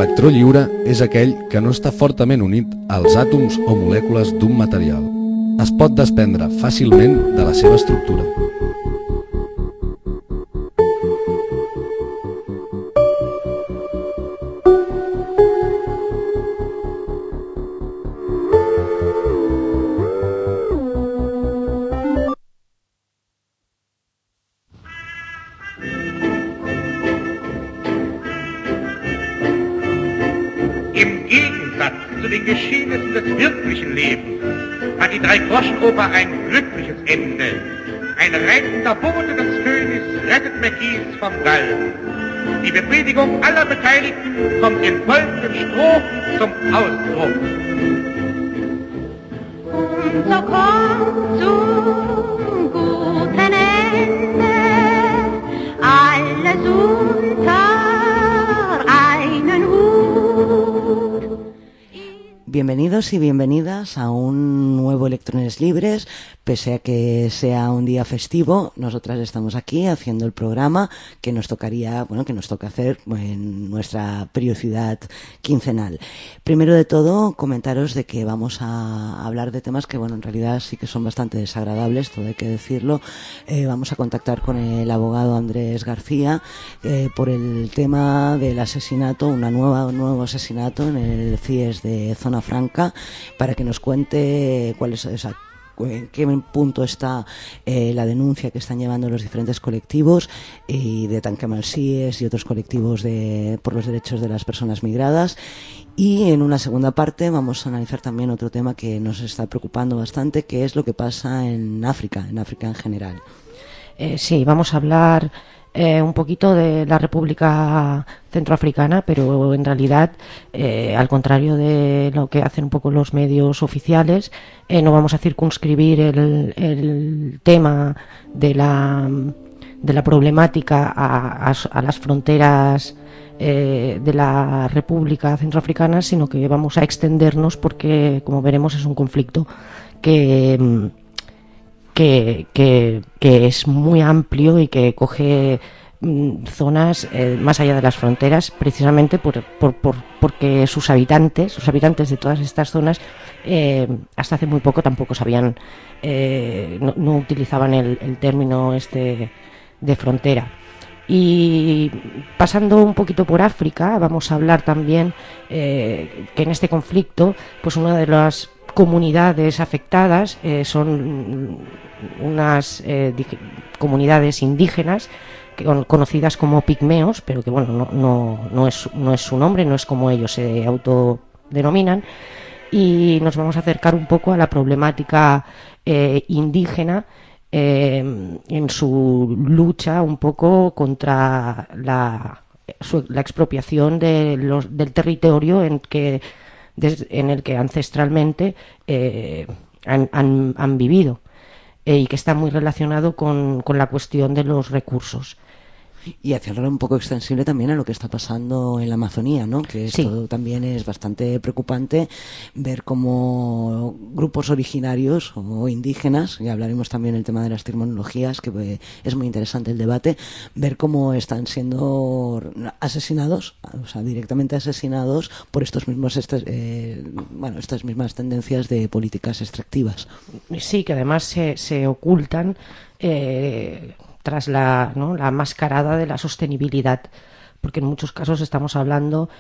electró lliure és aquell que no està fortament unit als àtoms o molècules d'un material. Es pot desprendre fàcilment de la seva estructura. Geschehnissen des wirklichen Lebens hat die Drei-Groschen-Oper ein glückliches Ende. Ein reitender Bote des Königs rettet Messias vom Galgen. Die Befriedigung aller Beteiligten kommt in folgenden Strophen zum Ausdruck. Und so kommt zum guten Ende alles unter einen Hut. Bienvenidos y bienvenidas a un nuevo Electrones Libres. Pese a que sea un día festivo, nosotras estamos aquí haciendo el programa que nos tocaría, que nos toca hacer en nuestra periodicidad quincenal. Primero de todo, comentaros de que vamos a hablar de temas que, en realidad sí que son bastante desagradables, todo hay que decirlo. Vamos a contactar con el abogado Andrés García por el tema del asesinato, un nuevo asesinato en el CIES de Zona Franca, para que nos cuente en qué punto está la denuncia que están llevando los diferentes colectivos y de Tanquemalsíes y otros colectivos por los derechos de las personas migradas. Y en una segunda parte vamos a analizar también otro tema que nos está preocupando bastante, que es lo que pasa en África en general. Sí, vamos a hablar un poquito de la República Centroafricana, pero en realidad, al contrario de lo que hacen un poco los medios oficiales, no vamos a circunscribir el tema de la problemática a las fronteras de la República Centroafricana, sino que vamos a extendernos porque, como veremos, es un conflicto que es muy amplio y que coge zonas más allá de las fronteras, precisamente porque sus habitantes de todas estas zonas, hasta hace muy poco tampoco sabían, no utilizaban el término de frontera. Y pasando un poquito por África, vamos a hablar también que en este conflicto, pues una de las comunidades afectadas son unas comunidades indígenas conocidas como pigmeos, pero que no es su nombre, no es como ellos se autodenominan, y nos vamos a acercar un poco a la problemática indígena en su lucha un poco contra la expropiación del territorio en el que ancestralmente han vivido, y que está muy relacionado con la cuestión de los recursos. Y hacerlo un poco extensible también a lo que está pasando en la Amazonía, ¿no? Que esto sí. También es bastante preocupante ver cómo grupos originarios o indígenas, y hablaremos también del tema de las terminologías, que es muy interesante el debate, ver cómo están siendo asesinados, directamente asesinados por estas mismas tendencias de políticas extractivas. Sí, que además se ocultan tras la mascarada de la sostenibilidad, porque en muchos casos estamos hablando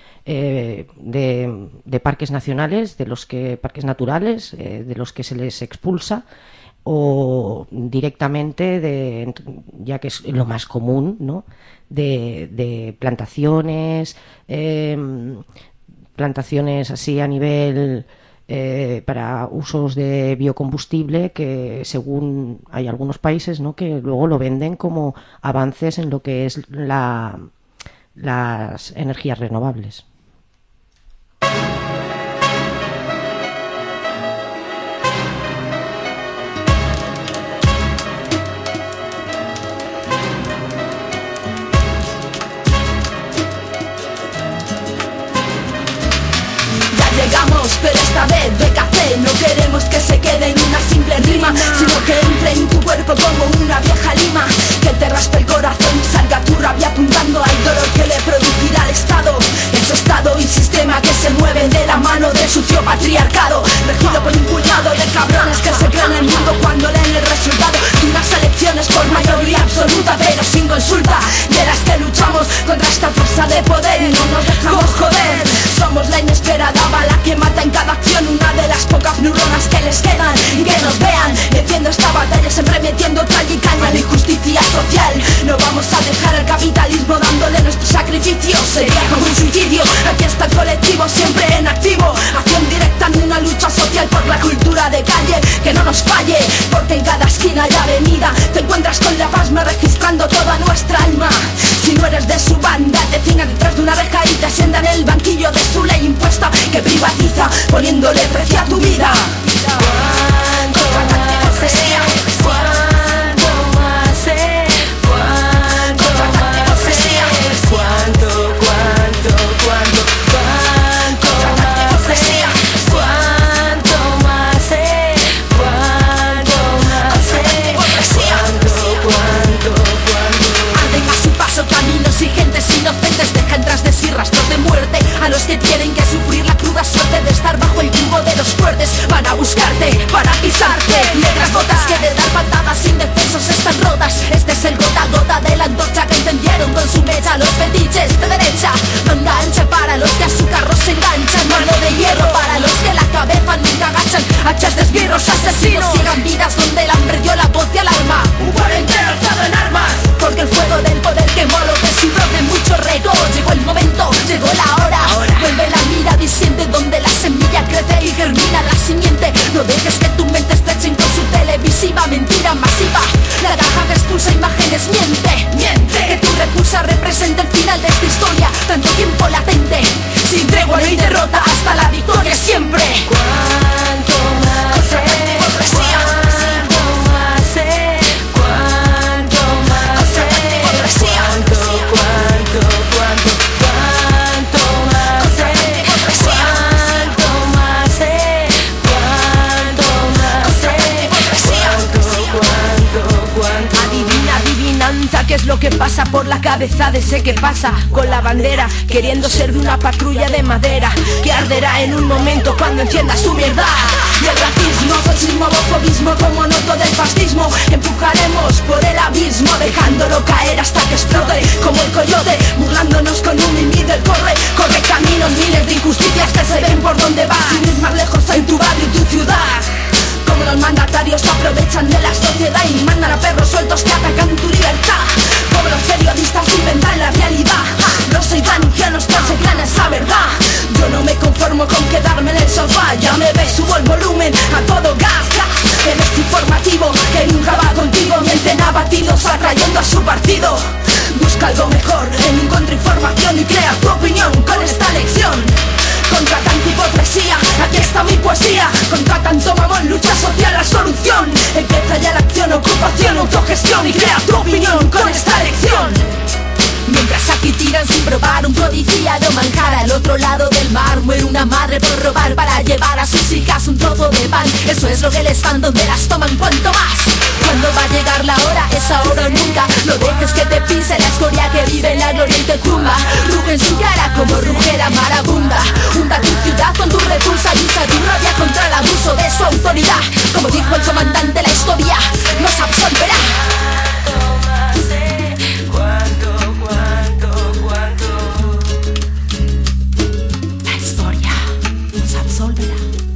de parques nacionales, parques naturales, de los que se les expulsa, o directamente ya que es lo más común, ¿no?, de plantaciones así a nivel para usos de biocombustible, que según hay algunos países, ¿no?, que luego lo venden como avances en lo que es las energías renovables. Pero esta vez de café no queremos que se quede en una simple rima, sino que entre en tu cuerpo como una vieja lima, que te raspe el corazón y salga tu rabia apuntando al dolor que le producirá el Estado. En su estado y sistema insulta, de las que luchamos contra esta fuerza de poder y no nos dejamos joder. Somos la inesperada bala que mata en cada acción, una de las pocas neuronas que les quedan y que nos vean. Defiendo esta batalla siempre metiendo tal y caña a la injusticia social. No vamos a dejar al capitalismo dándole nuestro sacrificio, sería como un suicidio. Aquí está el colectivo siempre en activo, acción directa en una lucha social por la cultura de calle que no nos falle, porque en cada esquina y avenida te encuentras con la pasma registrando toda nuestra alma. Si no eres de su banda, te ciñan detrás de una reja y te sientan en el banquillo de su ley impuesta que privatiza, poniéndole precio a tu vida. ¿Cuánto más sea? ¿Cuánto más sea? ¿Cuánto más sea? ¿Cuánto más sea? ¿Cuánto más sea? ¿Cuánto más sea? Arden a su paso caminos y gentes inocentes, dejan tras de sí rastros de muerte a los que tienen que sufrir la cruda suerte de estar bajo el yugo de los fuertes. Van a buscarte, para pisarte, negras botas que de dar patadas indefensos están rotas. Este es el gota a gota de la antorcha que encendieron con su mecha los fetiches de derecha. Manga ancha para los que a su carro se enganchan, mano de hierro para los que la cabeza nunca agachan. Hachas de esbirros asesinos sigan vidas donde el hambre dio la voz de alarma. Un pueblo entero alzado en armas, porque el fuego del poder quemó lo que sin de mucho regó. Llegó el momento, llegó la hora. Vuelve la mira, disiente donde la semilla crece y germina la simiente. No dejes que tu mente estrechen con su televisiva mentira masiva. La caja que expulsa imágenes miente. Que tu repulsa representa el final de esta historia. Tanto tiempo latente, sin tregua no hay derrota hasta la victoria siempre. ¿Cuánto más sea? ¿Cuánto más sea? ¿Cuánto más sea? ¿Cuánto más sea? Adivinanza, ¿qué es lo que pasa por la cabeza de ese que pasa con la bandera, queriendo ser de una patrulla de madera que arderá en un momento cuando encienda su mierda? Y el racismo, fascismo, homofobismo, como noto del fascismo, empujaremos por el abismo, dejándolo caer hasta que explote como el coyote, burlándonos con un mimido. El corre caminos, miles de injusticias que se ven por donde vas, sin ir más lejos en tu barrio y tu ciudad. Como los mandatarios se aprovechan de la sociedad y mandan a perros sueltos que atacan tu libertad. Como los periodistas inventan la realidad, no soy tan ingenuos que se crean esa verdad. Yo no me conformo con quedarme en el sofá, ya me ves, subo el volumen a todo gas. En este informativo que nunca va contigo, mienten abatidos atrayendo a su partido. Busca algo mejor en un contrainformación y crea tu opinión con esta lección. Contra tanta hipocresía, aquí está mi poesía. Contra tanto mamón, lucha social, la solución. Empieza ya la acción, ocupación, autogestión y crea tu opinión con esta lección. Mientras aquí tiran sin probar un codiciado manjar, al otro lado del mar muere una madre por robar para llevar a sus hijas un trozo de pan. Eso es lo que les dan donde las toman, cuanto más. ¿Cuándo va a llegar la hora? Es ahora o nunca. No dejes que te pise la escoria que vive en la gloria y te tumba. Ruge en su cara como ruge la marabunda. Hunda tu ciudad con tu repulsa y usa tu rabia contra el abuso de su autoridad. Como dijo el comandante, la historia nos absolverá. La historia nos absolverá.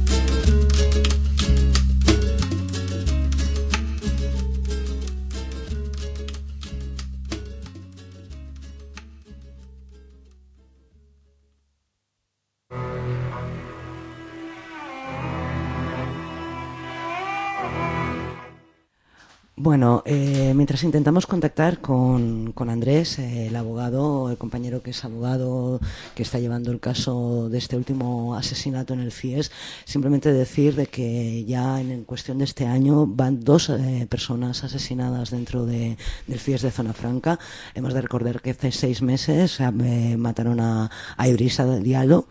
Bueno, mientras intentamos contactar con Andrés, el abogado, el compañero que es abogado, que está llevando el caso de este último asesinato en el CIES, simplemente decir de que ya en cuestión de este año van 2 personas asesinadas dentro del CIES de Zona Franca. Hemos de recordar que hace 6 meses mataron a Ibrisa Diallo.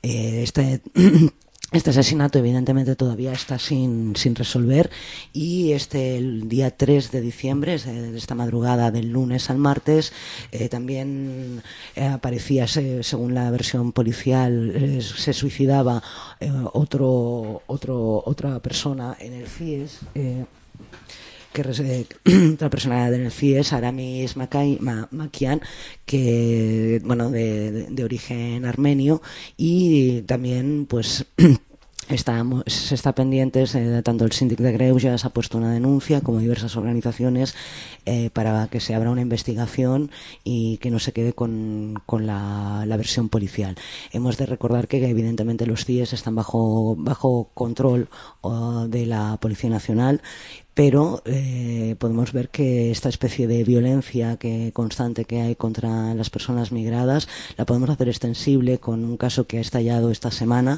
Este asesinato evidentemente todavía está sin resolver y el día 3 de diciembre, de esta madrugada del lunes al martes, también aparecía, según la versión policial, se suicidaba otra persona en el CIES. que otra persona del CIES, Aramis Makian, que bueno, de origen armenio, y también pues se está pendientes, tanto el Síndic de Greuges ha puesto una denuncia como diversas organizaciones para que se abra una investigación y que no se quede con la versión policial. Hemos de recordar que evidentemente los CIES están bajo control de la Policía Nacional, pero podemos ver que esta especie de violencia constante que hay contra las personas migradas la podemos hacer extensible con un caso que ha estallado esta semana,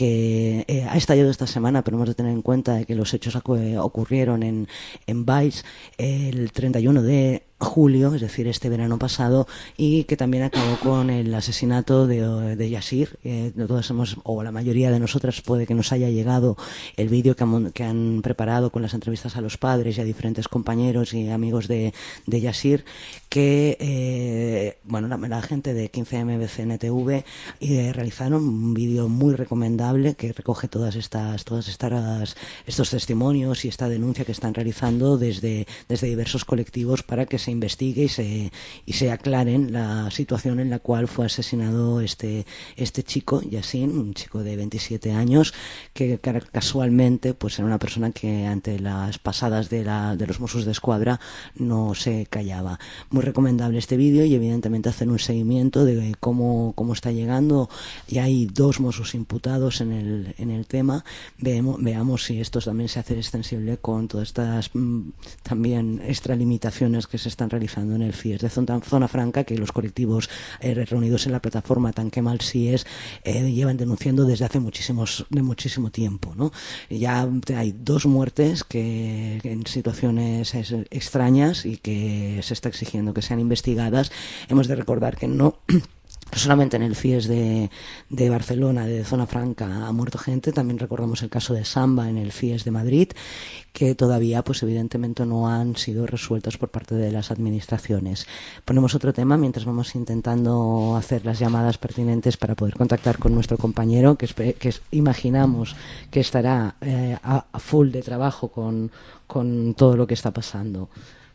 pero hemos de tener en cuenta de que los hechos ocurrieron en Valls el 31 de julio, es decir, este verano pasado, y que también acabó con el asesinato de Yasir. Todos o la mayoría de nosotras puede que nos haya llegado el vídeo que han preparado con las entrevistas a los padres y a diferentes compañeros y amigos de Yasir, que la gente de 15MBCNTV realizaron un vídeo muy recomendable que recoge todos estos testimonios y esta denuncia que están realizando desde diversos colectivos para que se investigue y se aclaren la situación en la cual fue asesinado este chico, Yassin, un chico de 27 años, que casualmente pues era una persona que ante las pasadas de los Mossos d'Esquadra no se callaba. Muy recomendable este vídeo y evidentemente hacer un seguimiento de cómo está llegando. Ya hay 2 Mossos imputados en el tema. Veamos si esto también se hace extensible con todas estas también extralimitaciones que se están realizando en el CIES de Zona Franca, que los colectivos reunidos en la plataforma Tanquem al CIES llevan denunciando desde hace muchísimo tiempo, ¿no? Ya hay 2 muertes que en situaciones extrañas y que se está exigiendo que sean investigadas. Hemos de recordar que no solamente en el CIES de Barcelona, de Zona Franca, ha muerto gente. También recordamos el caso de Samba en el CIES de Madrid, que todavía pues evidentemente no han sido resueltos por parte de las administraciones. Ponemos otro tema mientras vamos intentando hacer las llamadas pertinentes para poder contactar con nuestro compañero, que imaginamos que estará a full de trabajo con todo lo que está pasando.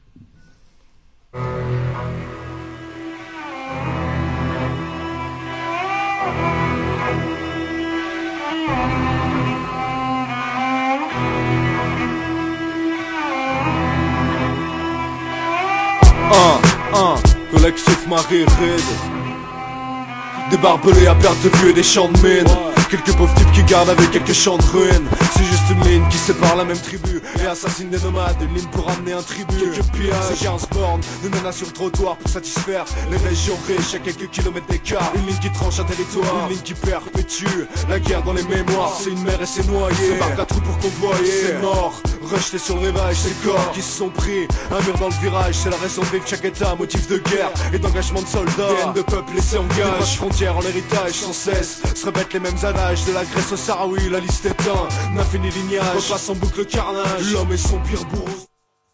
Collectif Marie Red. Des barbelés à perte de vue et des champs de mine. Quelques pauvres types qui gardent avec quelques champs de ruines. C'est juste une ligne qui sépare la même tribu et assassine des nomades, une ligne pour ramener un tribut. Quelques pillages, c'est 15 bornes de nanas sur le trottoir pour satisfaire les régions riches à quelques kilomètres d'écart. Une ligne qui tranche un territoire, une ligne qui perpétue la guerre dans les mémoires. C'est une mer et c'est noyé, c'est barque à trous pour convoyer. C'est mort, rejeté sur le rivage, ces corps qui se sont pris un mur dans le virage. C'est la raison de vivre chaque état, motif de guerre et d'engagement de soldats. Des haines de peuple laissés en gage, des frontières en héritage sans cesse. Se répètent les mêmes adages de la Grèce au Sahraoui, la liste est un infini lignage. Repasse en boucle le carnage, l'homme est son pire bourreau.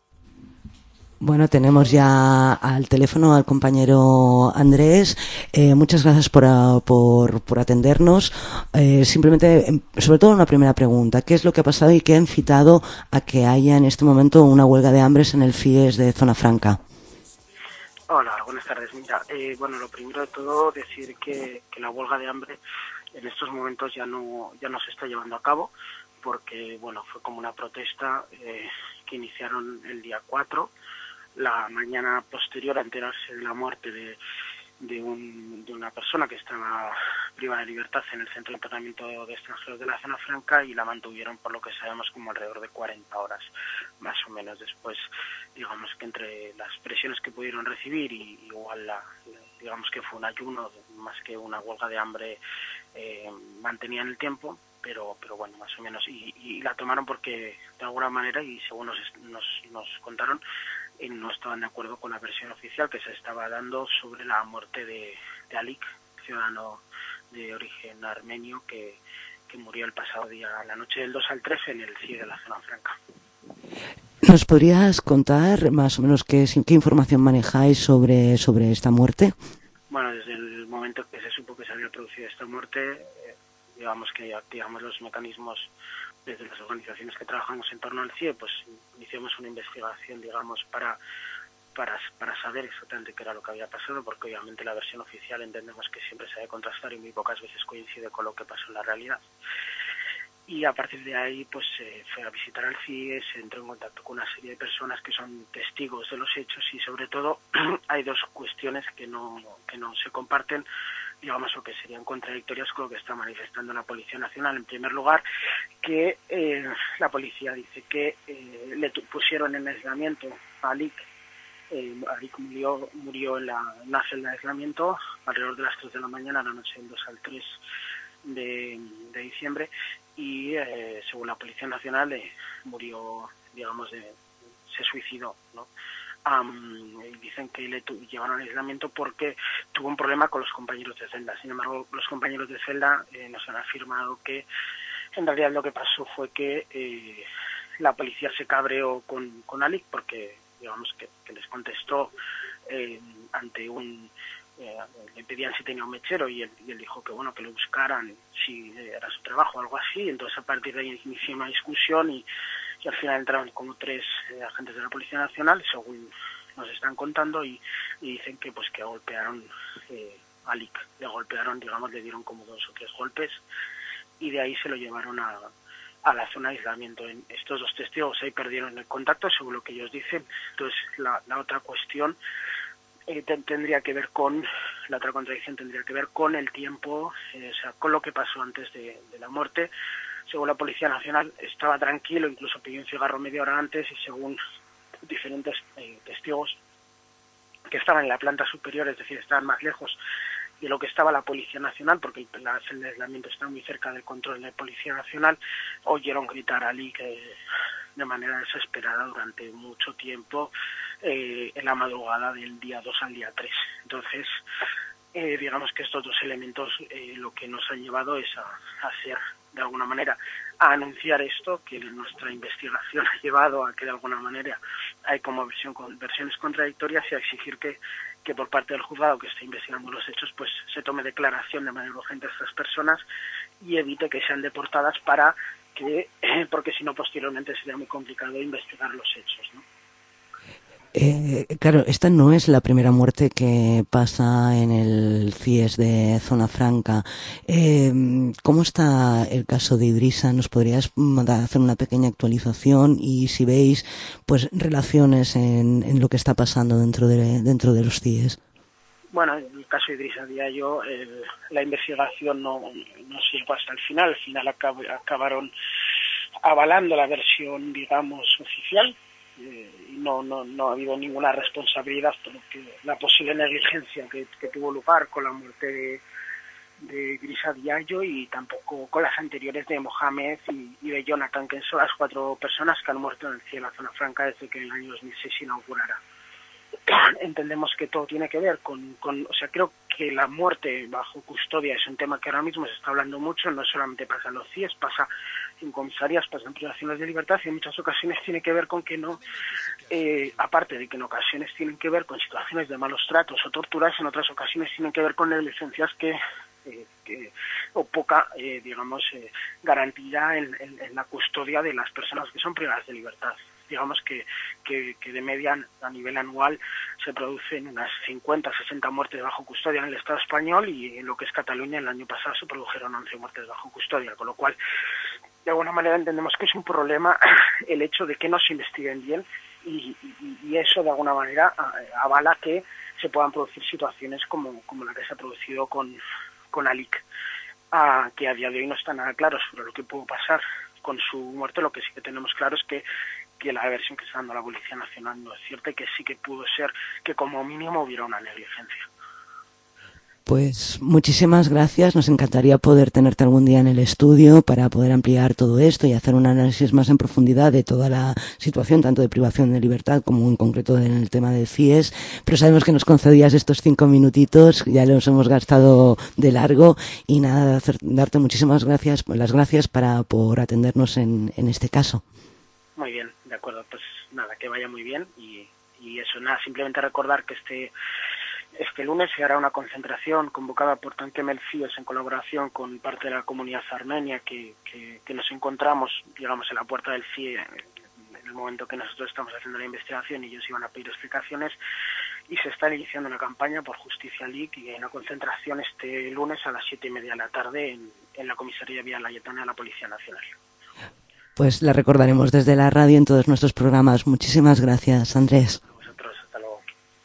Bueno, tenemos ya al teléfono al compañero Andrés. Muchas gracias por atendernos. Simplemente, sobre todo una primera pregunta. ¿Qué es lo que ha pasado y qué ha incitado a que haya en este momento una huelga de hambres en el CIES de Zona Franca? Hola, buenas tardes. Mira, lo primero de todo decir que la huelga de hambre en estos momentos ya no se está llevando a cabo porque, fue como una protesta que iniciaron el día 4, la mañana posterior a enterarse de la muerte de una persona que estaba privada de libertad en el Centro de Internamiento de Extranjeros de la Zona Franca, y la mantuvieron por lo que sabemos como alrededor de 40 horas, más o menos. Después, digamos que entre las presiones que pudieron recibir y igual digamos que fue un ayuno más que una huelga de hambre, mantenían el tiempo, pero más o menos, y la tomaron porque de alguna manera, y según nos contaron, no estaban de acuerdo con la versión oficial que se estaba dando sobre la muerte de Alik, ciudadano de origen armenio que murió el pasado día, la noche del 2 al 3 en el CIE de la Zona Franca. ¿Nos podrías contar más o menos qué información manejáis sobre esta muerte? Bueno, desde el momento que se supo que se había producido esta muerte, digamos que activamos los mecanismos desde las organizaciones que trabajamos en torno al CIE, pues iniciamos una investigación, digamos, para saber exactamente qué era lo que había pasado, porque obviamente la versión oficial entendemos que siempre se debe contrastar y muy pocas veces coincide con lo que pasó en la realidad. Y a partir de ahí pues fue a visitar al CIE, se entró en contacto con una serie de personas que son testigos de los hechos y sobre todo hay dos cuestiones que no se comparten, digamos, o que serían contradictorias con lo que está manifestando la Policía Nacional. En primer lugar, que la policía dice que le pusieron en aislamiento a Alik. Alik murió en una celda de aislamiento alrededor de las 3 de la mañana, la noche del 2 al 3 de diciembre, y según la Policía Nacional murió, digamos, se suicidó, ¿no? Y dicen que le llevaron al aislamiento porque tuvo un problema con los compañeros de celda. Sin embargo, los compañeros de celda nos han afirmado que en realidad lo que pasó fue que la policía se cabreó con Alik porque, digamos, que les contestó ante le pedían si tenía un mechero y él dijo que bueno, que lo buscaran si era su trabajo o algo así. Entonces a partir de ahí inició una discusión y al final entraron como 3 agentes de la Policía Nacional, según nos están contando, y dicen que pues que golpearon a Alik, le golpearon, digamos, le dieron como 2 o 3 golpes y de ahí se lo llevaron a la zona de aislamiento. Estos 2 testigos ahí perdieron el contacto, según lo que ellos dicen. Entonces la otra cuestión tendría que ver con, la otra contradicción tendría que ver con el tiempo, o sea, con lo que pasó antes de la muerte. Según la Policía Nacional estaba tranquilo, incluso pidió un cigarro media hora antes, y según diferentes testigos que estaban en la planta superior, es decir, estaban más lejos de lo que estaba la Policía Nacional, porque la celda de aislamiento está muy cerca del control de la Policía Nacional, oyeron gritar a Alik de manera desesperada durante mucho tiempo en la madrugada del día 2 al día 3. Entonces, digamos que estos 2 elementos lo que nos han llevado es a hacer, de alguna manera, a anunciar esto, que nuestra investigación ha llevado a que de alguna manera hay como versiones contradictorias, y a exigir que por parte del juzgado que está investigando los hechos pues se tome declaración de manera urgente a estas personas y evite que sean deportadas porque si no posteriormente sería muy complicado investigar los hechos, ¿no? Claro, esta no es la primera muerte que pasa en el CIES de Zona Franca. ¿Cómo está el caso de Idrissa? ¿Nos podrías hacer una pequeña actualización? Y si veis pues relaciones en lo que está pasando dentro de los CIES. Bueno, en el caso de Idrissa Diallo, la investigación no se llegó hasta el final. Al final acabaron avalando la versión, digamos, oficial. Y no ha habido ninguna responsabilidad por la posible negligencia que tuvo lugar con la muerte de Idrissa Diallo, y tampoco con las anteriores de Mohamed y de Jonathan, que son las 4 personas que han muerto en el CIE de la Zona Franca desde que en el año 2006 se inaugurara. Entendemos que todo tiene que ver o sea, creo que la muerte bajo custodia es un tema que ahora mismo se está hablando mucho. No solamente pasa en los CIES, pasa en comisarías, pasa en privaciones de libertad, y en muchas ocasiones tiene que ver con que no, aparte de que en ocasiones tienen que ver con situaciones de malos tratos o torturas, en otras ocasiones tienen que ver con negligencias o poca, digamos, garantía en la custodia de las personas que son privadas de libertad. Digamos que de media a nivel anual se producen unas 50, 60 muertes bajo custodia en el Estado español, y en lo que es Cataluña el año pasado se produjeron 11 muertes bajo custodia, con lo cual de alguna manera entendemos que es un problema el hecho de que no se investiguen bien, y eso de alguna manera avala que se puedan producir situaciones como la que se ha producido con Alik, que a día de hoy no está nada claro sobre lo que pudo pasar con su muerte. Lo que sí que tenemos claro es que la versión que está dando la Policía Nacional no es cierta, y que sí que pudo ser que como mínimo hubiera una negligencia. Pues muchísimas gracias. Nos encantaría poder tenerte algún día en el estudio para poder ampliar todo esto y hacer un análisis más en profundidad de toda la situación, tanto de privación de libertad como en concreto en el tema de CIES. Pero sabemos que nos concedías estos 5 minutitos, ya los hemos gastado de largo, y nada, darte muchísimas gracias, las gracias por atendernos en este caso. Muy bien, de acuerdo, pues nada, que vaya muy bien, y eso, nada, simplemente recordar que Este lunes se hará una concentración convocada por Tanquem el CIES en colaboración con parte de la comunidad armenia que nos encontramos, digamos, en la puerta del CIE en el momento que nosotros estamos haciendo la investigación y ellos iban a pedir explicaciones, y se está iniciando una campaña por Justicia League y hay una concentración este lunes a las 7:30 de la tarde en la comisaría Vía Layetana de la Policía Nacional. Pues la recordaremos desde la radio en todos nuestros programas. Muchísimas gracias, Andrés. A vosotros, hasta luego.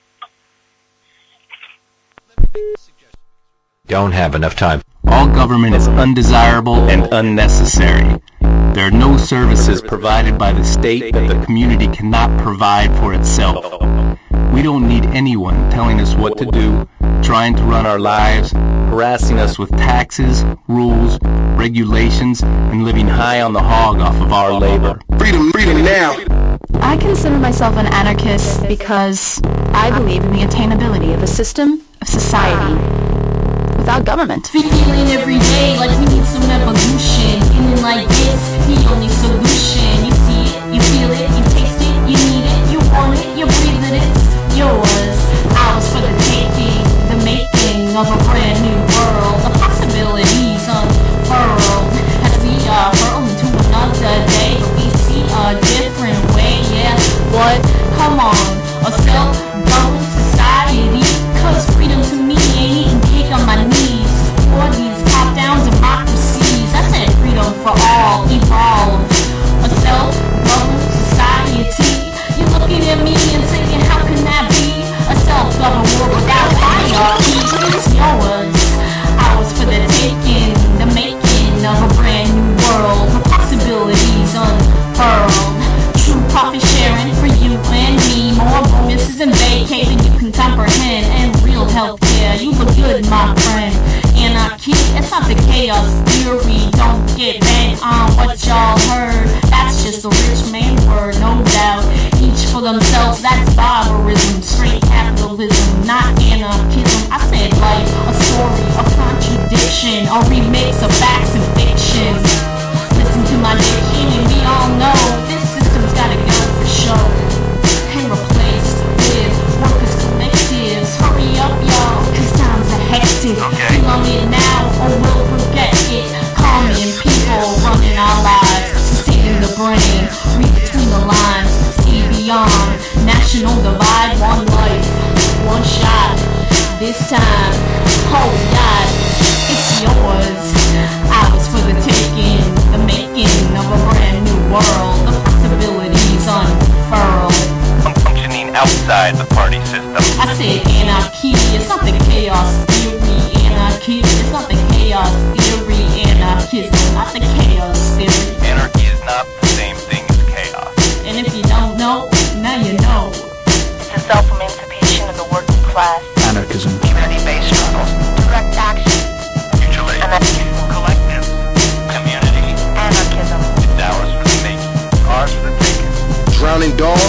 Don't have enough time. All government is undesirable and unnecessary. There are no services provided by the state that the community cannot provide for itself. We don't need anyone telling us what to do, trying to run our lives, harassing us with taxes, rules, regulations, and living high on the hog off of our labor. Freedom, freedom now. I consider myself an anarchist because I believe in the attainability of a system of society without government. Feeling every day like we need some evolution. Feeling like this, the only solution. You see it, you feel it, you taste it, you need it, you want it, you breathe it, it's yours. Ours for the taking, the making of a brand new world. The possibilities unfurled as we are hurled into another day. But we see a different way, yeah. What? Come on, a self-governed society. Cause freedom to me ain't eating cake on my knees. For these top-down democracies, I said freedom for all, evolve. A self-governed society. You're looking at me and saying, how can that be? A self-governed world without hierarchy. It's yours, ours for the taking, the making of a brand new world. The possibilities unfurled. True profit sharing for you and me. More bonuses and vacay than you can comprehend. And real healthcare, you look good, my friend. Anarchy, it's not the chaos theory. Don't get banged on what y'all heard. That's just a rich man word, no doubt. Each for themselves, that's barbarism. Straight capitalism, not anarchism. I said life, a story of contradiction, a remix of facts and fiction. Listen to my diction and we all know this system's gotta go for sure. And replaced with workers' collectives. Hurry up, y'all, cause times are hectic. We on it now or we'll forget it. Common people running our lives, sustaining the brain, read between the lines, see beyond. National divide, one life, one shot. This time, oh God, it's yours. Ours for the taking, the making of a brand new world. The possibilities unfurled. Functioning outside the party system. I said anarchy, it's not the chaos theory. Anarchy, it's not the chaos theory. Anarchism, not the chaos theory. Anarchy is not the same thing as chaos. And if you don't know, now you know. It's a self-emancipation of the working class. Anarchism. Community-based struggle. Direct action. Mutually. Anarchism. Collective. Community. Anarchism. It's ours for the making. Ours for the taking. Drowning dog.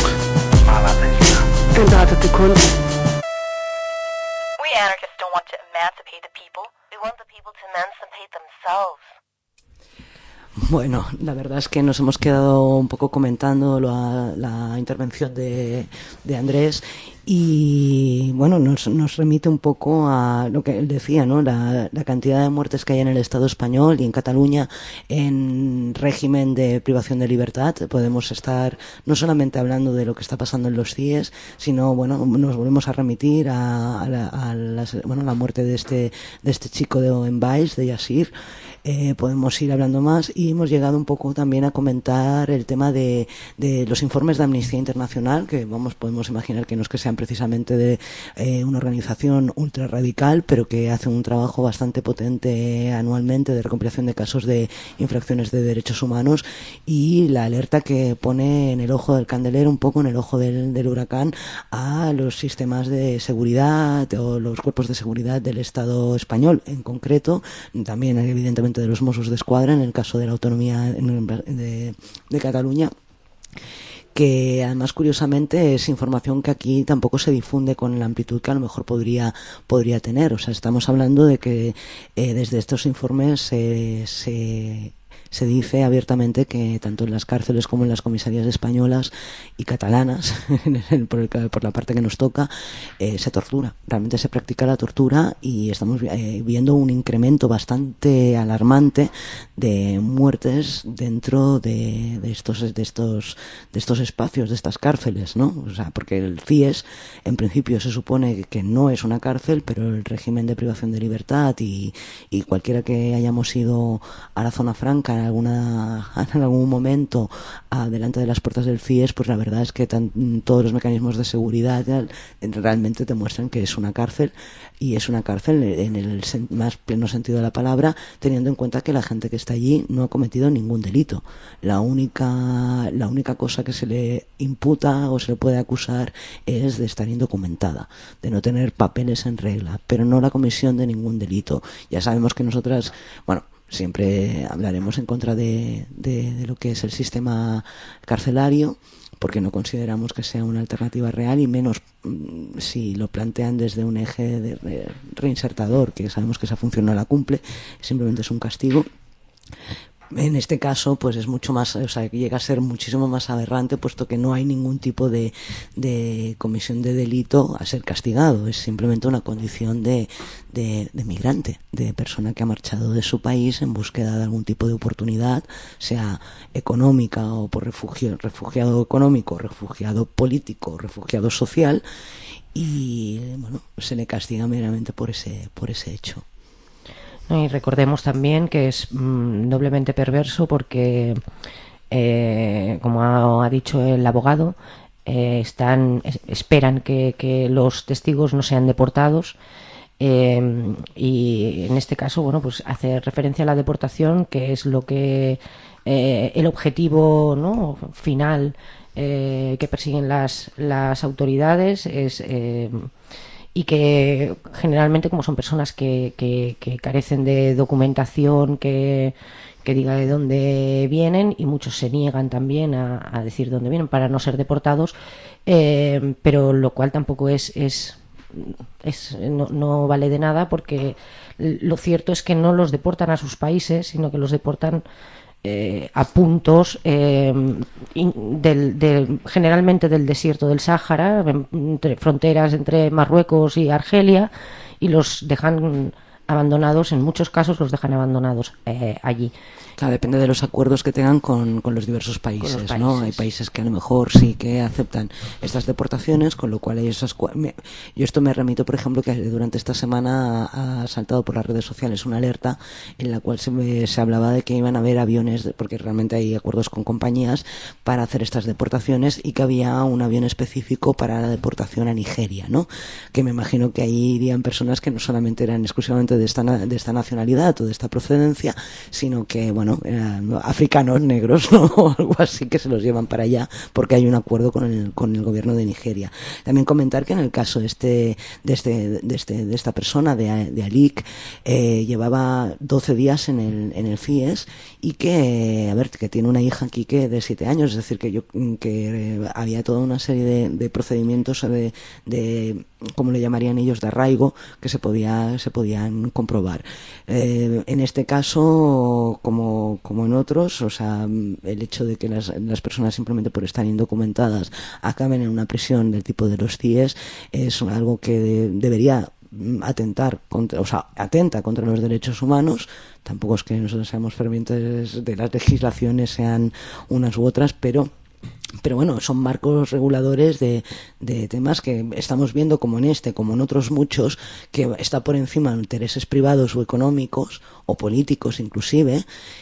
Entartete Kunst. We anarchists don't want to emancipate the people. We want the people to emancipate themselves. Bueno, la verdad es que nos hemos quedado un poco comentando la intervención de Andrés y bueno, nos remite un poco a lo que él decía, ¿no? La cantidad de muertes que hay en el Estado español y en Cataluña en régimen de privación de libertad. Podemos estar no solamente hablando de lo que está pasando en los CIES, sino bueno, nos volvemos a remitir a la muerte de este chico en Valls, de Yassir. Podemos ir hablando más y hemos llegado un poco también a comentar el tema de los informes de Amnistía Internacional, que podemos imaginar que no es que sean precisamente de una organización ultra radical, pero que hace un trabajo bastante potente anualmente de recopilación de casos de infracciones de derechos humanos, y la alerta que pone en el ojo del candelero, un poco en el ojo del huracán, a los sistemas de seguridad o los cuerpos de seguridad del Estado español, en concreto, también evidentemente de los Mossos d'Esquadra en el caso de la autonomía de Cataluña, que además curiosamente es información que aquí tampoco se difunde con la amplitud que a lo mejor podría tener. O sea, estamos hablando de que desde estos informes se se dice abiertamente que tanto en las cárceles como en las comisarías españolas y catalanas, por la parte que nos toca, se tortura. Realmente se practica la tortura y estamos viendo un incremento bastante alarmante de muertes dentro de estos espacios, de estas cárceles, ¿no? O sea, porque el CIES en principio se supone que no es una cárcel, pero el régimen de privación de libertad y cualquiera que hayamos ido a la zona franca en algún momento delante de las puertas del CIES, pues la verdad es que todos los mecanismos de seguridad realmente te muestran que es una cárcel, y es una cárcel en el más pleno sentido de la palabra, teniendo en cuenta que la gente que está allí no ha cometido ningún delito. La única cosa que se le imputa o se le puede acusar es de estar indocumentada, de no tener papeles en regla, pero no la comisión de ningún delito. Ya sabemos que nosotras, bueno, siempre hablaremos en contra de lo que es el sistema carcelario, porque no consideramos que sea una alternativa real, y menos si lo plantean desde un eje de reinsertador, que sabemos que esa función no la cumple, simplemente es un castigo. En este caso, pues es mucho más, o sea, llega a ser muchísimo más aberrante, puesto que no hay ningún tipo de comisión de delito a ser castigado. Es simplemente una condición de migrante, de persona que ha marchado de su país en búsqueda de algún tipo de oportunidad, sea económica o por refugiado económico, refugiado político, refugiado social, y bueno, se le castiga meramente por ese hecho. Y recordemos también que es doblemente perverso porque, como ha dicho el abogado, esperan que los testigos no sean deportados, y en este caso, bueno, pues hace referencia a la deportación, que es lo que el objetivo, ¿no?, final que persiguen las autoridades es. Y que generalmente, como son personas que carecen de documentación que diga de dónde vienen, y muchos se niegan también a decir dónde vienen para no ser deportados, pero lo cual tampoco no vale de nada, porque lo cierto es que no los deportan a sus países, sino que los deportan a puntos generalmente del desierto del Sáhara, entre fronteras entre Marruecos y Argelia, y los dejan abandonados, en muchos casos los dejan abandonados allí. Claro, depende de los acuerdos que tengan con los diversos países, ¿no? Hay países que a lo mejor sí que aceptan estas deportaciones, con lo cual hay esas... Yo esto me remito, por ejemplo, que durante esta semana ha saltado por las redes sociales una alerta en la cual se hablaba de que iban a haber aviones, porque realmente hay acuerdos con compañías para hacer estas deportaciones, y que había un avión específico para la deportación a Nigeria, ¿no? Que me imagino que ahí irían personas que no solamente eran exclusivamente de esta nacionalidad o de esta procedencia, sino que, bueno, africanos, negros, ¿no? O algo así, que se los llevan para allá porque hay un acuerdo con el gobierno de Nigeria. También comentar que en el caso de esta persona, de Alik, llevaba 12 días en el FIES, y que tiene una hija aquí que de 7 años, es decir, que había toda una serie de procedimientos de como le llamarían ellos, de arraigo, que se podían comprobar. En este caso, como en otros, o sea, el hecho de que las personas, simplemente por estar indocumentadas, acaben en una prisión del tipo de los CIES, es algo que debería atenta contra los derechos humanos. Tampoco es que nosotros seamos fervientes de las legislaciones, sean unas u otras, pero bueno, son marcos reguladores de temas que estamos viendo, como en como en otros muchos, que está por encima de intereses privados o económicos o políticos inclusive.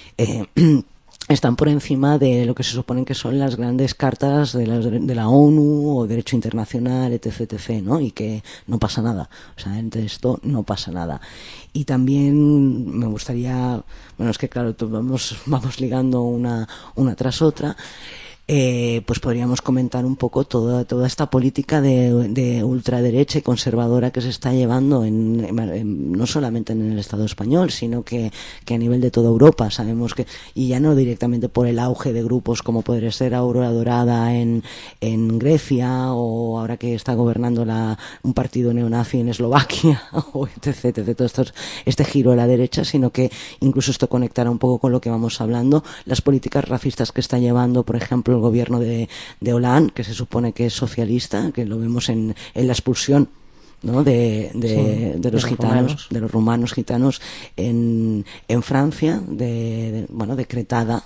Están por encima de lo que se supone que son las grandes cartas de la ONU o derecho internacional, etc., ¿no? Y que no pasa nada. O sea, entre esto no pasa nada. Y también me gustaría, bueno, es que claro, vamos ligando una tras otra. pues podríamos comentar un poco toda esta política de ultraderecha y conservadora que se está llevando no solamente en el Estado español, sino que a nivel de toda Europa. Sabemos que, y ya no directamente por el auge de grupos como podría ser Aurora Dorada en Grecia, o ahora que está gobernando un partido neonazi en Eslovaquia, o etc. Todo este giro a la derecha, sino que incluso esto conectará un poco con lo que vamos hablando, las políticas racistas que está llevando, por ejemplo, el gobierno de Hollande, que se supone que es socialista, que lo vemos en la expulsión, ¿no? de los gitanos, rumanos. De los rumanos gitanos en Francia, decretada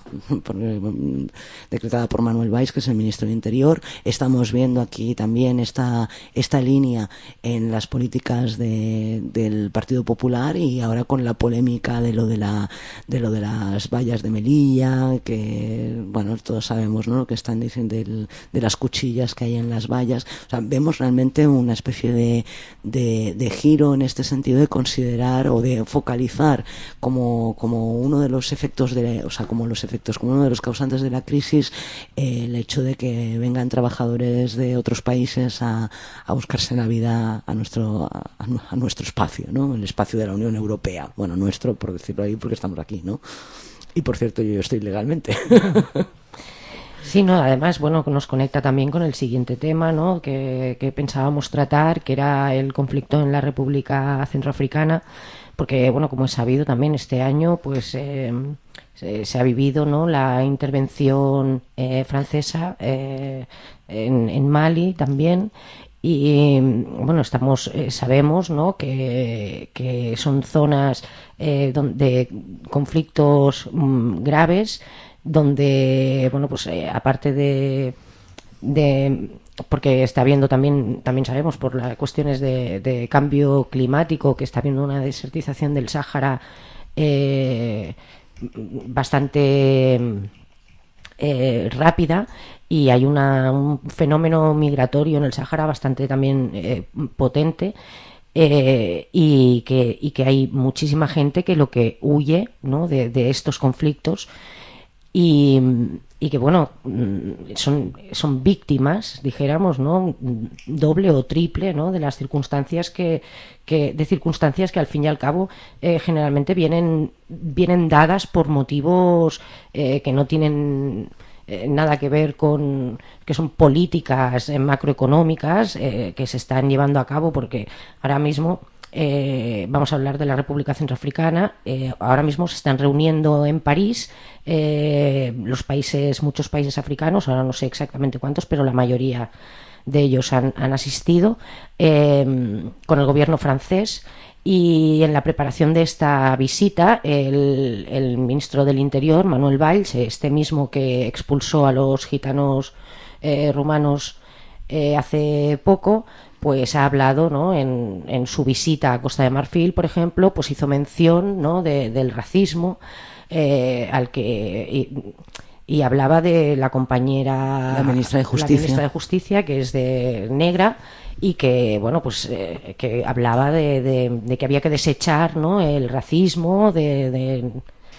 por Manuel Valls, que es el ministro de Interior. Estamos viendo aquí también esta línea en las políticas del Partido Popular, y ahora con la polémica de lo de las vallas de Melilla, que todos sabemos, ¿no?, lo que están diciendo de las cuchillas que hay en las vallas. O sea, vemos realmente una especie de giro en este sentido, de considerar o de focalizar como uno de los efectos como uno de los causantes de la crisis, el hecho de que vengan trabajadores de otros países a buscarse la vida a nuestro espacio, ¿no?, el espacio de la Unión Europea, nuestro, por decirlo ahí, porque estamos aquí, ¿no? Y por cierto, yo estoy legalmente. Sí, no, además, nos conecta también con el siguiente tema, ¿no?, que pensábamos tratar, que era el conflicto en la República Centroafricana, porque, como es sabido también este año, pues se ha vivido, ¿no?, la intervención francesa en Mali también. Y sabemos, ¿no?, que son zonas de conflictos graves, donde aparte de porque está habiendo también sabemos por las cuestiones de cambio climático, que está habiendo una desertización del Sáhara bastante rápida, y hay un fenómeno migratorio en el Sáhara bastante también potente, y que hay muchísima gente que lo que huye, ¿no?, de estos conflictos, y que son víctimas, dijéramos, ¿no?, doble o triple, ¿no?, de las circunstancias que al fin y al cabo generalmente vienen dadas por motivos que no tienen nada que ver con, que son políticas macroeconómicas que se están llevando a cabo, porque ahora mismo vamos a hablar de la República Centroafricana. Ahora mismo se están reuniendo en París muchos países africanos, ahora no sé exactamente cuántos, pero la mayoría de ellos han asistido con el gobierno francés. Y en la preparación de esta visita, el ministro del Interior, Manuel Valls, este mismo que expulsó a los gitanos rumanos hace poco, pues ha hablado, ¿no?, en su visita a Costa de Marfil, por ejemplo, pues hizo mención, ¿no?, del racismo al que y hablaba de la compañera, la ministra de Justicia, que es negra, y que que hablaba de que había que desechar, ¿no?, el racismo de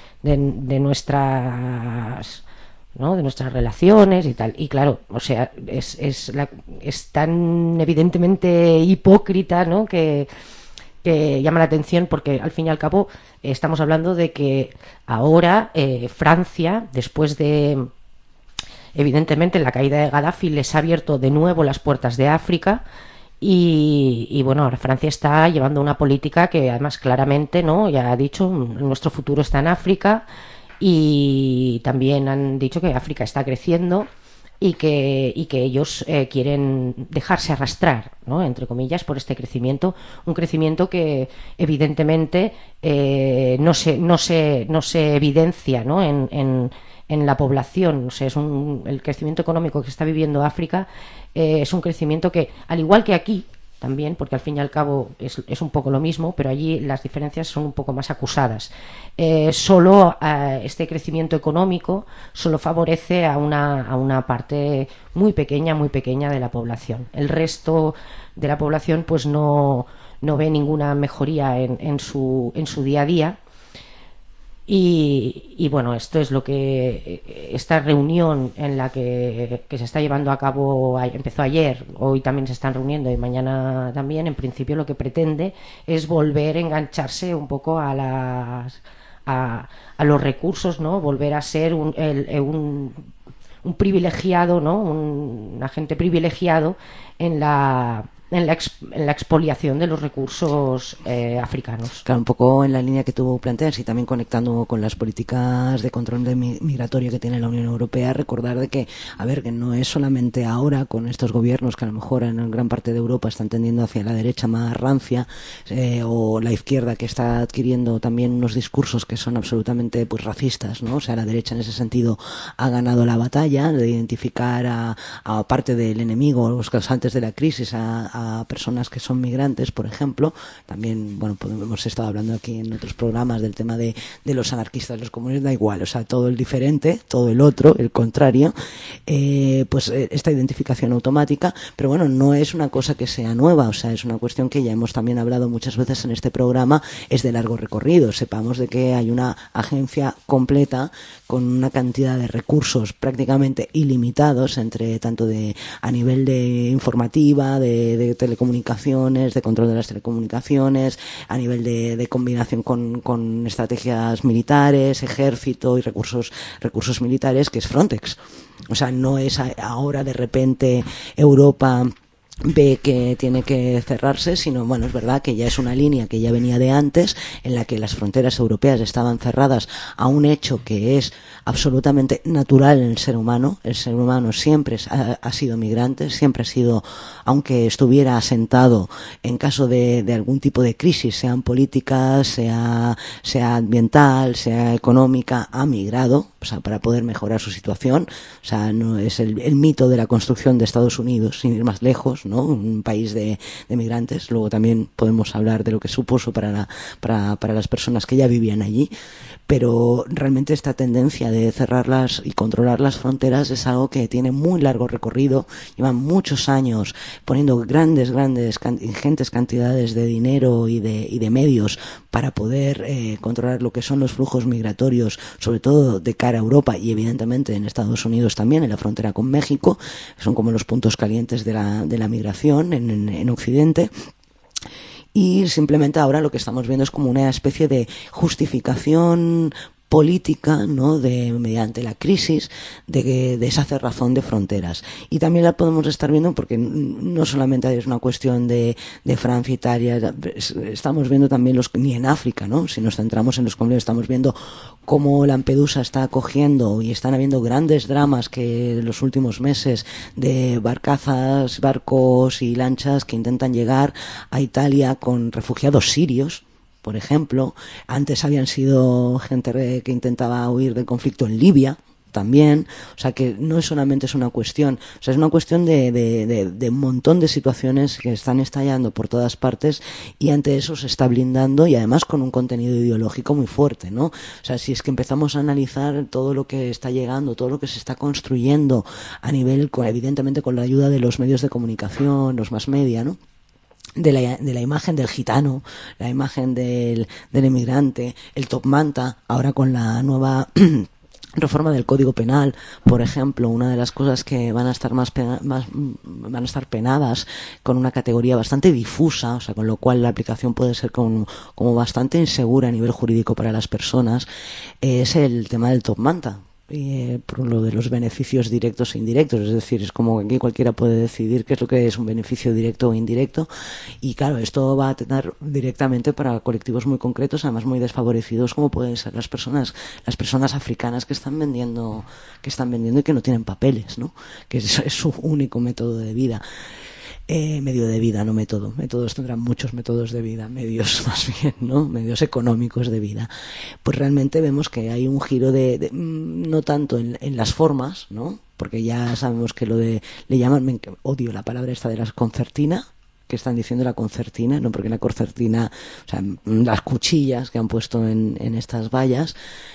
nuestras, ¿no?, de nuestras relaciones y tal. Y claro, o sea, es tan evidentemente hipócrita, ¿no?, que llama la atención, porque al fin y al cabo estamos hablando de que ahora Francia, después de evidentemente la caída de Gaddafi, les ha abierto de nuevo las puertas de África, y ahora Francia está llevando una política que además claramente, ¿no?, ya ha dicho, nuestro futuro está en África, y también han dicho que África está creciendo y que ellos quieren dejarse arrastrar, ¿no?, entre comillas, por este crecimiento, un crecimiento que evidentemente no se evidencia, ¿no?, en la población. O sea, el crecimiento económico que está viviendo África es un crecimiento que, al igual que aquí también, porque al fin y al cabo es un poco lo mismo, pero allí las diferencias son un poco más acusadas. Solo este crecimiento económico solo favorece a una parte muy pequeña de la población. El resto de la población pues no ve ninguna mejoría en su día a día. Y bueno, esto es lo que esta reunión en la que se está llevando a cabo, empezó ayer, hoy también se están reuniendo y mañana también, en principio lo que pretende es volver a engancharse un poco a los recursos, ¿no? Volver a ser un privilegiado, ¿no? Un agente privilegiado en la expoliación de los recursos africanos. Claro, un poco en la línea que tú planteas y también conectando con las políticas de control migratorio que tiene la Unión Europea, recordar de que, a ver, que no es solamente ahora con estos gobiernos que a lo mejor en gran parte de Europa están tendiendo hacia la derecha más rancia, o la izquierda que está adquiriendo también unos discursos que son absolutamente pues racistas, ¿no? O sea, la derecha en ese sentido ha ganado la batalla de identificar a parte del enemigo, los causantes de la crisis, a personas que son migrantes, por ejemplo. También, bueno, pues hemos estado hablando aquí en otros programas del tema de los anarquistas, los comunistas, da igual, o sea, todo el diferente, todo el otro, el contrario, pues esta identificación automática, pero bueno, no es una cosa que sea nueva, o sea, es una cuestión que ya hemos también hablado muchas veces en este programa, es de largo recorrido. Sepamos de que hay una agencia completa con una cantidad de recursos prácticamente ilimitados, entre tanto a nivel de informativa, de telecomunicaciones, de control de las telecomunicaciones, a nivel de combinación con estrategias militares, ejército y recursos militares, que es Frontex. O sea, no es ahora de repente Europa ve que tiene que cerrarse, sino, bueno, es verdad que ya es una línea que ya venía de antes, en la que las fronteras europeas estaban cerradas a un hecho que es absolutamente natural en el ser humano. El ser humano siempre ha sido migrante, siempre ha sido, aunque estuviera asentado en caso de algún tipo de crisis, sean políticas, sea ambiental, sea económica, ha migrado, o sea, para poder mejorar su situación. O sea, no es el mito de la construcción de Estados Unidos, sin ir más lejos, ¿no? Un país de migrantes. Luego también podemos hablar de lo que supuso para las personas que ya vivían allí, pero realmente esta tendencia de cerrarlas y controlar las fronteras es algo que tiene muy largo recorrido. Llevan muchos años poniendo grandes ingentes cantidades de dinero y de medios para poder controlar lo que son los flujos migratorios, sobre todo de cara a Europa y evidentemente en Estados Unidos también, en la frontera con México. Son como los puntos calientes de la migración en Occidente. Y simplemente ahora lo que estamos viendo es como una especie de justificación política, ¿no? Mediante la crisis de esa cerrazón de fronteras. Y también la podemos estar viendo porque no solamente es una cuestión de Francia, Italia, estamos viendo también ni en África, ¿no? Si nos centramos en los conflictos, estamos viendo cómo Lampedusa está acogiendo y están habiendo grandes dramas que en los últimos meses de barcazas, barcos y lanchas que intentan llegar a Italia con refugiados sirios, por ejemplo. Antes habían sido gente que intentaba huir del conflicto en Libia también. O sea, que no solamente es una cuestión, o sea, es una cuestión de un montón de situaciones que están estallando por todas partes, y ante eso se está blindando, y además con un contenido ideológico muy fuerte, ¿no? O sea, si es que empezamos a analizar todo lo que está llegando, todo lo que se está construyendo a nivel, evidentemente con la ayuda de los medios de comunicación, los mass media, ¿no? De la imagen del gitano, la imagen del inmigrante, el top manta, ahora con la nueva reforma del Código Penal, por ejemplo, una de las cosas que van a estar van a estar penadas con una categoría bastante difusa, o sea, con lo cual la aplicación puede ser como bastante insegura a nivel jurídico para las personas, es el tema del top manta. Por lo de los beneficios directos e indirectos, es decir, es como que aquí cualquiera puede decidir qué es lo que es un beneficio directo o indirecto, y claro, esto va a tener directamente para colectivos muy concretos, además muy desfavorecidos, como pueden ser las personas africanas que están vendiendo y que no tienen papeles, ¿no? Que es su único método de vida. Medio de vida, no método. Métodos tendrán muchos métodos de vida, medios más bien, ¿no? Medios económicos de vida. Pues realmente vemos que hay un giro no tanto en las formas, ¿no? Porque ya sabemos que le llaman, odio la palabra esta de la concertina, que están diciendo la concertina, no, porque la concertina, o sea, las cuchillas que han puesto en estas vallas.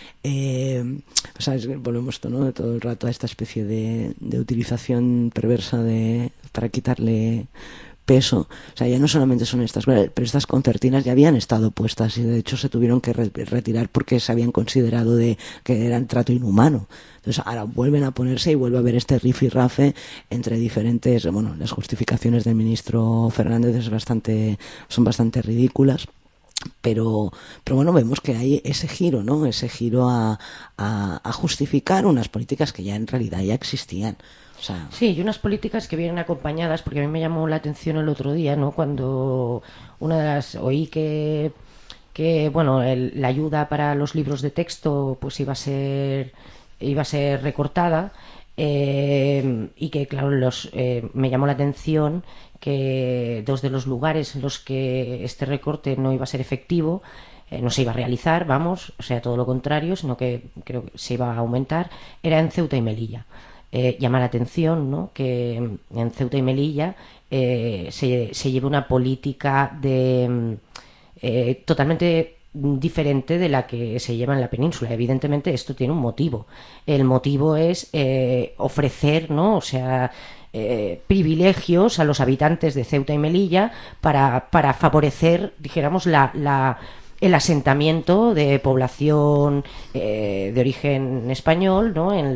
O sea, volvemos todo el rato a esta especie de utilización perversa para quitarle peso. O sea, ya no solamente son estas, pero estas concertinas ya habían estado puestas y de hecho se tuvieron que retirar porque se habían considerado de que eran trato inhumano. Entonces ahora vuelven a ponerse y vuelve a haber este rifirrafe entre diferentes, bueno, las justificaciones del ministro Fernández son bastante ridículas. Pero bueno, vemos que hay ese giro, ¿no? Ese giro a justificar unas políticas que ya en realidad ya existían. O sea, sí, y unas políticas que vienen acompañadas, porque a mí me llamó la atención el otro día, ¿no? Cuando oí que bueno, la ayuda para los libros de texto pues iba a ser recortada, y que claro, me llamó la atención que dos de los lugares en los que este recorte no iba a ser efectivo, no se iba a realizar, vamos, o sea, todo lo contrario, sino que creo que se iba a aumentar, era en Ceuta y Melilla. Llama la atención, ¿no?, que en Ceuta y Melilla se lleve una política totalmente diferente de la que se lleva en la península. Evidentemente esto tiene un motivo. El motivo es ofrecer, ¿no?, o sea, privilegios a los habitantes de Ceuta y Melilla para favorecer, dijéramos, el asentamiento de población de origen español, ¿no?, en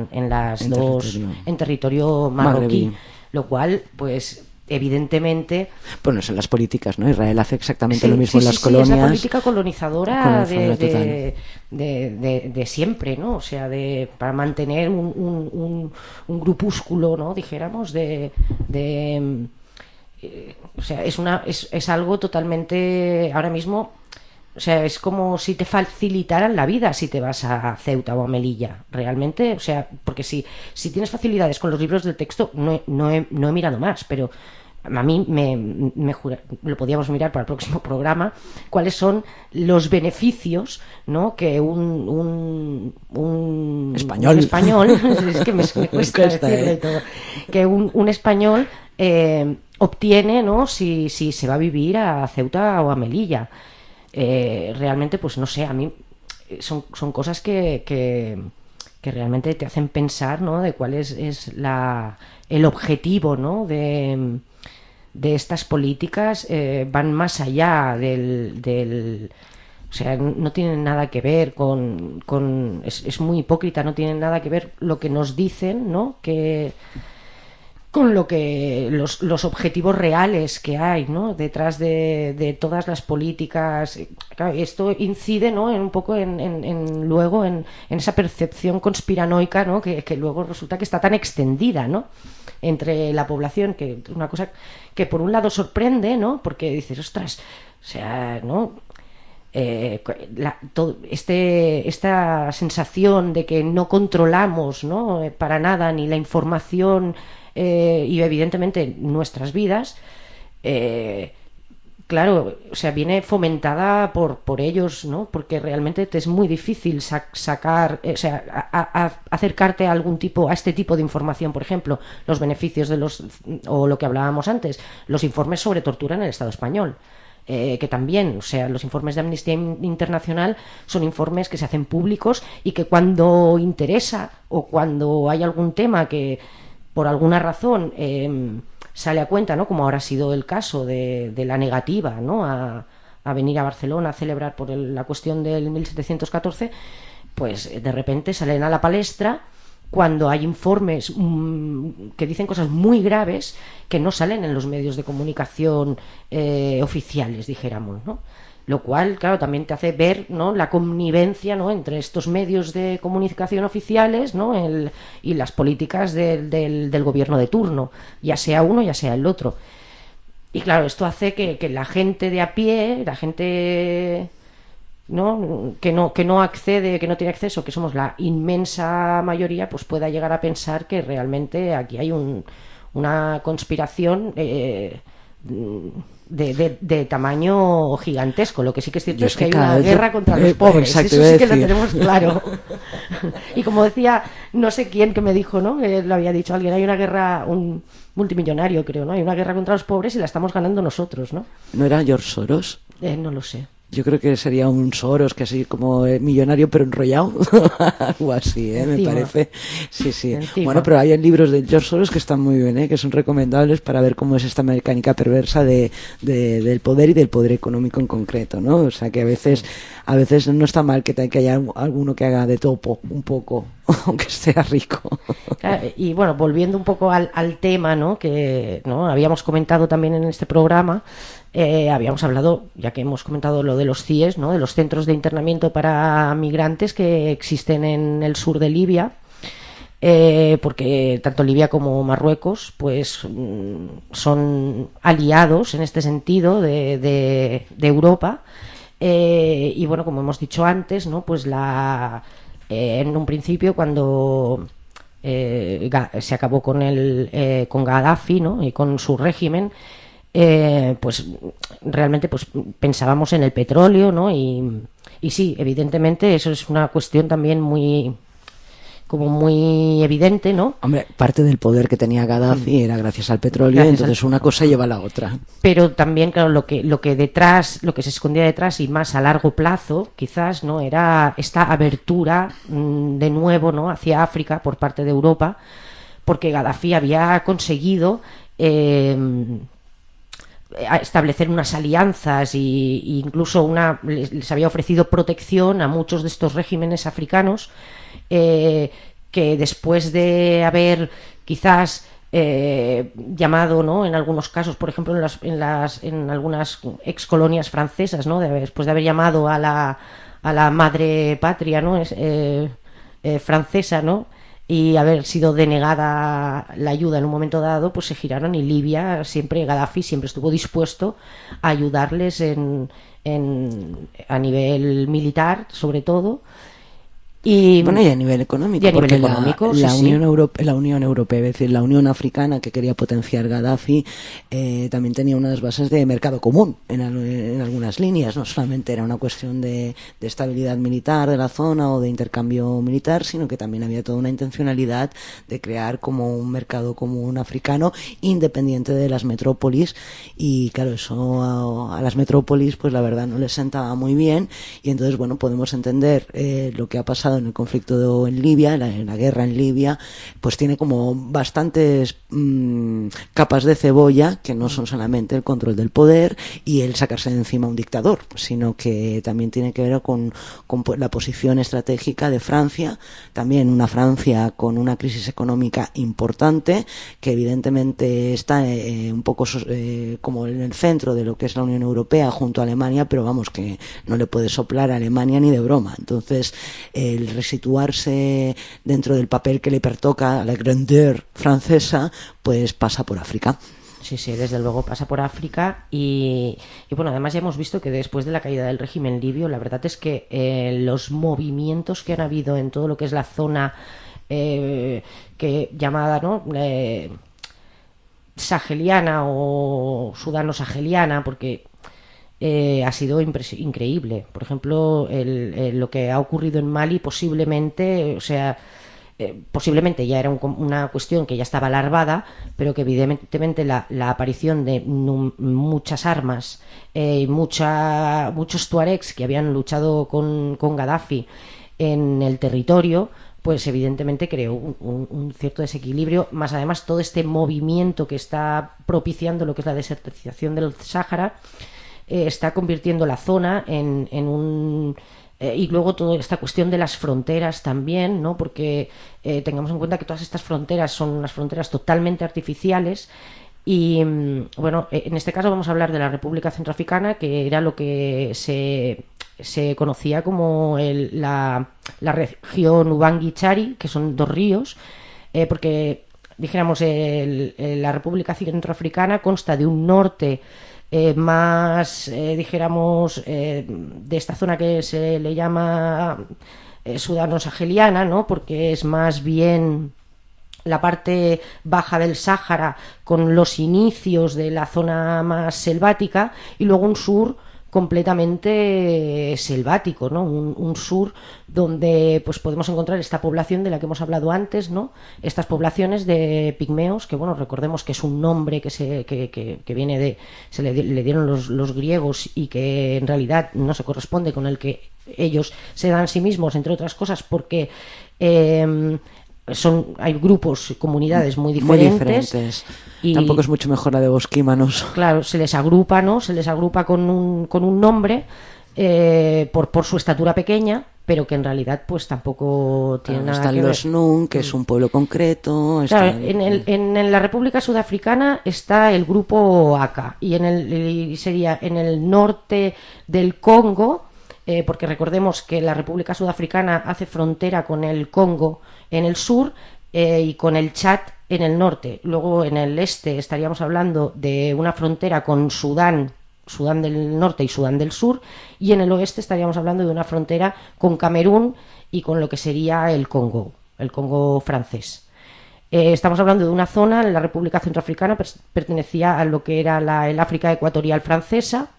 territorio marroquí, lo cual, pues, evidentemente, bueno, son las políticas, ¿no? Israel hace exactamente lo mismo en las colonias. Es la política colonizadora de siempre, ¿no? O sea, para mantener un grupúsculo, ¿no?, dijéramos, o sea, es algo totalmente ahora mismo. O sea, es como si te facilitaran la vida si te vas a Ceuta o a Melilla, realmente. O sea, porque si tienes facilidades con los libros de texto, no he mirado más, pero a mí me lo podíamos mirar para el próximo programa, cuáles son los beneficios, ¿no?, que un español es que me cuesta decirlo y todo, que un español obtiene, ¿no?, si se va a vivir a Ceuta o a Melilla. Realmente, pues no sé, a mí son cosas que realmente te hacen pensar, ¿no?, de cuál es el objetivo, ¿no?, de estas políticas. Van más allá del o sea, no tienen nada que ver es muy hipócrita, no tienen nada que ver lo que nos dicen, ¿no?, con lo que los objetivos reales que hay, ¿no?, detrás de todas las políticas. Claro, esto incide, ¿no?, un poco luego en esa percepción conspiranoica, ¿no?, que luego resulta que está tan extendida, ¿no?, entre la población, que es una cosa que por un lado sorprende, ¿no?, porque dices, ostras, o sea, ¿no?, esta sensación de que no controlamos, ¿no?, para nada ni la información y evidentemente nuestras vidas, claro, o sea, viene fomentada por ellos, ¿no?, porque realmente te es muy difícil sacar, o sea, acercarte a este tipo de información. Por ejemplo, los beneficios o lo que hablábamos antes, los informes sobre tortura en el Estado español. Que también, o sea, los informes de Amnistía Internacional son informes que se hacen públicos y que cuando interesa o cuando hay algún tema que por alguna razón sale a cuenta, ¿no?, como ahora ha sido el caso de la negativa, ¿no?, a venir a Barcelona a celebrar por la cuestión del 1714, pues de repente salen a la palestra cuando hay informes que dicen cosas muy graves que no salen en los medios de comunicación oficiales, dijéramos, ¿no? Lo cual, claro, también te hace ver, ¿no?, la connivencia, ¿no?, entre estos medios de comunicación oficiales, ¿no?, y las políticas del gobierno de turno, ya sea uno, ya sea el otro. Y claro, esto hace que la gente de a pie, la gente, ¿no?, que no accede, que no tiene acceso, que somos la inmensa mayoría, pues pueda llegar a pensar que realmente aquí hay una conspiración de tamaño gigantesco. Lo que sí que es cierto es que hay una guerra contra los pobres. Exacto, eso sí que lo tenemos claro. Y como decía, no sé quién que me dijo, ¿no?, que lo había dicho alguien, hay una guerra, un multimillonario creo, ¿no?, hay una guerra contra los pobres y la estamos ganando nosotros, ¿no? ¿No era George Soros? No lo sé. Yo creo que sería un Soros, que así como millonario pero enrollado, algo así, me parece. Sí, sí. Encima. Bueno, pero hay libros de George Soros que están muy bien, que son recomendables para ver cómo es esta mecánica perversa del poder y del poder económico en concreto, ¿no? O sea que a veces no está mal que haya alguno que haga de topo un poco, aunque sea rico. Claro, y bueno, volviendo un poco al tema, ¿no? Que ¿no? habíamos comentado también en este programa. Habíamos hablado, ya que hemos comentado lo de los CIES, ¿no? De los centros de internamiento para migrantes que existen en el sur de Libia, porque tanto Libia como Marruecos pues son aliados en este sentido de Europa, y bueno, como hemos dicho antes, ¿no? Pues en un principio cuando se acabó con Gaddafi, ¿no? Y con su régimen, pues realmente pues pensábamos en el petróleo, ¿no? Y sí, evidentemente eso es una cuestión también muy evidente, ¿no? Hombre, parte del poder que tenía Gaddafi era gracias al petróleo, entonces una cosa lleva a la otra. Pero también, claro, lo que se escondía detrás y más a largo plazo, quizás, ¿no? Era esta abertura de nuevo, ¿no? Hacia África por parte de Europa, porque Gaddafi había conseguido establecer unas alianzas e incluso les había ofrecido protección a muchos de estos regímenes africanos, que después de haber quizás llamado, ¿no? En algunos casos, por ejemplo en algunas excolonias francesas, ¿no? Después de haber llamado a la madre patria, ¿no? Francesa, ¿no? Y haber sido denegada la ayuda en un momento dado, pues se giraron, y Gaddafi siempre estuvo dispuesto a ayudarles a nivel militar, sobre todo. Y a nivel económico, la Unión Europea, es decir, la Unión Africana, que quería potenciar Gaddafi, también tenía unas bases de mercado común en algunas líneas. No solamente era una cuestión de estabilidad militar de la zona o de intercambio militar, sino que también había toda una intencionalidad de crear como un mercado común africano independiente de las metrópolis. Y claro, eso a las metrópolis pues la verdad no les sentaba muy bien, y entonces bueno, podemos entender lo que ha pasado en el conflicto en Libia, en la guerra en Libia, pues tiene como bastantes capas de cebolla, que no son solamente el control del poder y el sacarse de encima a un dictador, sino que también tiene que ver con la posición estratégica de Francia, también una Francia con una crisis económica importante, que evidentemente está un poco como en el centro de lo que es la Unión Europea junto a Alemania, pero vamos, que no le puede soplar a Alemania ni de broma. Entonces el resituarse dentro del papel que le pertoca a la grandeur francesa, pues pasa por África. Sí, desde luego pasa por África, y bueno, además ya hemos visto que después de la caída del régimen libio, la verdad es que los movimientos que han habido en todo lo que es la zona llamada, ¿no? saheliana o sudano-saheliana, porque ha sido increíble. Por ejemplo, lo que ha ocurrido en Mali posiblemente ya era una cuestión que ya estaba larvada, pero que evidentemente la aparición de muchas armas, muchos tuaregs que habían luchado con Gaddafi en el territorio, pues evidentemente creó un cierto desequilibrio, más además todo este movimiento que está propiciando lo que es la desertización del Sáhara, está convirtiendo la zona en un... y luego toda esta cuestión de las fronteras también, ¿no? Porque tengamos en cuenta que todas estas fronteras son unas fronteras totalmente artificiales. Y bueno, en este caso vamos a hablar de la República Centroafricana, que era lo que se conocía como la región Ubangui-Chari, que son dos ríos, porque dijéramos la República Centroafricana consta de un norte más, dijéramos, de esta zona que se le llama sudano-saheliana, ¿no? Porque es más bien la parte baja del Sáhara con los inicios de la zona más selvática, y luego un sur completamente selvático, ¿no? Un sur donde pues podemos encontrar esta población de la que hemos hablado antes, ¿no? Estas poblaciones de pigmeos, que bueno, recordemos que es un nombre que viene de, le dieron los griegos y que en realidad no se corresponde con el que ellos se dan a sí mismos, entre otras cosas porque hay grupos, comunidades muy diferentes. Y tampoco es mucho mejor la de bosquímanos. Claro, se les agrupa, ¿no? Se les agrupa con un nombre por su estatura pequeña, pero que en realidad pues tampoco tiene nada que ver. Están los Nun, que es un pueblo concreto. Claro, en la República Sudafricana está el grupo Aka y sería en el norte del Congo, porque recordemos que la República Sudafricana hace frontera con el Congo en el sur y con el Chad en el norte. Luego en el este estaríamos hablando de una frontera con Sudán del norte y Sudán del sur, y en el oeste estaríamos hablando de una frontera con Camerún y con lo que sería el Congo francés. Estamos hablando de una zona, en la República Centroafricana pertenecía a lo que era el África ecuatorial francesa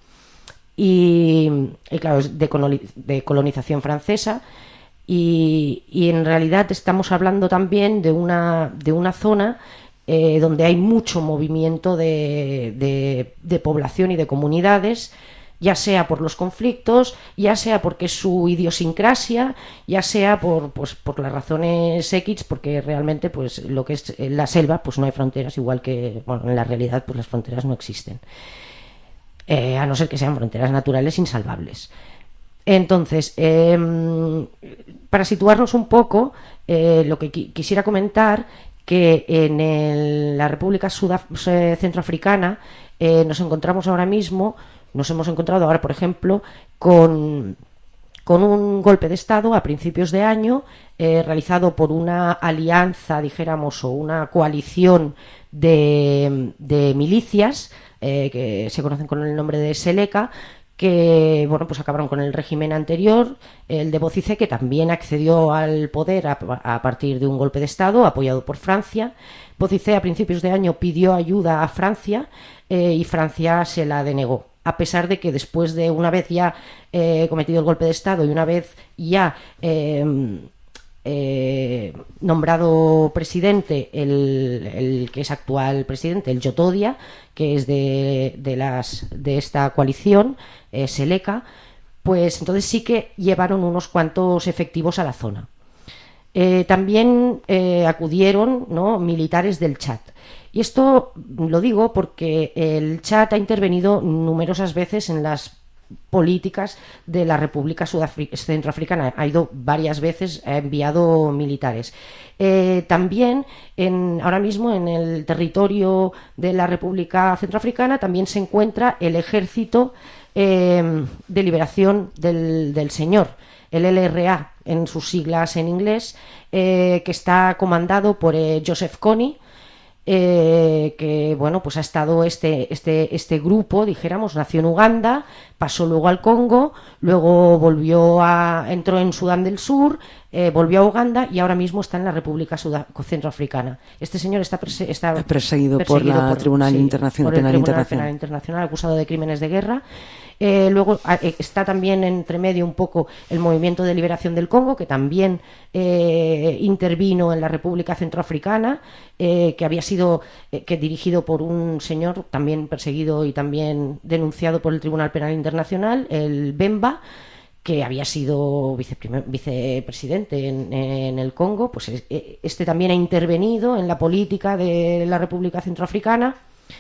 y claro, es de colonización francesa. Y en realidad estamos hablando también de una zona donde hay mucho movimiento de población y de comunidades, ya sea por los conflictos, ya sea porque es su idiosincrasia, ya sea por las razones X, porque realmente pues lo que es la selva pues no hay fronteras, igual que bueno, en la realidad pues las fronteras no existen, a no ser que sean fronteras naturales insalvables. Entonces, para situarnos un poco, lo que quisiera comentar, que en la República Centroafricana nos encontramos ahora mismo, por ejemplo, con un golpe de Estado a principios de año realizado por una alianza, dijéramos, o una coalición de milicias que se conocen con el nombre de Seleka, que bueno, pues acabaron con el régimen anterior, el de Bozizé, que también accedió al poder a partir de un golpe de Estado apoyado por Francia. Bozizé a principios de año pidió ayuda a Francia y Francia se la denegó, a pesar de que después de una vez ya cometido el golpe de Estado y una vez ya nombrado presidente el que es actual presidente, el Jotodia, que es de esta coalición, Seleka, pues entonces sí que llevaron unos cuantos efectivos a la zona. También acudieron, ¿no?, militares del Chad. Y esto lo digo porque el Chad ha intervenido numerosas veces en las políticas de la República Centroafricana. Ha ido varias veces, ha enviado militares. También ahora mismo en el territorio de la República Centroafricana también se encuentra el Ejército de Liberación del Señor, el LRA en sus siglas en inglés, que está comandado por Joseph Kony, que bueno, pues ha estado este grupo, dijéramos, nació en Uganda, pasó luego al Congo, luego entró en Sudán del Sur, volvió a Uganda y ahora mismo está en la República Centroafricana. Este señor está perseguido por el Tribunal Penal Internacional, acusado de crímenes de guerra. Luego está también entre medio un poco el Movimiento de Liberación del Congo, que también intervino en la República Centroafricana, que había sido dirigido por un señor también perseguido y también denunciado por el Tribunal Penal Internacional, el Bemba, que había sido vicepresidente en el Congo. Pues este también ha intervenido en la política de la República Centroafricana.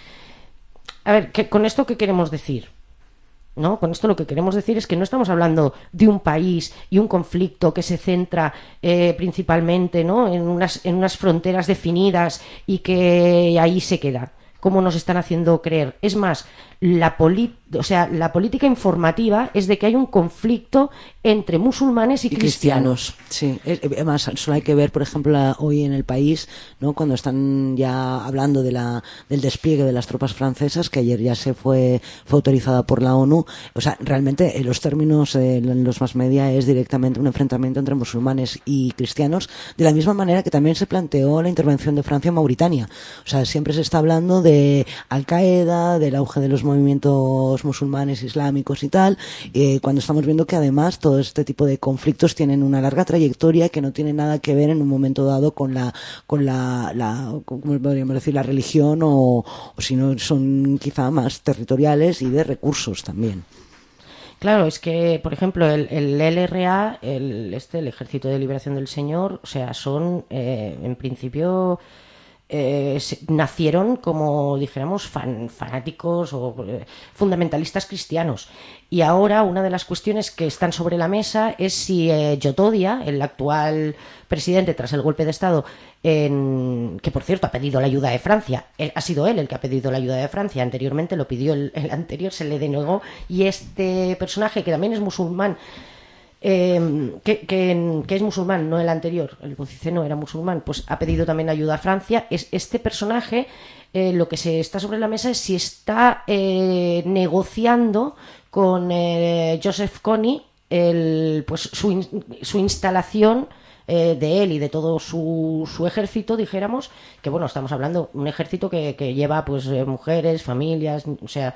A ver, ¿con esto qué queremos decir? ¿No? Con esto lo que queremos decir es que no estamos hablando de un país y un conflicto que se centra principalmente, ¿no?, en unas fronteras definidas y que ahí se queda, como nos están haciendo creer. Es más, la política informativa es de que hay un conflicto entre musulmanes y cristianos. Sí, además solo hay que ver, por ejemplo, hoy en El País, ¿no?, cuando están ya hablando del despliegue de las tropas francesas, que ayer ya fue autorizada por la ONU. O sea, realmente en los términos en los más media es directamente un enfrentamiento entre musulmanes y cristianos, de la misma manera que también se planteó la intervención de Francia en Mauritania. O sea, siempre se está hablando de Al-Qaeda, del auge de los movimientos grupos musulmanes, islámicos y tal, cuando estamos viendo que además todo este tipo de conflictos tienen una larga trayectoria que no tiene nada que ver en un momento dado con la ¿cómo podríamos decir? La religión o si no son quizá más territoriales y de recursos también. Claro, es que, por ejemplo, el LRA, el Ejército de Liberación del Señor, o sea, son, en principio, nacieron como, dijéramos, fanáticos o fundamentalistas cristianos. Y ahora una de las cuestiones que están sobre la mesa es si Yotodia, el actual presidente tras el golpe de Estado, que por cierto ha pedido la ayuda de Francia, ha sido él el que ha pedido la ayuda de Francia, anteriormente lo pidió el anterior, se le denegó, y este personaje que también es musulmán, que es musulmán, no el anterior, el Bociceno era musulmán, pues ha pedido también ayuda a Francia. Este personaje, lo que se está sobre la mesa es si está negociando con Joseph Kony pues su instalación de él y de todo su ejército, dijéramos, que bueno, estamos hablando de un ejército que lleva pues mujeres, familias, o sea,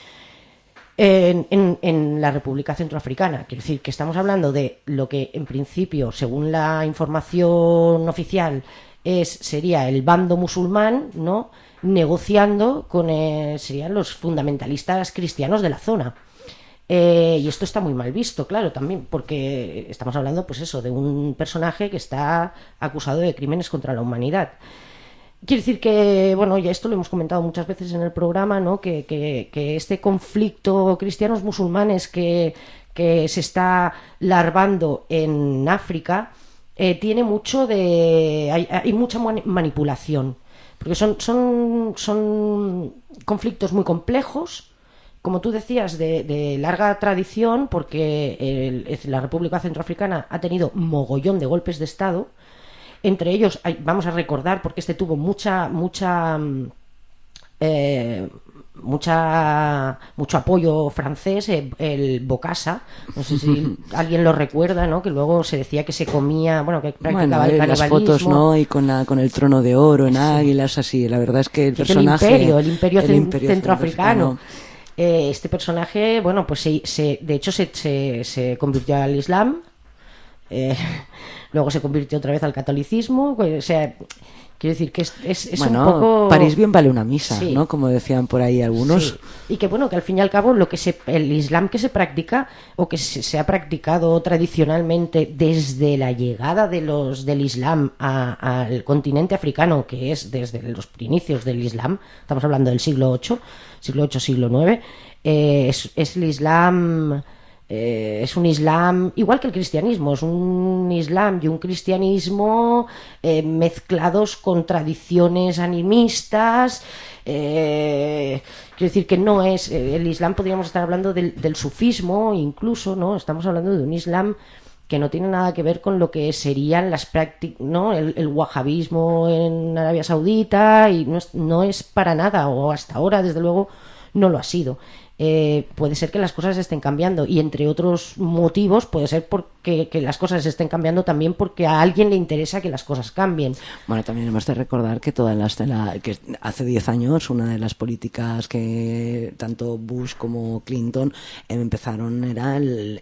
en la República Centroafricana. Quiero decir que estamos hablando de lo que en principio, según la información oficial, sería el bando musulmán, ¿no?, negociando con serían los fundamentalistas cristianos de la zona. Y esto está muy mal visto, claro, también, porque estamos hablando, pues eso, de un personaje que está acusado de crímenes contra la humanidad. Quiere decir que, bueno, ya esto lo hemos comentado muchas veces en el programa, ¿no?, que este conflicto cristianos-musulmanes que se está larvando en África tiene mucho de... hay mucha manipulación, porque son conflictos muy complejos, como tú decías, de larga tradición, porque la República Centroafricana ha tenido mogollón de golpes de Estado. Entre ellos, vamos a recordar, porque tuvo mucho apoyo francés, el Bokassa, no sé si alguien lo recuerda, ¿no?, que luego se decía que se comía, bueno, que practicaba el canibalismo. Las fotos, ¿no?, y con el trono de oro en águilas, así, la verdad es que el personaje... El imperio centroafricano. Este personaje, bueno, pues de hecho se convirtió al Islam, luego se convirtió otra vez al catolicismo, o sea, quiero decir que es bueno, un poco... París bien vale una misa, sí, ¿no?, como decían por ahí algunos. Sí. Y que bueno, que al fin y al cabo el Islam que se practica o que se ha practicado tradicionalmente desde la llegada del Islam al continente africano, que es desde los inicios del Islam, estamos hablando del siglo VIII, siglo IX, es el Islam... es un Islam igual que el cristianismo, es un Islam y un cristianismo mezclados con tradiciones animistas. Quiero decir que no es el Islam, podríamos estar hablando del sufismo incluso, ¿no? Estamos hablando de un Islam que no tiene nada que ver con lo que serían las prácticas, ¿no?, el wahabismo en Arabia Saudita, y no es para nada, o hasta ahora desde luego no lo ha sido. Puede ser que las cosas estén cambiando, y entre otros motivos puede ser porque que las cosas estén cambiando también porque a alguien le interesa que las cosas cambien. Bueno, también hemos de recordar que que hace 10 años una de las políticas que tanto Bush como Clinton empezaron era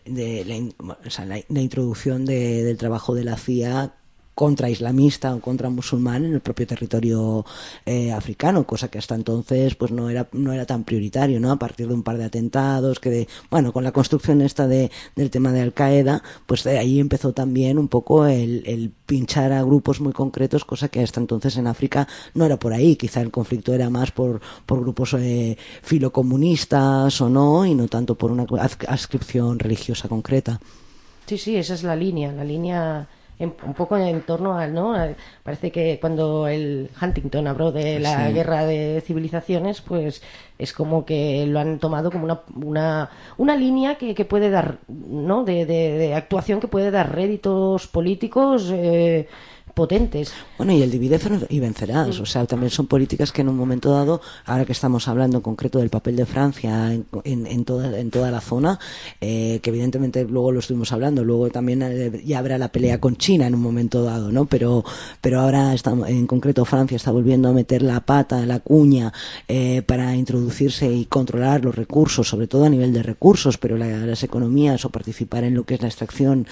la introducción del trabajo de la CIA contra islamista o contra musulmán en el propio territorio africano, cosa que hasta entonces pues no era tan prioritario, ¿no? A partir de un par de atentados con la construcción del tema de Al-Qaeda, pues de ahí empezó también un poco el pinchar a grupos muy concretos, cosa que hasta entonces en África no era por ahí. Quizá el conflicto era más por grupos filocomunistas o no, y no tanto por una adscripción religiosa concreta. Sí, esa es la línea un poco en torno al, ¿no? Parece que cuando el Huntington habló de la guerra de civilizaciones, pues es como que lo han tomado como una línea que puede dar, ¿no?, de actuación que puede dar réditos políticos potentes. Bueno, y el divide y vencerás, o sea, también son políticas que en un momento dado, ahora que estamos hablando en concreto del papel de Francia en toda la zona, que evidentemente luego lo estuvimos hablando, luego también ya habrá la pelea con China en un momento dado, ¿no? Pero ahora en concreto Francia está volviendo a meter la pata, la cuña, para introducirse y controlar los recursos, sobre todo a nivel de recursos, pero las economías, o participar en lo que es la extracción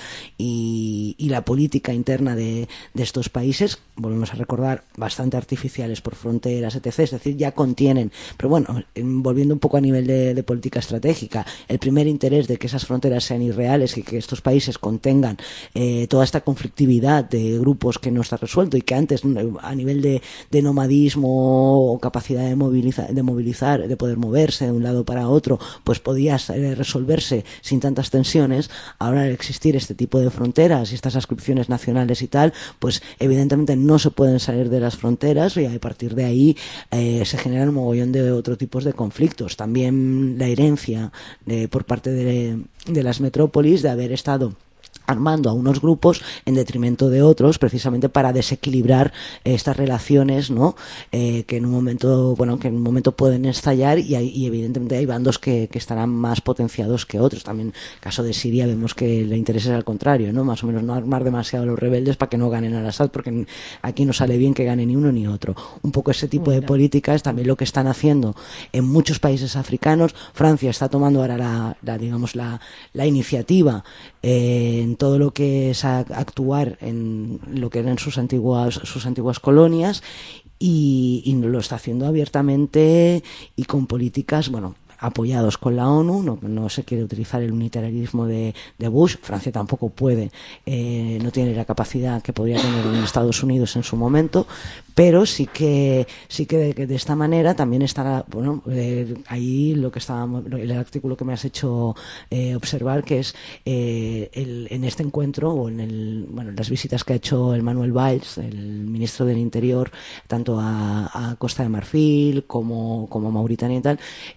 y la política interna de estos países, volvemos a recordar, bastante artificiales por fronteras, etc. Es decir, ya contienen, pero bueno, volviendo un poco a nivel de política estratégica, el primer interés de que esas fronteras sean irreales y que estos países contengan toda esta conflictividad de grupos que no está resuelto y que antes a nivel de nomadismo o capacidad de movilizar, de poder moverse de un lado para otro, pues podía resolverse sin tantas tensiones. Ahora, al existir este tipo de fronteras y estas adscripciones nacionales y tal, pues evidentemente no se pueden salir de las fronteras, y a partir de ahí se generan un mogollón de otros tipos de conflictos. También la herencia por parte de las metrópolis de haber estado armando a unos grupos en detrimento de otros, precisamente para desequilibrar estas relaciones, ¿no? Que en un momento pueden estallar, y evidentemente hay bandos que estarán más potenciados que otros. También en el caso de Siria vemos que el interés es al contrario, ¿no? Más o menos no armar demasiado a los rebeldes para que no ganen al Assad, porque aquí no sale bien que gane ni uno ni otro. Un poco ese tipo de política es también lo que están haciendo en muchos países africanos. Francia está tomando ahora la iniciativa en todo lo que es actuar en lo que eran sus antiguas colonias, y lo está haciendo abiertamente y con políticas, bueno, apoyados con la ONU. No se quiere utilizar el unitarismo de Bush. Francia tampoco puede, no tiene la capacidad que podría tener en Estados Unidos en su momento, pero sí que de esta manera también estará, bueno, ahí el artículo que me has hecho observar, que es en este encuentro, o en las visitas que ha hecho el Manuel Valls, el ministro del Interior, tanto a Costa de Marfil como Mauritania y tal,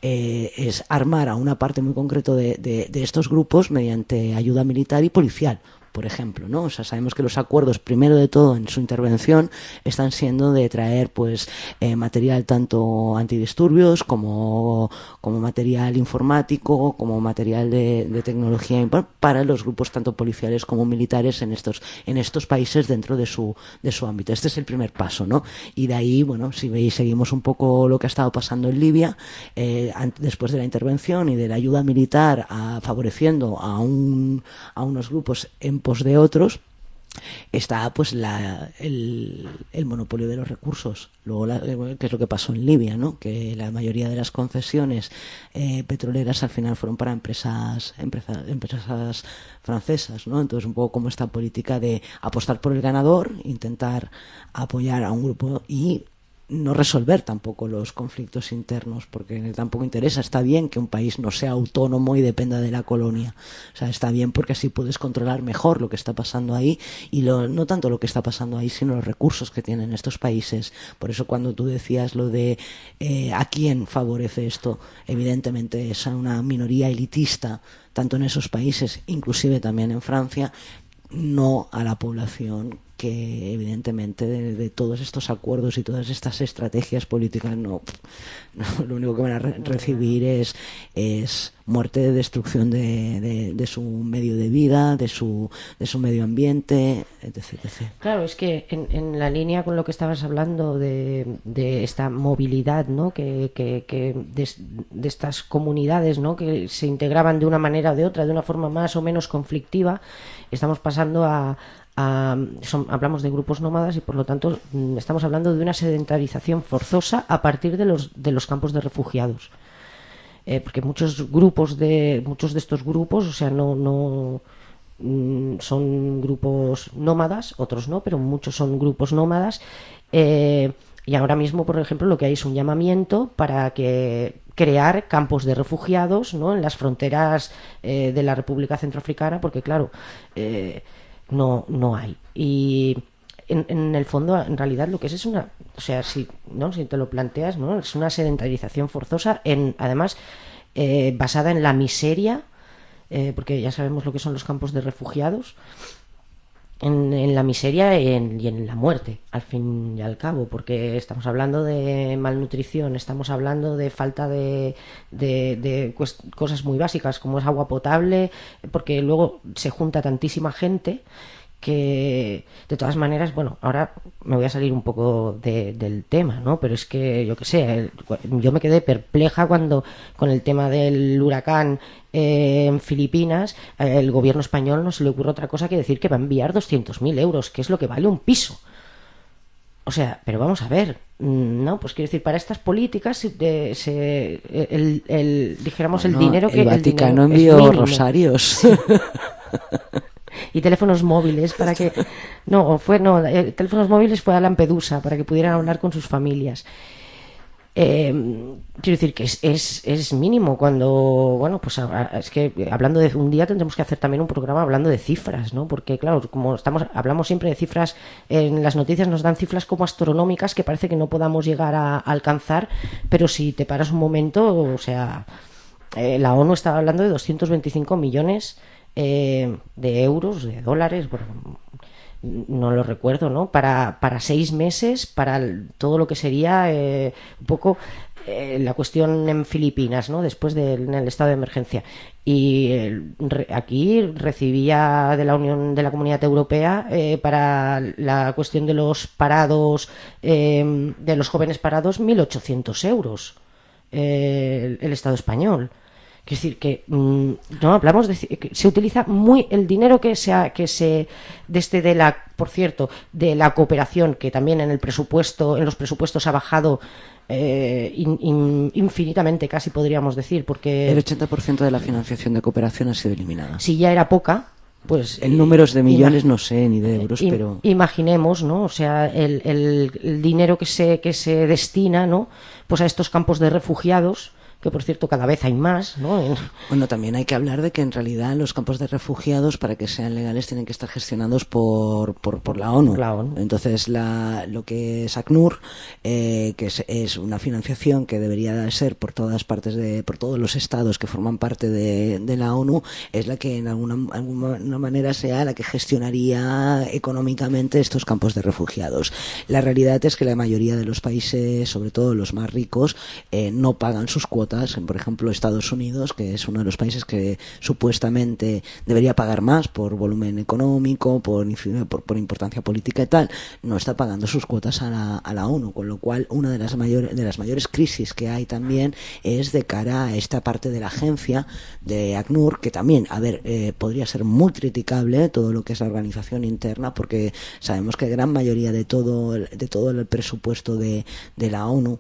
es armar a una parte muy concreto de estos grupos mediante ayuda militar y policial, por ejemplo, ¿no? O sea, sabemos que los acuerdos, primero de todo, en su intervención, están siendo de traer, pues, material tanto antidisturbios como material informático, como material de tecnología para los grupos tanto policiales como militares en estos países dentro de su ámbito. Este es el primer paso, ¿no? Y de ahí, bueno, si veis, seguimos un poco lo que ha estado pasando en Libia, después de la intervención y de la ayuda militar favoreciendo a unos grupos en pos de otros, está pues el monopolio de los recursos. Luego, ¿qué es lo que pasó en Libia, ¿no? Que la mayoría de las concesiones petroleras al final fueron para empresas francesas, ¿no? Entonces, un poco como esta política de apostar por el ganador, intentar apoyar a un grupo y no resolver tampoco los conflictos internos, porque tampoco interesa. Está bien que un país no sea autónomo y dependa de la colonia, o sea, está bien porque así puedes controlar mejor lo que está pasando ahí, y no tanto lo que está pasando ahí, sino los recursos que tienen estos países. Por eso, cuando tú decías lo de a quién favorece esto, evidentemente es a una minoría elitista, tanto en esos países, inclusive también en Francia, no a la población, que evidentemente de todos estos acuerdos y todas estas estrategias políticas no lo único que van a recibir es muerte, destrucción de su medio de vida, de su medio ambiente, etc. Claro, es que en la línea con lo que estabas hablando de esta movilidad, ¿no? que de estas comunidades, ¿no? Que se integraban de una manera o de otra, de una forma más o menos conflictiva, estamos pasando hablamos de grupos nómadas, y por lo tanto estamos hablando de una sedentarización forzosa a partir de los campos de refugiados, porque muchos de estos grupos, o sea, no son grupos nómadas, otros no, pero muchos son grupos nómadas, y ahora mismo, por ejemplo, lo que hay es un llamamiento para crear campos de refugiados, ¿no? En las fronteras de la República Centroafricana, porque claro, no hay. Y en el fondo, en realidad, lo que es una, o sea, si te lo planteas, ¿no? Es una sedentarización forzosa, además basada en la miseria, porque ya sabemos lo que son los campos de refugiados, en la miseria y en la muerte, al fin y al cabo, porque estamos hablando de malnutrición, estamos hablando de falta de cosas muy básicas como es agua potable, porque luego se junta tantísima gente que, de todas maneras, bueno, ahora me voy a salir un poco del tema, ¿no? Pero es que, yo qué sé, yo me quedé perpleja cuando con el tema del huracán en Filipinas, el gobierno español no se le ocurre otra cosa que decir que va a enviar 200.000 euros, que es lo que vale un piso. O sea, pero vamos a ver, no, pues quiero decir, para estas políticas dijéramos bueno, el dinero que el Vaticano el envió dinero es mínimo. rosarios. Sí. Y teléfonos móviles para que teléfonos móviles fue a Lampedusa para que pudieran hablar con sus familias. Quiero decir que es mínimo cuando, bueno, pues es que hablando de un día tendremos que hacer también un programa hablando de cifras, ¿no? Porque claro, como hablamos siempre de cifras, en las noticias nos dan cifras como astronómicas que parece que no podamos llegar a alcanzar, pero si te paras un momento, o sea, la ONU estaba hablando de 225 millones de euros, de dólares, bueno, no lo recuerdo, ¿no? Para 6 meses, para todo lo que sería un poco la cuestión en Filipinas, ¿no? Después en el estado de emergencia. Y aquí recibía de la Unión, de la Comunidad Europea, para la cuestión de los parados, de los jóvenes parados, 1.800 euros el Estado español. Es decir, que no hablamos que se utiliza muy el dinero por cierto, de la cooperación, que también en los presupuestos ha bajado infinitamente, casi podríamos decir, porque el 80% de la financiación de cooperación ha sido eliminada. Si ya era poca, pues en números de millones no sé, ni de euros, pero imaginemos, ¿no? O sea, el dinero que se destina, ¿no? Pues a estos campos de refugiados, que por cierto cada vez hay más, ¿no? Bueno, también hay que hablar de que en realidad los campos de refugiados, para que sean legales, tienen que estar gestionados por la ONU. Entonces lo que es ACNUR, que es una financiación que debería ser por todas partes por todos los estados que forman parte de la ONU, es la que en alguna manera sea la que gestionaría económicamente estos campos de refugiados. La realidad es que la mayoría de los países, sobre todo los más ricos, no pagan sus cuotas. Por ejemplo, Estados Unidos, que es uno de los países que supuestamente debería pagar más por volumen económico, por importancia política y tal, no está pagando sus cuotas a la ONU, con lo cual una de las mayores crisis que hay también es de cara a esta parte de la agencia de ACNUR, que también, podría ser muy criticable todo lo que es la organización interna, porque sabemos que gran mayoría de todo el presupuesto de la ONU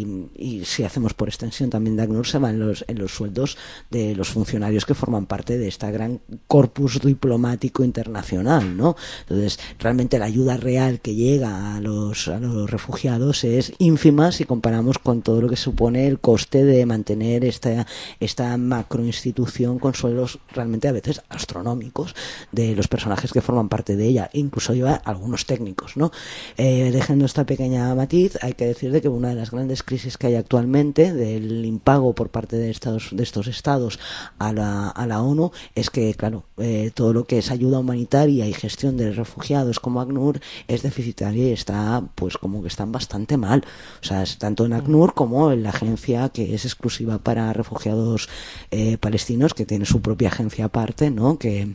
y si hacemos por extensión también de ACNUR se va en los sueldos de los funcionarios que forman parte de esta gran corpus diplomático internacional, ¿no? Entonces, realmente la ayuda real que llega a los refugiados es ínfima si comparamos con todo lo que supone el coste de mantener esta macroinstitución con sueldos realmente a veces astronómicos de los personajes que forman parte de ella, incluso lleva algunos técnicos, ¿no? Dejando esta pequeña matiz, hay que decir de que una de las grandes crisis que hay actualmente del impago por parte de estos estados a la ONU es que, claro, todo lo que es ayuda humanitaria y gestión de refugiados como ACNUR es deficitaria y está, pues, como que están bastante mal. O sea, es tanto en ACNUR como en la agencia que es exclusiva para refugiados palestinos, que tiene su propia agencia aparte, ¿no? Que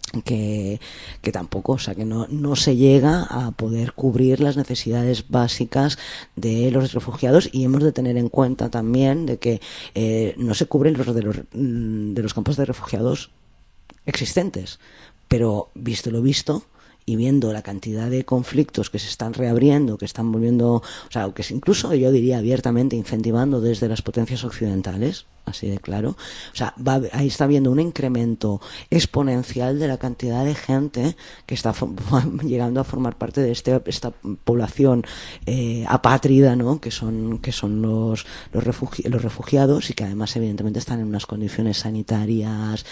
tampoco, o sea, que no se llega a poder cubrir las necesidades básicas de los refugiados, y hemos de tener en cuenta también de que no se cubren los de los campos de refugiados existentes, pero visto lo visto y viendo la cantidad de conflictos que se están reabriendo, que están volviendo, o sea, que incluso yo diría abiertamente incentivando desde las potencias occidentales, así de claro, o sea, ahí está habiendo un incremento exponencial de la cantidad de gente que está llegando a formar parte de esta población apátrida, ¿no? Que son los refugiados, y que además evidentemente están en unas condiciones sanitarias,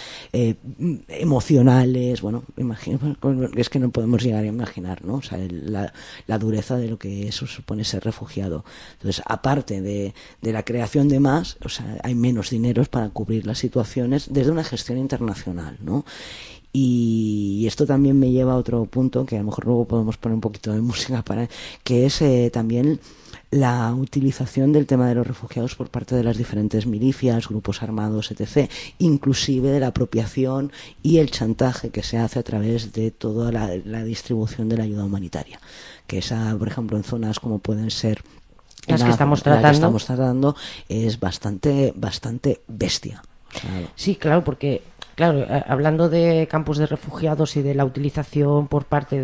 emocionales, bueno, es que no podemos llegar a imaginar, ¿no? O sea, la dureza de lo que eso supone ser refugiado. Entonces, aparte de la creación de más, o sea, hay menos dineros para cubrir las situaciones desde una gestión internacional, ¿no? Y esto también me lleva a otro punto, que a lo mejor luego podemos poner un poquito de música para, que es también la utilización del tema de los refugiados por parte de las diferentes milicias, grupos armados, etc., inclusive de la apropiación y el chantaje que se hace a través de toda la distribución de la ayuda humanitaria, que esa, por ejemplo, en zonas como pueden ser las que estamos tratando, es bastante bestia. O sea, sí, claro, porque hablando de campos de refugiados y de la utilización por parte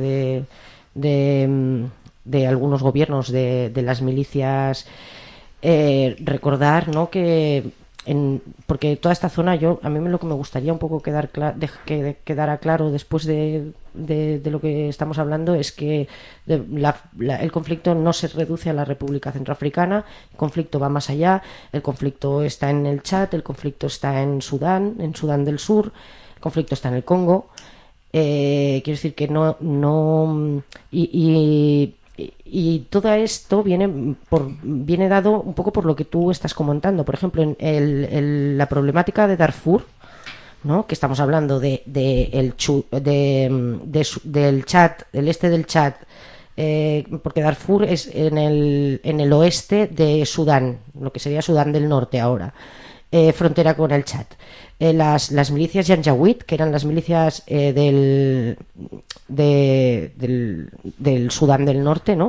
de algunos gobiernos de las milicias, recordar, ¿no?, que porque toda esta zona, a mí lo que me gustaría un poco que quedara claro después de lo que estamos hablando es que el conflicto no se reduce a la República Centroafricana, el conflicto va más allá, el conflicto está en el Chad, el conflicto está en Sudán del Sur, el conflicto está en el Congo. Quiero decir que y todo esto viene dado un poco por lo que tú estás comentando. Por ejemplo, en la problemática de Darfur, ¿no?, que estamos hablando del Chad, el este del Chad, porque Darfur es en el oeste de Sudán, lo que sería Sudán del Norte ahora, frontera con el Chad. Las milicias Janjaweed, que eran las milicias del Sudán del Norte, ¿no?,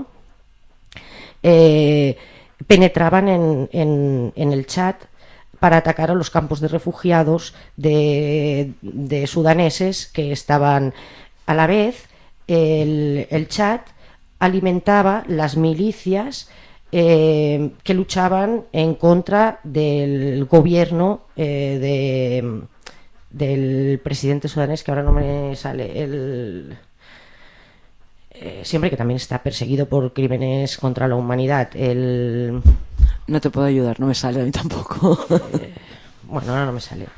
penetraban en el Chad para atacar a los campos de refugiados de sudaneses que estaban. A la vez, el Chad alimentaba las milicias que luchaban en contra del gobierno del presidente sudanés, que ahora no me sale, siempre, que también está perseguido por crímenes contra la humanidad. No te puedo ayudar, no me sale a mí tampoco. Bueno, ahora no me sale.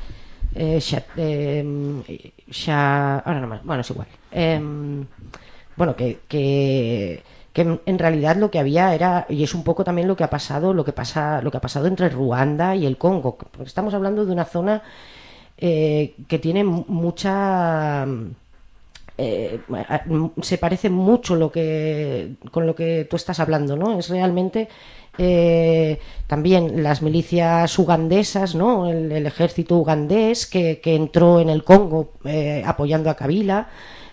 Ahora no me, bueno, es igual. Bueno, que en realidad lo que había era, y es un poco también lo que ha pasado entre Ruanda y el Congo, porque estamos hablando de una zona que tiene mucha se parece mucho con lo que tú estás hablando, ¿no? Es realmente también las milicias ugandesas, ¿no?, el ejército ugandés que entró en el Congo apoyando a Kabila,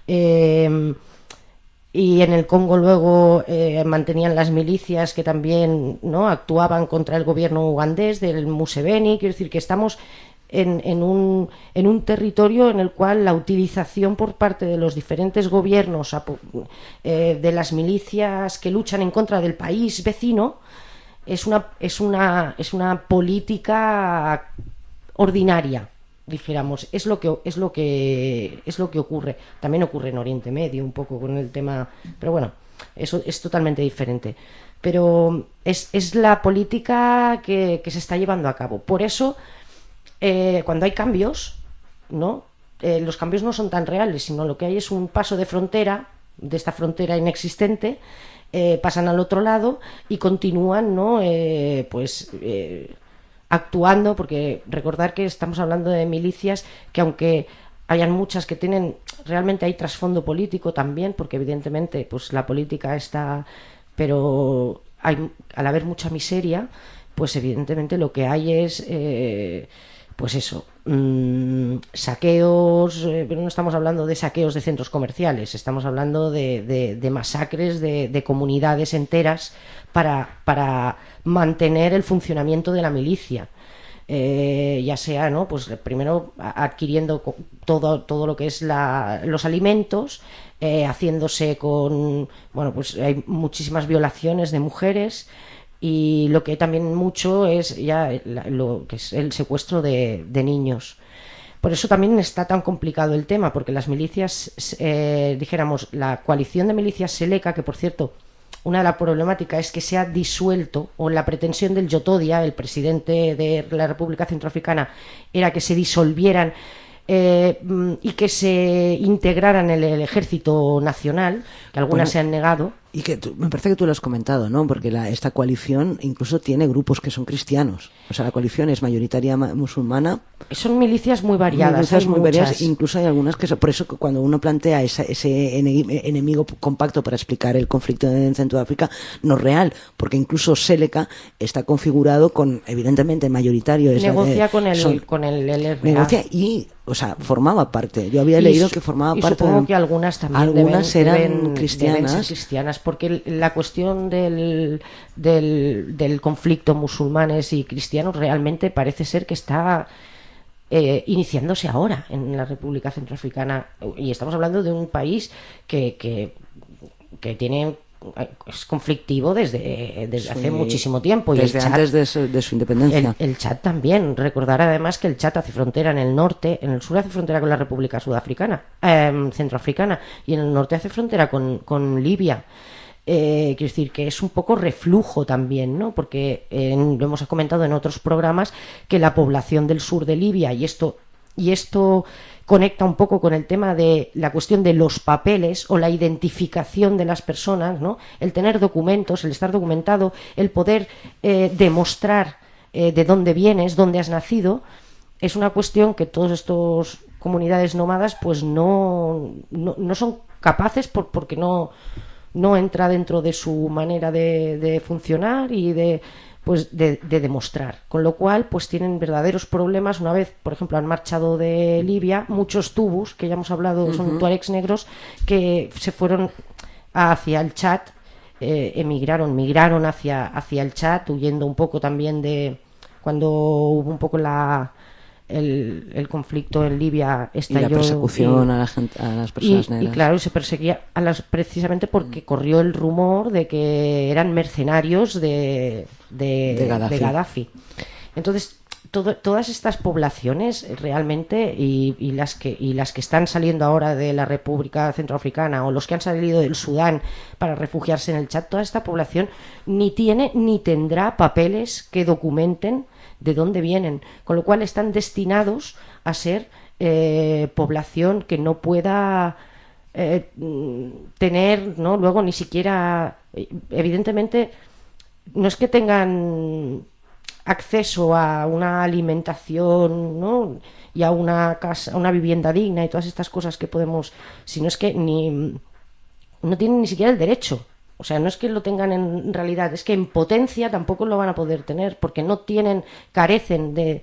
y en el Congo luego mantenían las milicias que también, ¿no?, actuaban contra el gobierno ugandés del Museveni. Quiero decir que estamos en un territorio en el cual la utilización por parte de los diferentes gobiernos de las milicias que luchan en contra del país vecino es una política ordinaria, dijéramos. Es lo que ocurre. También ocurre en Oriente Medio un poco con el tema, pero bueno, eso es totalmente diferente. Pero es la política que se está llevando a cabo. Por eso, cuando hay cambios, ¿no?, los cambios no son tan reales, sino lo que hay es un paso de frontera, de esta frontera inexistente, pasan al otro lado y continúan, ¿no?, actuando, porque recordar que estamos hablando de milicias que, aunque hayan muchas que tienen, realmente hay trasfondo político también, porque evidentemente pues la política está, pero al haber mucha miseria, pues evidentemente lo que hay es pues eso, saqueos, pero no estamos hablando de saqueos de centros comerciales, estamos hablando de masacres de comunidades enteras para mantener el funcionamiento de la milicia. Ya sea, ¿no?, pues primero adquiriendo todo lo que es los alimentos, haciéndose con, bueno, pues hay muchísimas violaciones de mujeres, y lo que hay también mucho es ya lo que es el secuestro de niños. Por eso también está tan complicado el tema, porque las milicias, dijéramos, la coalición de milicias Seleka, que por cierto, una de las problemáticas es que se ha disuelto, o la pretensión del Yotodia, el presidente de la República Centroafricana, era que se disolvieran y que se integraran en el ejército nacional, que algunas se han negado. Y que me parece que tú lo has comentado, ¿no? Porque esta coalición incluso tiene grupos que son cristianos. O sea, la coalición es mayoritaria musulmana. Son milicias muy variadas. Milicias muy variadas. Incluso hay algunas que por eso que cuando uno plantea ese enemigo compacto para explicar el conflicto en Centroáfrica, no es real. Porque incluso Séleca está configurado con, evidentemente, mayoritario. Negocia con el LRA. Negocia y... O sea, formaba parte. Yo había leído que formaba parte. Supongo que algunas también eran cristianas. Deben ser cristianas, porque la cuestión del conflicto musulmanes y cristianos realmente parece ser que está iniciándose ahora en la República Centroafricana. Y estamos hablando de un país que tiene... es conflictivo desde hace muchísimo tiempo y desde antes de su independencia. El Chad también. Recordar además que el Chad hace frontera en el norte, en el sur hace frontera con la República Centroafricana, y en el norte hace frontera con Libia. Quiero decir que es un poco reflujo también, ¿no? Porque lo hemos comentado en otros programas que la población del sur de Libia, y esto conecta un poco con el tema de la cuestión de los papeles o la identificación de las personas, ¿no? El tener documentos, el estar documentado, el poder demostrar de dónde vienes, dónde has nacido, es una cuestión que todas estas comunidades nómadas pues no son capaces porque no entra dentro de su manera de funcionar y de demostrar, con lo cual pues tienen verdaderos problemas. Una vez, por ejemplo, han marchado de Libia muchos tubus, que ya hemos hablado, son tuaregs negros, que se fueron hacia el Chad, migraron hacia el Chad, huyendo un poco también de cuando hubo un poco el conflicto en Libia, estalló, y la persecución a las personas negras. Y claro, se perseguía precisamente porque corrió el rumor de que eran mercenarios de Gaddafi. Entonces, todas estas poblaciones realmente y las que están saliendo ahora de la República Centroafricana o los que han salido del Sudán para refugiarse en el Chad, toda esta población ni tiene ni tendrá papeles que documenten de dónde vienen, con lo cual están destinados a ser población que no pueda tener, ¿no? Luego ni siquiera, evidentemente, no es que tengan acceso a una alimentación, ¿no? Y a una casa, a una vivienda digna y todas estas cosas que podemos, sino es que no tienen ni siquiera el derecho. O sea, no es que lo tengan en realidad, es que en potencia tampoco lo van a poder tener, porque carecen de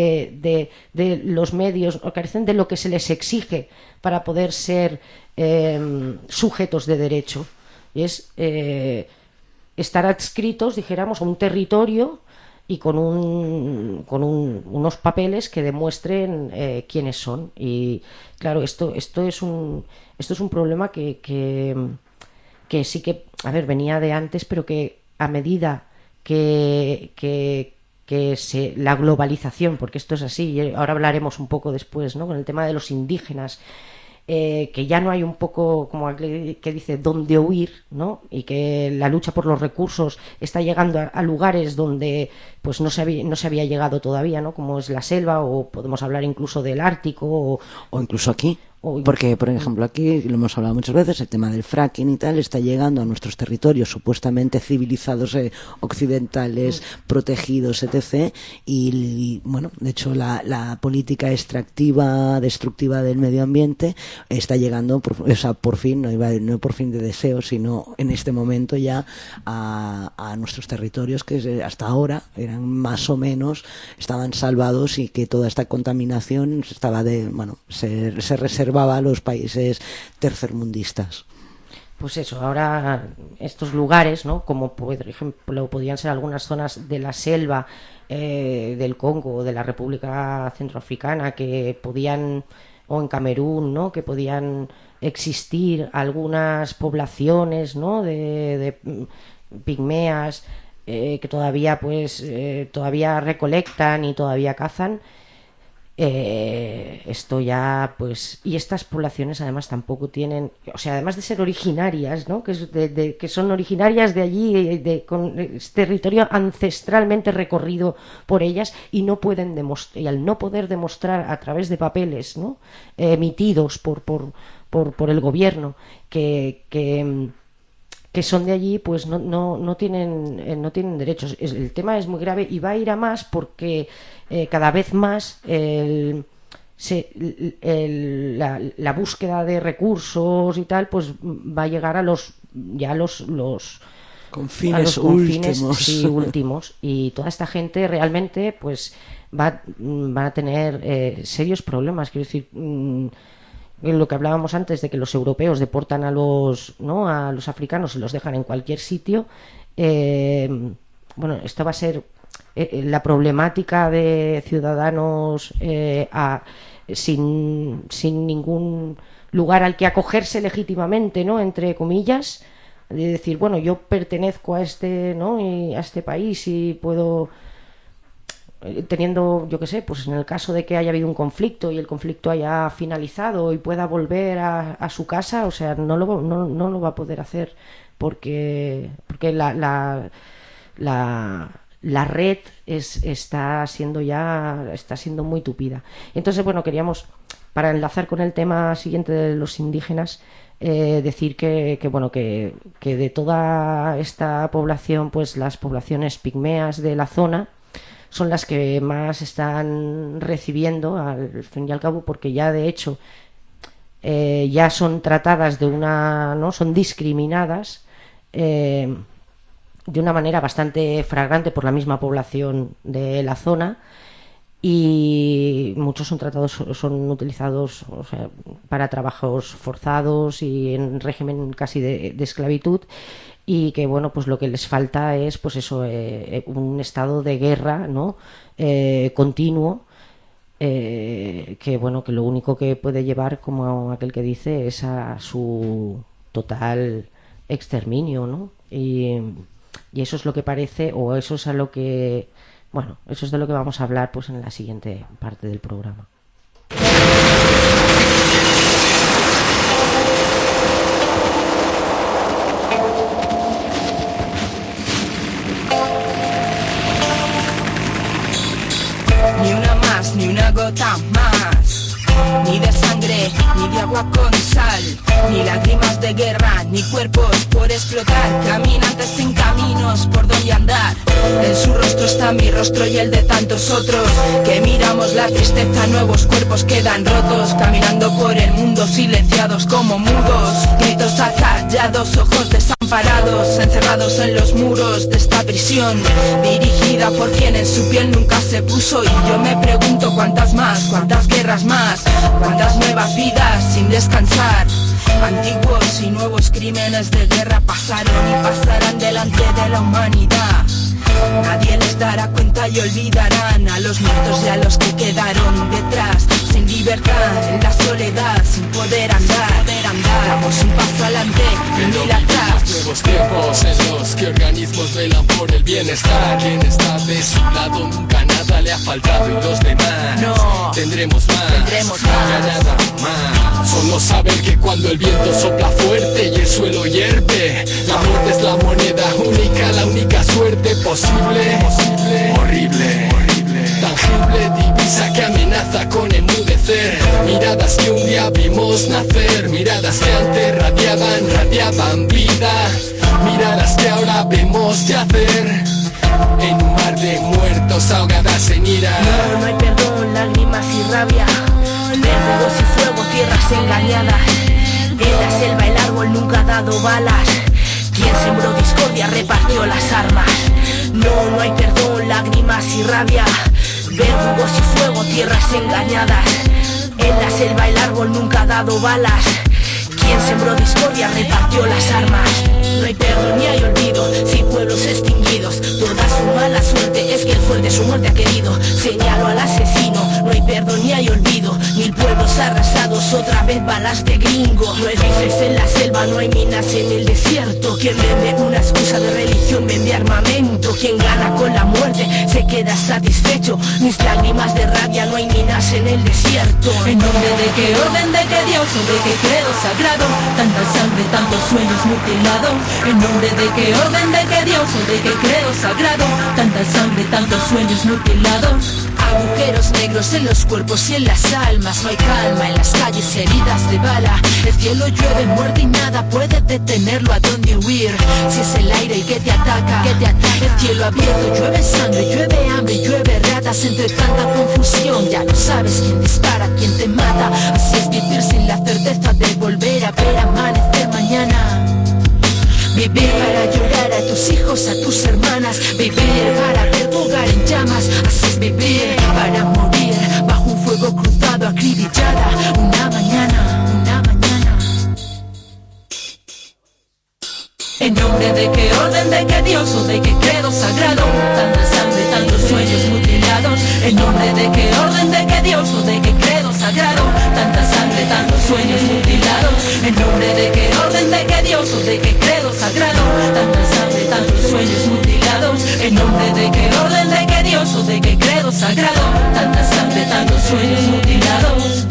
los medios, o carecen de lo que se les exige para poder ser sujetos de derecho. Y es estar adscritos, dijéramos, a un territorio y con unos papeles que demuestren quiénes son. Y claro, esto es un problema que sí que, a ver, venía de antes, pero que a medida que la globalización, porque esto es así, y ahora hablaremos un poco después, ¿no? Con el tema de los indígenas, que ya no hay un poco, como que dice, dónde huir, ¿no? Y que la lucha por los recursos está llegando a lugares donde pues no se había llegado todavía, ¿no? Como es la selva, o podemos hablar incluso del Ártico, o incluso aquí. Porque, por ejemplo, aquí lo hemos hablado muchas veces, el tema del fracking y tal está llegando a nuestros territorios supuestamente civilizados, occidentales, protegidos, etc. Y bueno, de hecho la política extractiva, destructiva del medio ambiente está llegando, por fin, no por fin de deseo, sino en este momento ya a nuestros territorios que hasta ahora eran más o menos, estaban salvados, y que toda esta contaminación se reservaba a los países tercermundistas. Pues eso, ahora estos lugares, ¿no? Como por ejemplo podían ser algunas zonas de la selva del Congo o de la República Centroafricana, que podían, o en Camerún, ¿no? Que podían existir algunas poblaciones, ¿no? de pigmeas que todavía todavía recolectan y todavía cazan. Esto ya pues, y estas poblaciones además tampoco tienen, o sea, además de ser originarias, ¿no? Que son originarias de allí, con territorio ancestralmente recorrido por ellas, y no pueden demostrar, y al no poder demostrar a través de papeles, ¿no? Emitidos por el gobierno que que son de allí, pues no tienen derechos. El tema es muy grave y va a ir a más porque cada vez más la búsqueda de recursos y tal, pues va a llegar a los confines últimos, y toda esta gente realmente pues van a tener serios problemas. Quiero decir, lo que hablábamos antes de que los europeos deportan a los africanos y los dejan en cualquier sitio. Bueno, esto va a ser la problemática de ciudadanos sin ningún lugar al que acogerse legítimamente, ¿no?, entre comillas, de decir, bueno, yo pertenezco a este, ¿no?, y a este país y puedo, teniendo, yo qué sé, pues en el caso de que haya habido un conflicto y el conflicto haya finalizado y pueda volver a su casa, o sea, no lo va a poder hacer porque la red está siendo muy tupida. Entonces, bueno, queríamos, para enlazar con el tema siguiente de los indígenas, decir que de toda esta población, pues las poblaciones pigmeas de la zona son las que más están recibiendo, al fin y al cabo, porque ya de hecho ya son tratadas son discriminadas de una manera bastante flagrante por la misma población de la zona, y muchos son utilizados, o sea, para trabajos forzados y en régimen casi de esclavitud, y que bueno, pues lo que les falta es pues eso, un estado de guerra, ¿no?, continuo, que bueno, que lo único que puede llevar, como aquel que dice, es a su total exterminio, ¿no? Y eso es lo que parece, o eso es a lo que, bueno, eso es de lo que vamos a hablar pues en la siguiente parte del programa. Ni una más, ni una gota más, ni de sangre, ni de agua con sal, ni lágrimas de guerra, ni cuerpos por explotar, caminantes sin caminos por donde andar. En su rostro está mi rostro y el de tantos otros, que miramos la tristeza, nuevos cuerpos quedan rotos, caminando por el mundo silenciados como mudos, gritos acallados, ojos desamparados, encerrados en los muros de esta prisión, dirigida por quien en su piel nunca se puso. Y yo me pregunto cuántas más, cuántas guerras más, cuántas nuevas vidas sin descansar. Antiguos y nuevos crímenes de guerra pasaron y pasarán delante de la humanidad. Nadie les dará cuenta y olvidarán a los muertos y a los que quedaron detrás, sin libertad, en la soledad, sin poder andar. Damos un paso adelante y mil atrás. Nuevos tiempos en los que organismos velan por el bienestar. Quien está de su lado nunca nada le ha faltado, y los demás no tendremos más, ya nada más. Solo saber que cuando el viento sopla fuerte y el suelo hierve, la muerte es la moneda única, la única suerte posible, horrible, tangible, divisa que amenaza con enmudecer. Miradas que un día vimos nacer, miradas que antes radiaban vida, miradas que ahora vemos yacer en un mar de muertos ahogadas en ira. No hay perdón, lágrimas y rabia, verdugos y fuego, tierras engañadas. En la selva el árbol nunca ha dado balas, quien sembró discordia repartió las armas. No hay perdón, lágrimas y rabia, verdugos y fuego, tierras engañadas. En la selva el árbol nunca ha dado balas, quien sembró discordia repartió las armas. No hay perdón ni hay olvido, si pueblos extinguidos, toda su mala suerte es que el fuerte su muerte ha querido. Señalo al asesino, no hay perdón ni hay olvido, mil pueblos arrasados, otra vez balas de gringo. No hay rifles en la selva, no hay minas en el desierto. Quien vende una excusa de religión vende armamento. Quien gana con la muerte se queda satisfecho. Mis lágrimas de rabia, no hay minas en el desierto. En nombre de qué orden, de qué Dios o de qué credo sagrado, tanta sangre, tantos sueños mutilados. En nombre de qué orden, de qué Dios o de qué credo sagrado, tanta sangre, tantos sueños mutilados. Agujeros negros en los cuerpos y en las almas. No hay calma en las calles heridas de bala. El cielo llueve, muerde y nada puede detenerlo. ¿A dónde huir? Si es el aire el que te ataca, el cielo abierto, llueve sangre, llueve hambre, llueve ratas. Entre tanta confusión ya no sabes quién dispara, quién te mata. Así es vivir sin la certeza de volver a ver amanecer mañana. Vivir para llorar a tus hijos, a tus hermanas. Vivir para ver tu hogar en llamas. Así es vivir para morir bajo un fuego cruzado, acribillada. Una mañana, una mañana. En nombre de qué orden, de qué Dios o de qué credo sagrado. Tanta sangre, tantos sueños mutilados. En nombre de qué orden, de qué Dios o de qué credo sagrado. Tanta sangre, tantos sueños mutilados. En nombre de qué orden, de qué Dios o de qué credo sagrado. Tanta sangre, tantos sueños mutilados. En nombre de qué orden, de qué Dios o de qué credo sagrado. Tanta sangre, tantos sueños mutilados.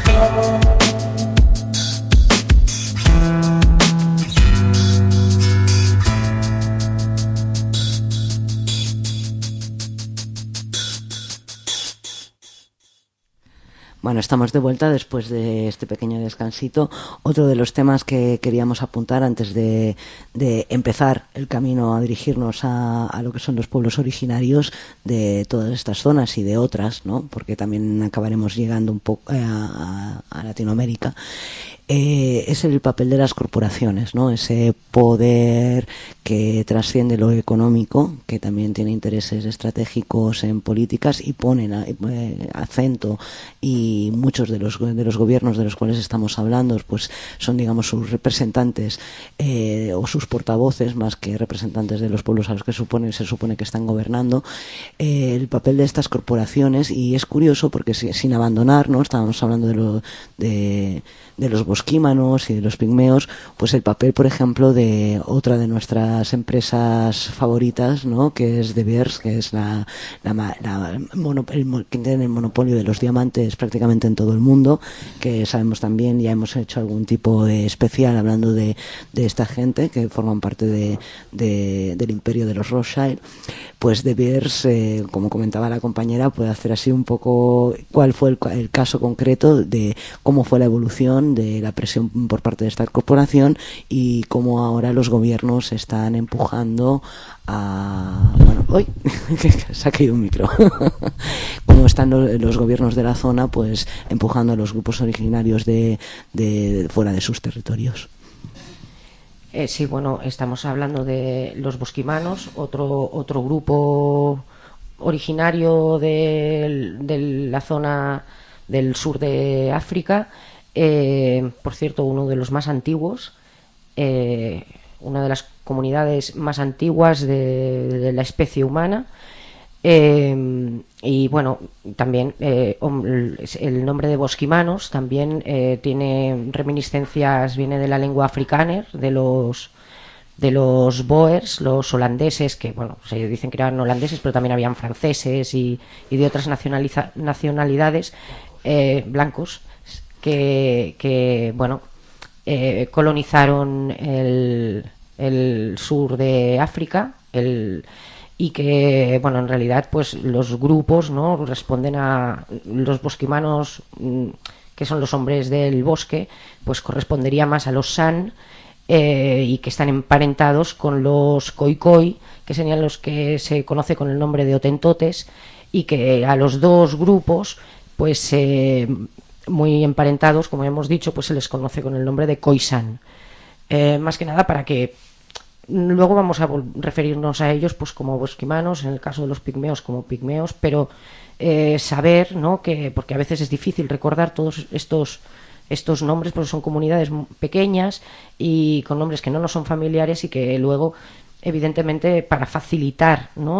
Bueno, estamos de vuelta después de este pequeño descansito. Otro de los temas que queríamos apuntar antes de empezar el camino a dirigirnos a lo que son los pueblos originarios de todas estas zonas y de otras, ¿no? Porque también acabaremos llegando un poco a Latinoamérica. Es el papel de las corporaciones, ¿no? Ese poder que trasciende lo económico, que también tiene intereses estratégicos en políticas y ponen acento, y muchos de los gobiernos de los cuales estamos hablando pues son, digamos, sus representantes o sus portavoces más que representantes de los pueblos a los que se supone que están gobernando. El papel de estas corporaciones, y es curioso porque sin abandonar, ¿no? Estábamos hablando de los bosquímanos y de los pigmeos, pues el papel, por ejemplo, de otra de nuestras empresas favoritas, ¿no? Que es De Beers, que es que tiene el monopolio de los diamantes prácticamente en todo el mundo, que sabemos también, ya hemos hecho algún tipo de especial hablando de esta gente que forman parte del imperio de los Rothschild. Pues De Beers, como comentaba la compañera, puede hacer así un poco cuál fue el caso concreto de cómo fue la evolución de la presión por parte de esta corporación y cómo ahora los gobiernos están empujando a... Bueno, ¡uy! Se ha caído un micro. Cómo están los gobiernos de la zona pues empujando a los grupos originarios de fuera de sus territorios. Sí, bueno, estamos hablando de los bosquimanos, otro grupo originario de la zona del sur de África. Por cierto, uno de los más antiguos, una de las comunidades más antiguas de la especie humana. Y bueno, también el nombre de bosquimanos también tiene reminiscencias, viene de la lengua afrikaner, de los Boers, los holandeses, que bueno, se dicen que eran holandeses, pero también habían franceses y de otras nacionalidades blancos que bueno, colonizaron el sur de África, y que bueno, en realidad pues los grupos, ¿no?, responden a los bosquimanos, que son los hombres del bosque, pues correspondería más a los San, y que están emparentados con los Khoikhoi, que serían los que se conoce con el nombre de Hotentotes, y que a los dos grupos pues muy emparentados, como hemos dicho, pues se les conoce con el nombre de Khoisan. Más que nada para que luego vamos a referirnos a ellos pues como bosquimanos, en el caso de los pigmeos como pigmeos, pero saber, ¿no?, que porque a veces es difícil recordar todos estos nombres, porque son comunidades pequeñas y con nombres que no nos son familiares, y que luego evidentemente para facilitar, ¿no?,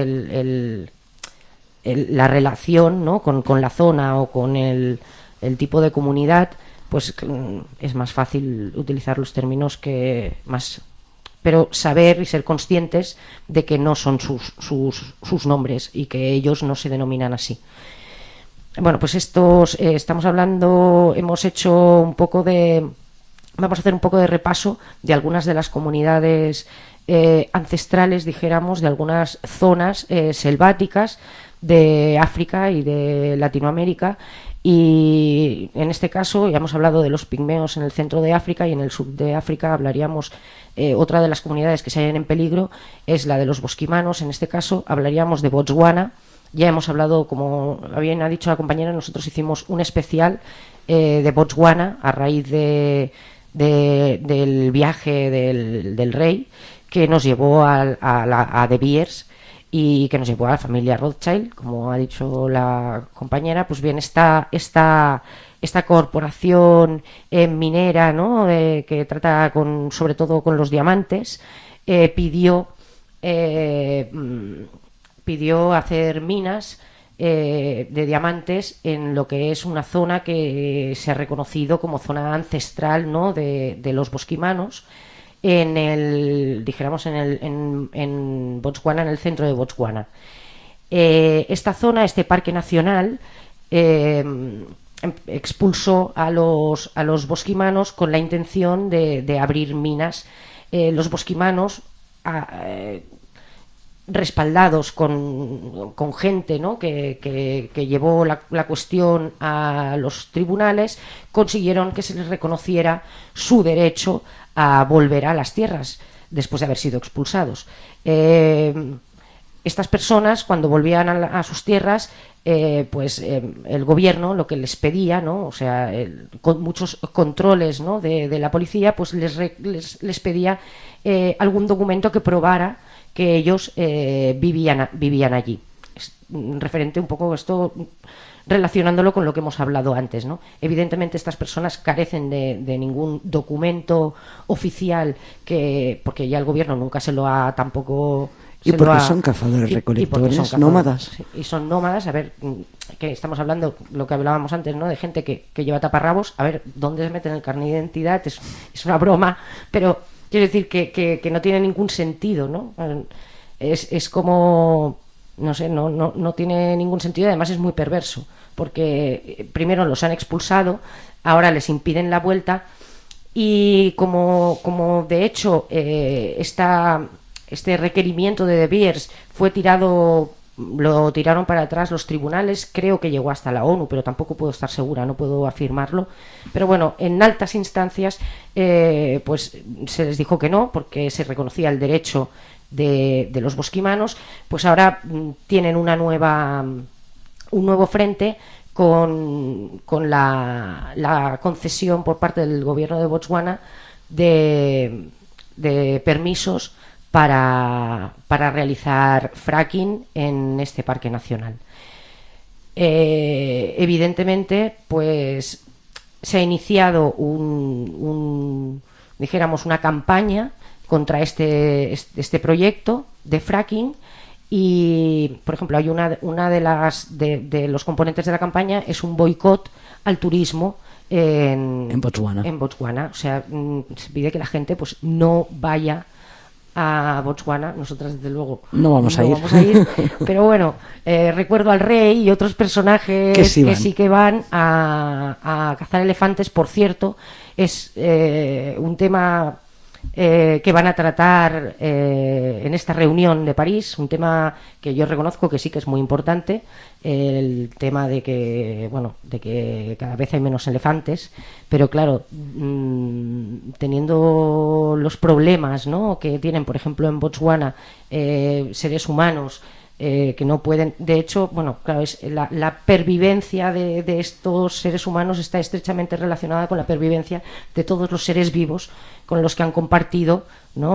la relación, ¿no?, con la zona o con el tipo de comunidad, pues es más fácil utilizar los términos que más, pero saber y ser conscientes de que no son sus nombres y que ellos no se denominan así. Bueno, pues estamos hablando, vamos a hacer un poco de repaso de algunas de las comunidades ancestrales, dijéramos, de algunas zonas selváticas de África y de Latinoamérica, Y en este caso ya hemos hablado de los pigmeos en el centro de África, y en el sur de África hablaríamos, otra de las comunidades que se hallan en peligro es la de los bosquimanos. En este caso hablaríamos de Botswana. Ya hemos hablado, como bien ha dicho la compañera, nosotros hicimos un especial de Botswana a raíz del viaje del rey, que nos llevó a De Beers y que nos llevó a la familia Rothschild, como ha dicho la compañera. Pues bien, esta corporación minera, ¿no?, que trata sobre todo con los diamantes, pidió hacer minas de diamantes en lo que es una zona que se ha reconocido como zona ancestral, ¿no?, de los bosquimanos, en Botswana, en el centro de Botswana. Esta zona, este parque nacional, expulsó a los bosquimanos con la intención de abrir minas. Los bosquimanos, respaldados con gente, ¿no?, que llevó la cuestión a los tribunales, consiguieron que se les reconociera su derecho a volver a las tierras después de haber sido expulsados. Estas personas, cuando volvían a sus tierras, el gobierno lo que les pedía, ¿no?, o sea, con muchos controles, ¿no?, de la policía, pues les pedía algún documento que probara que ellos vivían allí. Es referente un poco esto, relacionándolo con lo que hemos hablado antes, ¿no? Evidentemente estas personas carecen de ningún documento oficial, porque ya el gobierno nunca se lo ha tampoco... Y porque son cazadores recolectores, nómadas. Sí, y son nómadas. A ver, que estamos hablando, lo que hablábamos antes, ¿no?, de gente que lleva taparrabos. A ver, ¿dónde se meten el carnet de identidad? Es una broma, pero quiero decir que no tiene ningún sentido, ¿no? Es como... No sé, no tiene ningún sentido, y además es muy perverso, porque primero los han expulsado, ahora les impiden la vuelta, y como de hecho este requerimiento de Beers lo tiraron para atrás los tribunales, creo que llegó hasta la ONU, pero tampoco puedo estar segura, no puedo afirmarlo, pero bueno, en altas instancias pues se les dijo que no, porque se reconocía el derecho de los bosquimanos. Pues ahora tienen un nuevo frente con la concesión por parte del gobierno de Botswana de permisos para realizar fracking en este parque nacional. Evidentemente, pues se ha iniciado una campaña contra este proyecto de fracking, y por ejemplo hay una de los componentes de la campaña es un boicot al turismo en Botswana. O sea, se pide que la gente pues no vaya a Botswana. Nosotras desde luego no vamos a ir, pero bueno, recuerdo al rey y otros personajes que sí que van a cazar elefantes. Por cierto, es un tema que van a tratar en esta reunión de París, un tema que yo reconozco que sí que es muy importante, el tema de que cada vez hay menos elefantes, pero claro, teniendo los problemas, ¿no?, que tienen, por ejemplo, en Botswana seres humanos que no pueden, de hecho, bueno, claro, es la pervivencia de estos seres humanos está estrechamente relacionada con la pervivencia de todos los seres vivos con los que han compartido, ¿no?,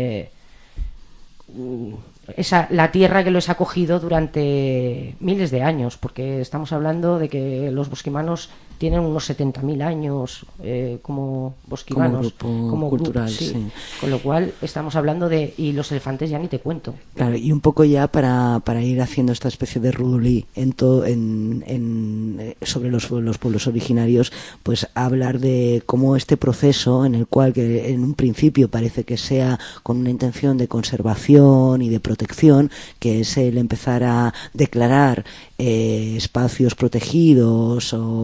la tierra que los ha acogido durante miles de años, porque estamos hablando de que los bosquimanos tienen unos 70.000 años como bosquimanos, como grupo cultural, sí. Con lo cual estamos hablando y los elefantes ya ni te cuento. Claro, y un poco ya para ir haciendo esta especie de rudulí sobre los pueblos originarios, pues hablar de cómo este proceso, en el cual que en un principio parece que sea con una intención de conservación y de protección, que es el empezar a declarar espacios protegidos o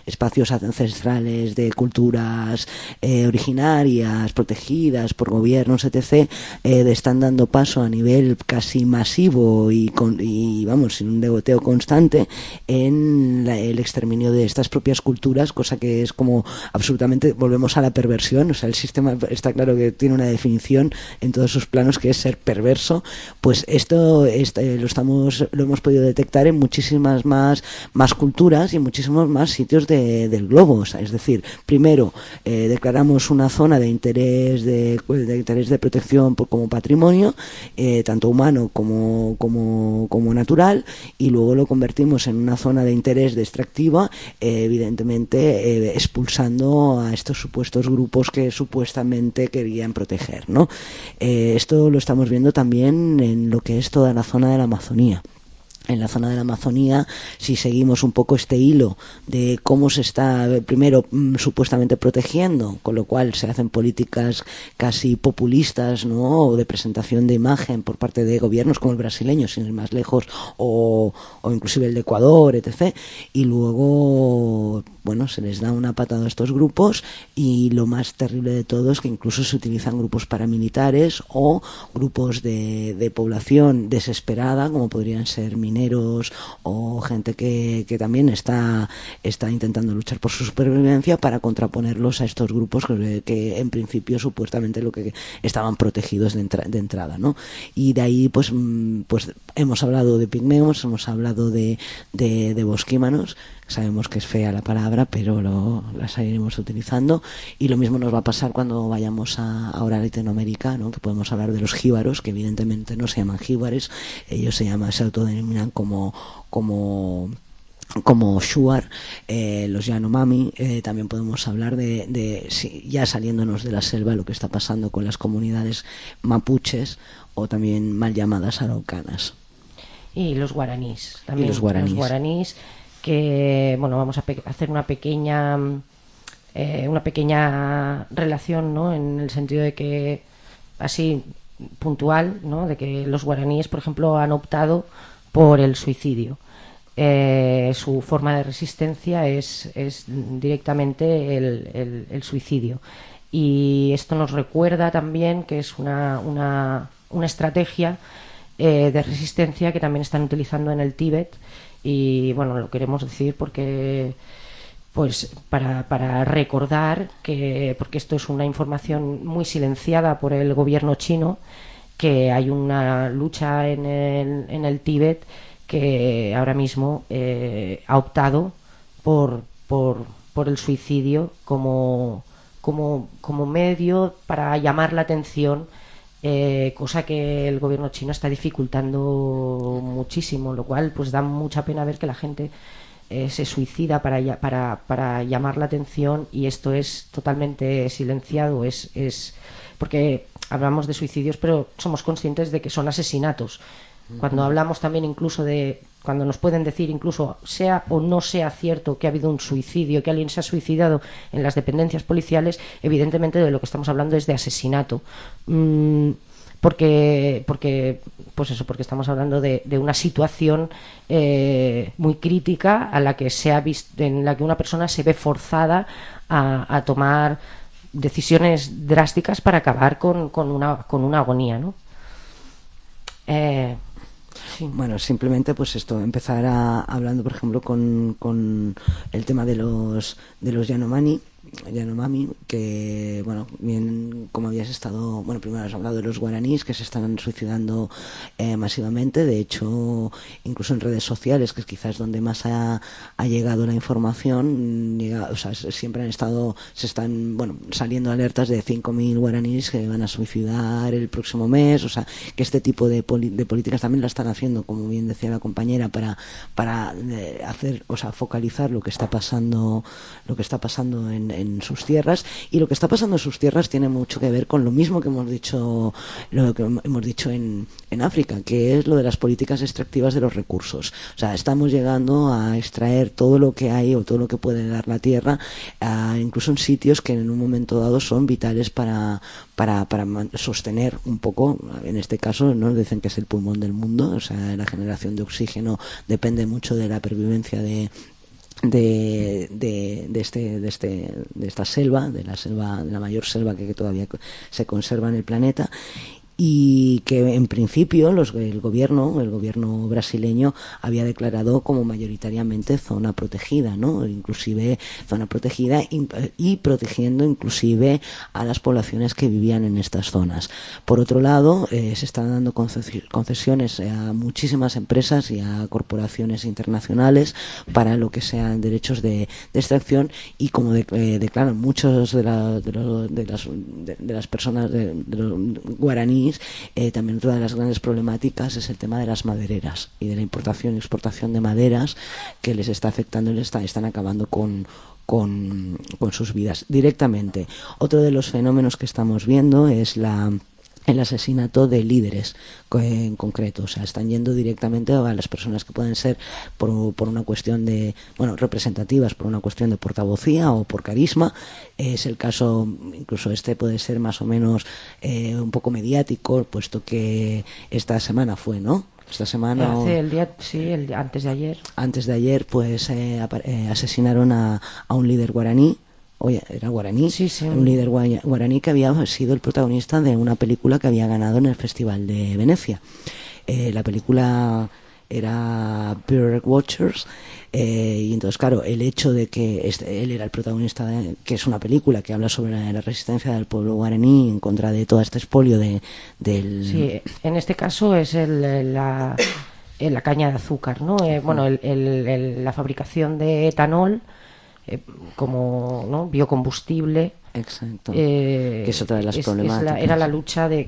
espacios ancestrales de culturas originarias, protegidas por gobiernos, etc., están dando paso a nivel casi masivo y vamos, sin un degoteo constante en el exterminio de estas propias culturas, cosa que es como absolutamente, volvemos a la perversión. O sea, el sistema está claro que tiene una definición en todos sus planos, que es ser perverso. Pues esto lo hemos podido detectar en muchísimas más culturas y en muchísimos más sitios del globo. O sea, es decir, primero declaramos una zona de interés de protección como patrimonio, tanto humano como natural, y luego lo convertimos en una zona de interés extractiva, evidentemente expulsando a estos supuestos grupos que supuestamente querían proteger, ¿no? Esto lo estamos viendo también en lo que es toda la zona de la Amazonía. En la zona de la Amazonía, si seguimos un poco este hilo de cómo se está primero supuestamente protegiendo, con lo cual se hacen políticas casi populistas, ¿no?, o de presentación de imagen por parte de gobiernos como el brasileño, sin ir más lejos, o inclusive el de Ecuador, etc., y luego, bueno, se les da una patada a estos grupos, y lo más terrible de todo es que incluso se utilizan grupos paramilitares o grupos de población desesperada, como podrían ser mineros o gente que también está intentando luchar por su supervivencia, para contraponerlos a estos grupos que en principio supuestamente lo que estaban protegidos de entrada, ¿no? Y de ahí pues hemos hablado de pigmeos, hemos hablado de bosquímanos. Sabemos que es fea la palabra, pero la seguiremos utilizando, y lo mismo nos va a pasar cuando vayamos ahora a Latinoamérica, ¿no?, que podemos hablar de los jíbaros, que evidentemente no se llaman jíbares, ellos se autodenominan como Shuar, los Yanomami. También podemos hablar ya saliéndonos de la selva, lo que está pasando con las comunidades mapuches, o también mal llamadas araucanas. Y los guaraníes también. Y los guaraníes, que, bueno, vamos a hacer una pequeña relación, ¿no?, en el sentido de que, así puntual, ¿no?, de que los guaraníes, por ejemplo, han optado por el suicidio. Su forma de resistencia es directamente el suicidio, y esto nos recuerda también que es una estrategia de resistencia que también están utilizando en el Tíbet. Y bueno, lo queremos decir porque, pues, para recordar que, porque esto es una información muy silenciada por el gobierno chino, que hay una lucha en el Tíbet que ahora mismo ha optado por el suicidio como medio para llamar la atención, cosa que el gobierno chino está dificultando muchísimo, lo cual pues da mucha pena ver que la gente se suicida para llamar la atención, y esto es totalmente silenciado. Es porque hablamos de suicidios, pero somos conscientes de que son asesinatos. Cuando hablamos también incluso cuando nos pueden decir, incluso sea o no sea cierto que ha habido un suicidio, que alguien se ha suicidado en las dependencias policiales, evidentemente de lo que estamos hablando es de asesinato. Porque estamos hablando de una situación muy crítica a la que en la que una persona se ve forzada a tomar decisiones drásticas para acabar con una agonía, ¿no? Sí. Bueno, simplemente pues esto, empezar hablando, por ejemplo, con el tema de los Yanomami, que, bueno, bien, como habías estado, bueno, primero has hablado de los guaraníes, que se están suicidando masivamente. De hecho, incluso en redes sociales, que es quizás donde más ha llegado la información, o sea, siempre se están saliendo alertas de 5.000 guaraníes que van a suicidar el próximo mes. O sea, que este tipo de políticas también la están haciendo, como bien decía la compañera, para hacer, o sea, focalizar lo que está pasando en sus tierras. Y lo que está pasando en sus tierras tiene mucho que ver con lo mismo que hemos dicho en África, que es lo de las políticas extractivas de los recursos. O sea, estamos llegando a extraer todo lo que hay o todo lo que puede dar la tierra, incluso en sitios que en un momento dado son vitales para sostener un poco, en este caso nos dicen que es el pulmón del mundo. O sea, la generación de oxígeno depende mucho de la pervivencia de esta selva, de la mayor selva que todavía se conserva en el planeta, y que en principio el gobierno brasileño había declarado como mayoritariamente zona protegida, ¿no? Inclusive zona protegida y protegiendo inclusive a las poblaciones que vivían en estas zonas. Por otro lado, se están dando concesiones a muchísimas empresas y a corporaciones internacionales para lo que sean derechos de extracción, y como declaran muchos de las personas de los guaraníes, también otra de las grandes problemáticas es el tema de las madereras y de la importación y exportación de maderas, que les está afectando y están acabando con sus vidas directamente. Otro de los fenómenos que estamos viendo es el asesinato de líderes en concreto. O sea, están yendo directamente a las personas que pueden ser por una cuestión de, representativas, por una cuestión de portavocía o por carisma. Es el caso, incluso puede ser más o menos un poco mediático, puesto que esta semana fue, ¿no? Esta semana antes de ayer. Antes de ayer, pues asesinaron a un líder guaraní. Oye, era guaraní, sí. Un líder guaraní que había sido el protagonista de una película que había ganado en el Festival de Venecia. La película era Bird Watchers, y entonces, claro, el hecho de que él era el protagonista, que es una película que habla sobre la resistencia del pueblo guaraní en contra de todo este expolio del... Sí, en este caso es la caña de azúcar, ¿no? La fabricación de etanol como biocombustible. Exacto. Que es otra de las problemáticas. Era la lucha del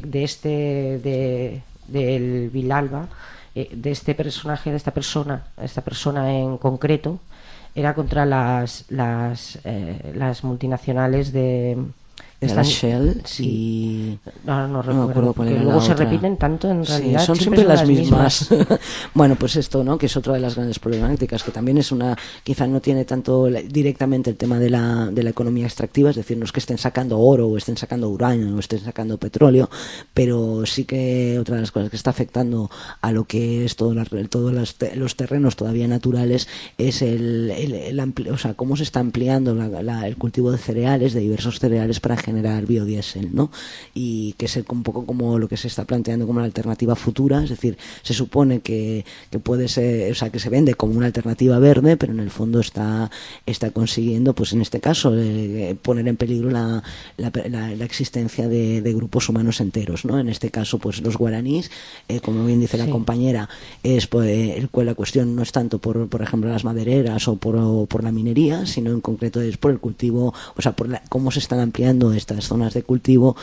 Villalba, de este personaje, de esta persona en concreto, era contra las multinacionales de las Shell, sí. No recuerdo, porque luego se repiten tanto, en realidad. Sí, son siempre las mismas. Bueno, pues esto, ¿no? Que es otra de las grandes problemáticas, que también es quizá no tiene tanto directamente el tema de la economía extractiva, es decir, no es que estén sacando oro o estén sacando uranio o estén sacando petróleo, pero sí que otra de las cosas que está afectando a lo que es todos los terrenos todavía naturales es cómo se está ampliando el cultivo de cereales, de diversos cereales, para generar biodiesel, ¿no? Y que es un poco como lo que se está planteando como la alternativa futura, es decir, se supone que puede ser, o sea, que se vende como una alternativa verde, pero en el fondo está consiguiendo, pues en este caso, poner en peligro la existencia de grupos humanos enteros, ¿no? En este caso, pues los guaraníes, como bien dice la compañera, la cuestión no es tanto por ejemplo, las madereras o por la minería, sino en concreto es por el cultivo, o sea, cómo se están ampliando estas zonas de cultivo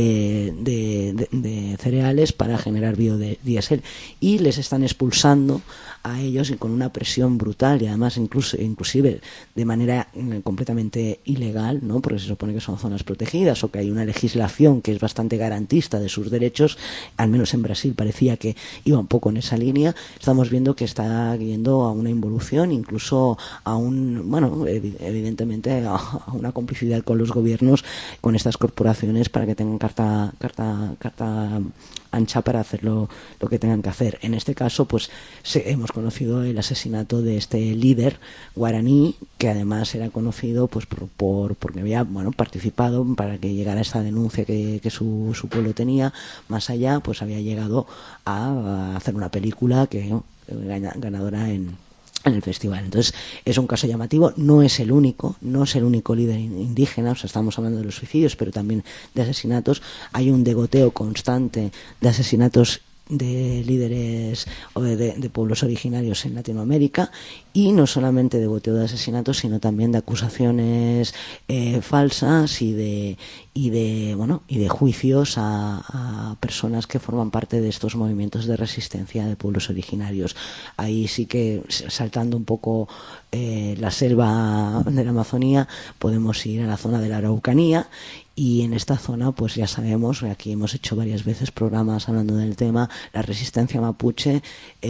de cereales para generar biodiesel, y les están expulsando a ellos y con una presión brutal, y además inclusive de manera completamente ilegal, ¿no? Porque se supone que son zonas protegidas o que hay una legislación que es bastante garantista de sus derechos. Al menos en Brasil parecía que iba un poco en esa línea. Estamos viendo que está yendo a una involución, incluso a evidentemente a una complicidad con los gobiernos, con estas corporaciones, para que tengan carta ancha para hacer lo que tengan que hacer. En este caso, pues hemos conocido el asesinato de este líder guaraní, que además era conocido pues porque había participado para que llegara esta denuncia que su pueblo tenía. Más allá, pues había llegado a hacer una película que ganadora en el festival. Entonces es un caso llamativo, no es el único líder indígena, o sea, estamos hablando de los suicidios, pero también de asesinatos. Hay un degoteo constante de asesinatos de líderes o de pueblos originarios en Latinoamérica, y no solamente de goteo de asesinatos, sino también de acusaciones falsas y de juicios a personas que forman parte de estos movimientos de resistencia de pueblos originarios. Ahí sí que, saltando un poco la selva de la Amazonía, podemos ir a la zona de la Araucanía. Y en esta zona, pues ya sabemos, aquí hemos hecho varias veces programas hablando del tema, la resistencia mapuche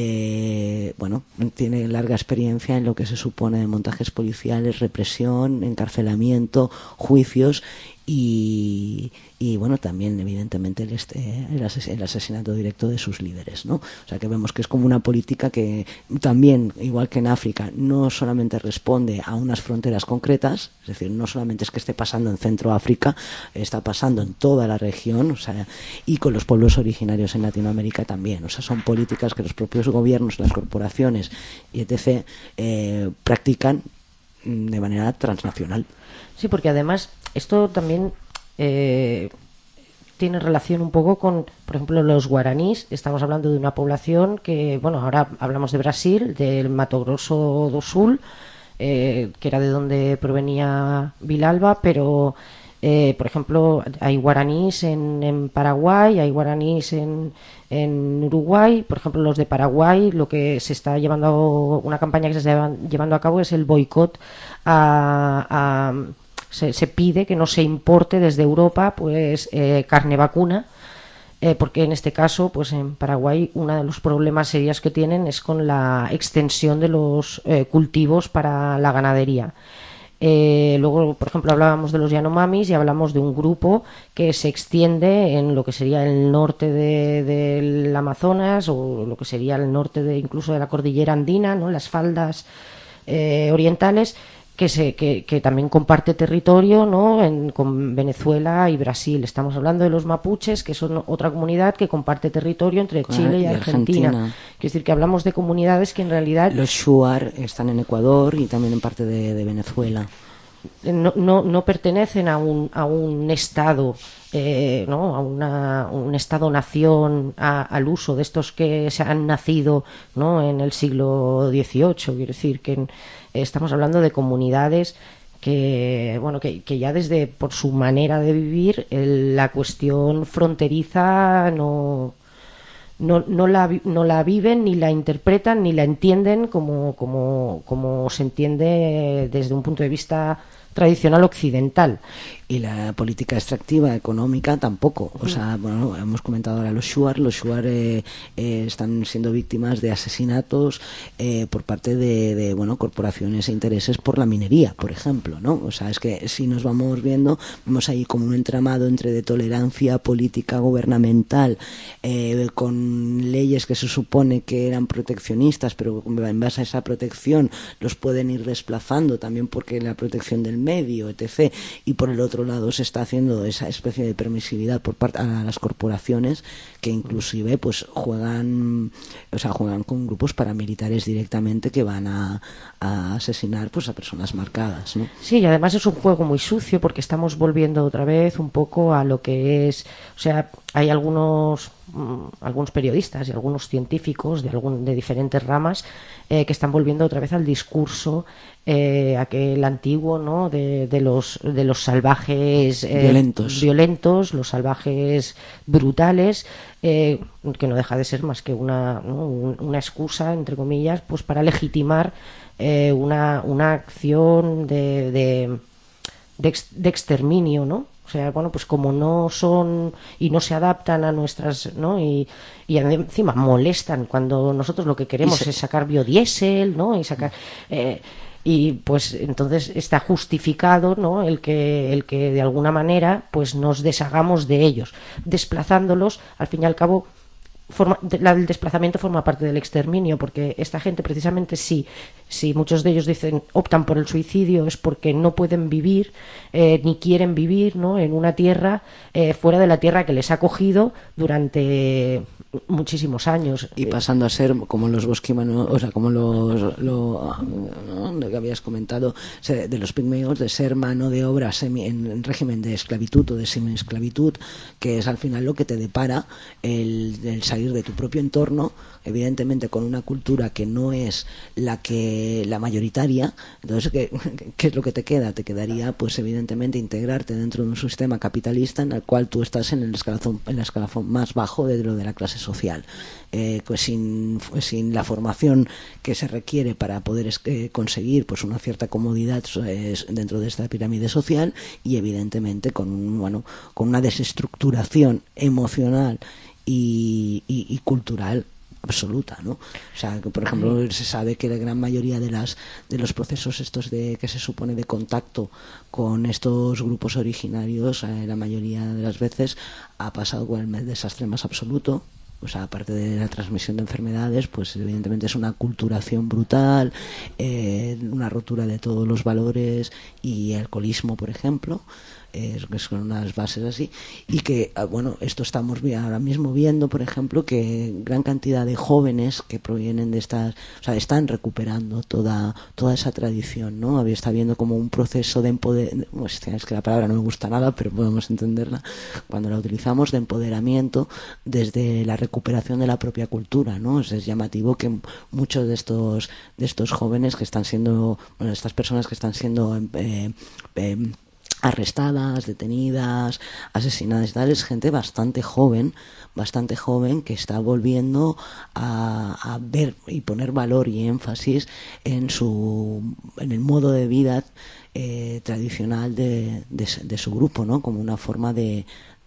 tiene larga experiencia en lo que se supone de montajes policiales, represión, encarcelamiento, juicios, y bueno, también evidentemente el asesinato directo de sus líderes, ¿no? O sea que vemos que es como una política que también, igual que en África, no solamente responde a unas fronteras concretas, es decir, no solamente es que esté pasando en Centroáfrica, está pasando en toda la región, o sea, y con los pueblos originarios en Latinoamérica también. O sea, son políticas que los propios gobiernos, las corporaciones y etc. Practican de manera transnacional. Sí, porque además esto también tiene relación un poco con, por ejemplo, los guaraníes. Estamos hablando de una población que, bueno, ahora hablamos de Brasil, del Mato Grosso do Sul, que era de donde provenía Villalba, pero por ejemplo, hay guaraníes en Paraguay, hay guaraníes en Uruguay. Por ejemplo, los de Paraguay, lo que se está llevando, una campaña que se está llevando a cabo es el boicot se pide que no se importe desde Europa pues carne vacuna, porque en este caso, pues en Paraguay, uno de los problemas serios que tienen es con la extensión de los cultivos para la ganadería. Luego, por ejemplo, hablábamos de los Yanomamis y hablamos de un grupo que se extiende en lo que sería el norte del Amazonas, o lo que sería el norte incluso de la cordillera andina, ¿no? Las faldas orientales, que también comparte territorio, ¿no? Con Venezuela y Brasil. Estamos hablando de los mapuches, que son otra comunidad que comparte territorio entre Chile y Argentina. Quiere decir que hablamos de comunidades que en realidad... Los Shuar están en Ecuador y también en parte de Venezuela. No pertenecen a un estado, ¿no? a un estado-nación al uso de estos que se han nacido, ¿no? En el siglo XVIII. Quiero decir que estamos hablando de comunidades que, bueno, que ya desde por su manera de vivir la cuestión fronteriza no la viven, ni la interpretan, ni la entienden como se entiende desde un punto de vista tradicional occidental. Y la política extractiva económica tampoco. O sea, bueno, hemos comentado ahora los Shuar. Los Shuar están siendo víctimas de asesinatos por parte de corporaciones e intereses por la minería, por ejemplo, ¿no? O sea, es que si nos vamos viendo, vemos ahí como un entramado entre de tolerancia política gubernamental, con leyes que se supone que eran proteccionistas, pero en base a esa protección los pueden ir desplazando también porque la protección del medio, etc. Y por el otro lado se está haciendo esa especie de permisividad por parte a las corporaciones que inclusive pues juegan con grupos paramilitares directamente que van a asesinar pues a personas marcadas, ¿no? Sí, y además es un juego muy sucio porque estamos volviendo otra vez un poco a lo que es, o sea, hay algunos periodistas y algunos científicos de diferentes ramas que están volviendo otra vez al discurso aquel antiguo, ¿no? de los salvajes violentos, los salvajes brutales, que no deja de ser más que una excusa, entre comillas, pues para legitimar una acción de exterminio, ¿no? O sea, bueno, pues como no son y no se adaptan a nuestras, ¿no? Y encima molestan cuando nosotros lo que queremos es sacar biodiesel, ¿no? Y sacar y pues entonces está justificado, ¿no? el que de alguna manera pues nos deshagamos de ellos, desplazándolos. Al fin y al cabo, el desplazamiento forma parte del exterminio, porque esta gente precisamente si muchos de ellos optan por el suicidio es porque no pueden vivir ni quieren vivir, ¿no? En una tierra fuera de la tierra que les ha acogido durante muchísimos años, y pasando a ser como los bosquimanos, o sea, como lo que habías comentado de los pigmeos, de ser mano de obra en régimen de esclavitud o de semi-esclavitud, que es al final lo que te depara el salir de tu propio entorno, evidentemente con una cultura que no es la mayoritaria. Entonces, ¿qué es lo que te queda? Te quedaría, pues evidentemente, integrarte dentro de un sistema capitalista en el cual tú estás en el escalafón más bajo de lo de la clase social, pues sin la formación que se requiere para poder conseguir pues una cierta comodidad dentro de esta pirámide social, y evidentemente con una desestructuración emocional y cultural absoluta, ¿no? O sea, que, por ejemplo, se sabe que la gran mayoría de los procesos estos que se supone de contacto con estos grupos originarios, la mayoría de las veces ha pasado con el desastre más absoluto. O sea, aparte de la transmisión de enfermedades, pues evidentemente es una aculturación brutal, una rotura de todos los valores y alcoholismo, por ejemplo. Que son unas bases así, y que bueno, esto estamos ahora mismo viendo, por ejemplo, que gran cantidad de jóvenes que provienen de estas, o sea, están recuperando toda esa tradición, ¿no? Está habiendo como un proceso de empoderamiento, es que la palabra no me gusta nada, pero podemos entenderla cuando la utilizamos, de empoderamiento desde la recuperación de la propia cultura, ¿no? Es llamativo que muchos de estos jóvenes que están siendo, bueno, estas personas que están siendo arrestadas, detenidas, asesinadas y tal, es gente bastante joven que está volviendo a ver y poner valor y énfasis en el modo de vida tradicional de su grupo, ¿no? Como una forma de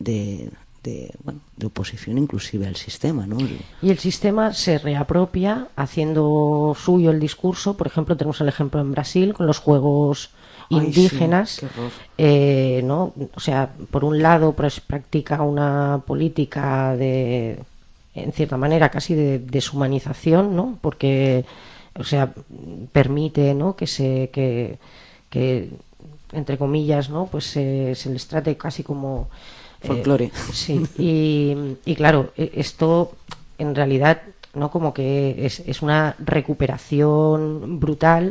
oposición inclusive al sistema, ¿no? Y el sistema se reapropia haciendo suyo el discurso. Por ejemplo, tenemos el ejemplo en Brasil con los juegos indígenas. Sí, ¿no? O sea, por un lado pues practica una política de, en cierta manera, casi de deshumanización, ¿no? Porque, o sea, permite, ¿no? que entre comillas, ¿no? Pues se les trate casi como folclore. Sí, y claro, esto en realidad, ¿no? Como que es una recuperación brutal,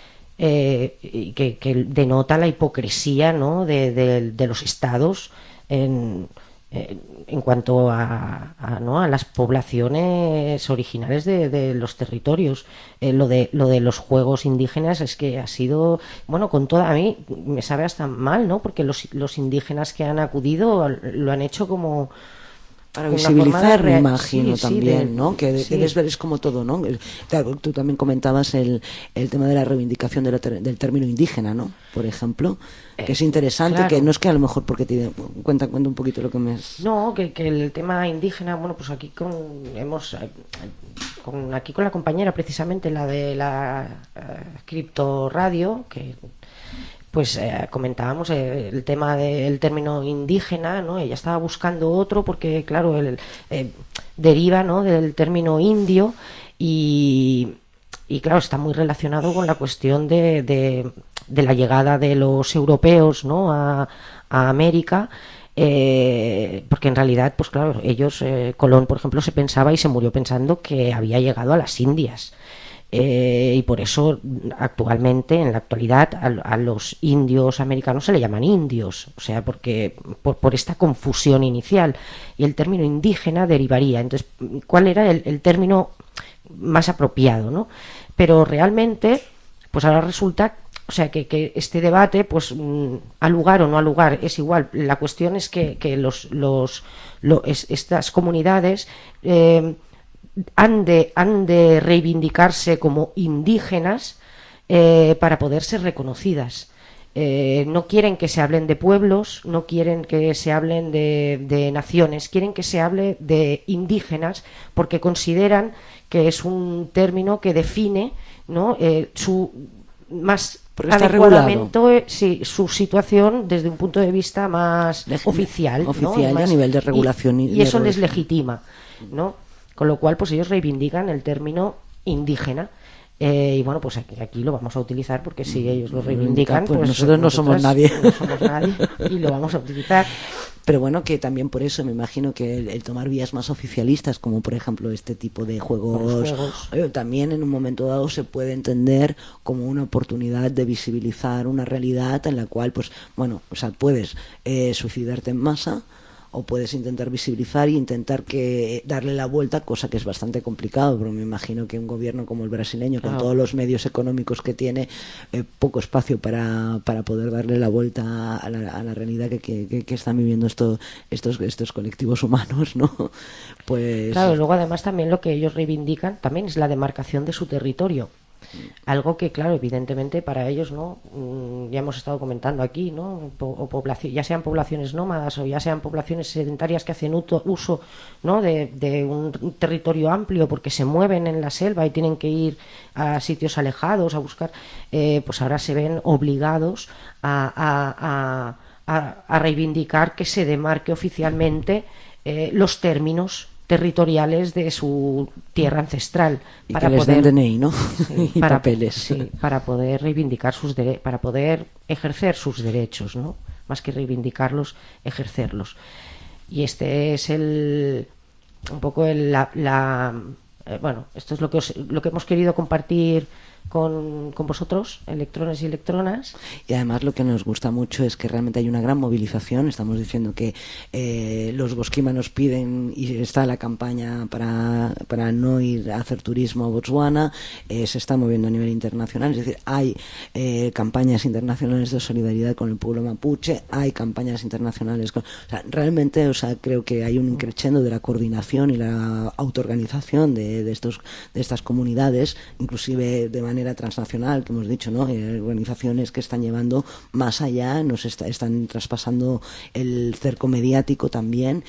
que denota la hipocresía, ¿no? de los estados en cuanto a las poblaciones originales de los territorios. Lo de los juegos indígenas es que ha sido, bueno, con toda, a mí me sabe hasta mal, ¿no? Porque los indígenas que han acudido lo han hecho como para visibilizar, me imagino, sí, también, ¿no? Que debes ver, es como todo, ¿no? Claro, tú también comentabas el tema de la reivindicación del término indígena, ¿no? Por ejemplo, que es interesante, claro. Que no es que a lo mejor porque cuenta un poquito lo que me... No, que el tema indígena, bueno, pues aquí con la compañera, precisamente, la de la Cripto Radio, que... pues comentábamos el tema del término indígena, ¿no? Ella estaba buscando otro porque, claro, deriva, ¿no? del término indio y claro, está muy relacionado con la cuestión de la llegada de los europeos, ¿no? a América, porque en realidad, pues claro, ellos, Colón, por ejemplo, se pensaba y se murió pensando que había llegado a las Indias. Y por eso actualmente, en la actualidad, a los indios americanos se le llaman indios, o sea, porque por esta confusión inicial, y el término indígena derivaría. Entonces, ¿cuál era el término más apropiado, ¿no? Pero realmente, pues ahora resulta, o sea, que este debate, pues a lugar o no a lugar, es igual. La cuestión es que estas comunidades han de reivindicarse como indígenas para poder ser reconocidas. No quieren que se hablen de pueblos, no quieren que se hablen de naciones, quieren que se hable de indígenas, porque consideran que es un término que define, ¿no? Su más adecuadamente, sí, su situación desde un punto de vista más oficial, ¿no? A nivel de regulación y eso les legitima, ¿no? Con lo cual, pues ellos reivindican el término indígena. Y bueno, pues aquí lo vamos a utilizar, porque si ellos lo reivindican, pues nosotros no somos nadie. No somos nadie y lo vamos a utilizar. Pero bueno, que también por eso me imagino que el tomar vías más oficialistas, como por ejemplo este tipo de juegos, también en un momento dado se puede entender como una oportunidad de visibilizar una realidad en la cual, pues bueno, o sea, puedes suicidarte en masa, o puedes intentar visibilizar e intentar darle la vuelta, cosa que es bastante complicado, pero me imagino que un gobierno como el brasileño, con todos los medios económicos que tiene, poco espacio para poder darle la vuelta a la realidad que están viviendo estos colectivos humanos, ¿no? Pues claro, luego además también lo que ellos reivindican también es la demarcación de su territorio. Algo que, claro, evidentemente para ellos, ¿no? Ya hemos estado comentando aquí, ¿no? Ya sean poblaciones nómadas o ya sean poblaciones sedentarias que hacen uso, ¿no? de un territorio amplio porque se mueven en la selva y tienen que ir a sitios alejados a buscar, pues ahora se ven obligados a reivindicar que se demarque oficialmente los términos territoriales de su tierra ancestral y para que les den DNI, ¿no? Y para, papeles. Sí, para poder reivindicar para poder ejercer sus derechos, ¿no? Más que reivindicarlos, ejercerlos. Y este es un poco bueno, esto es lo que hemos querido compartir con vosotros, electrones y electronas. Y además lo que nos gusta mucho es que realmente hay una gran movilización. Estamos diciendo que los bosquímanos piden y está la campaña para no ir a hacer turismo a Botswana, se está moviendo a nivel internacional, es decir, hay campañas internacionales de solidaridad con el pueblo mapuche, hay campañas internacionales realmente, creo que hay un increchendo de la coordinación y la autoorganización de estas comunidades, inclusive de manera transnacional, que hemos dicho, ¿no? Organizaciones que están llevando más allá, están traspasando el cerco mediático también,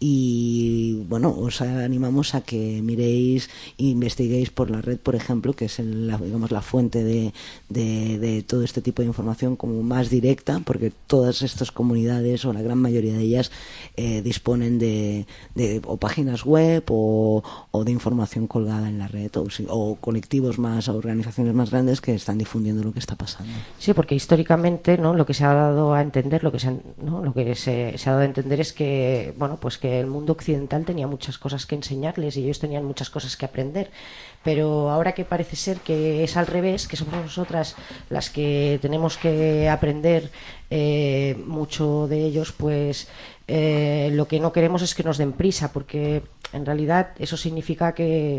y bueno, os animamos a que miréis e investiguéis por la red, por ejemplo, que es la fuente de todo este tipo de información como más directa, porque todas estas comunidades, o la gran mayoría de ellas, disponen de o páginas web o de información colgada en la red, o colectivos más, o organizaciones más grandes que están difundiendo lo que está pasando. Sí, porque históricamente, ¿no? Lo que se ha dado a entender, lo que se ha dado a entender es que, bueno, pues que el mundo occidental tenía muchas cosas que enseñarles y ellos tenían muchas cosas que aprender. Pero ahora que parece ser que es al revés, que somos nosotras las que tenemos que aprender mucho de ellos, pues lo que no queremos es que nos den prisa, porque en realidad eso significa que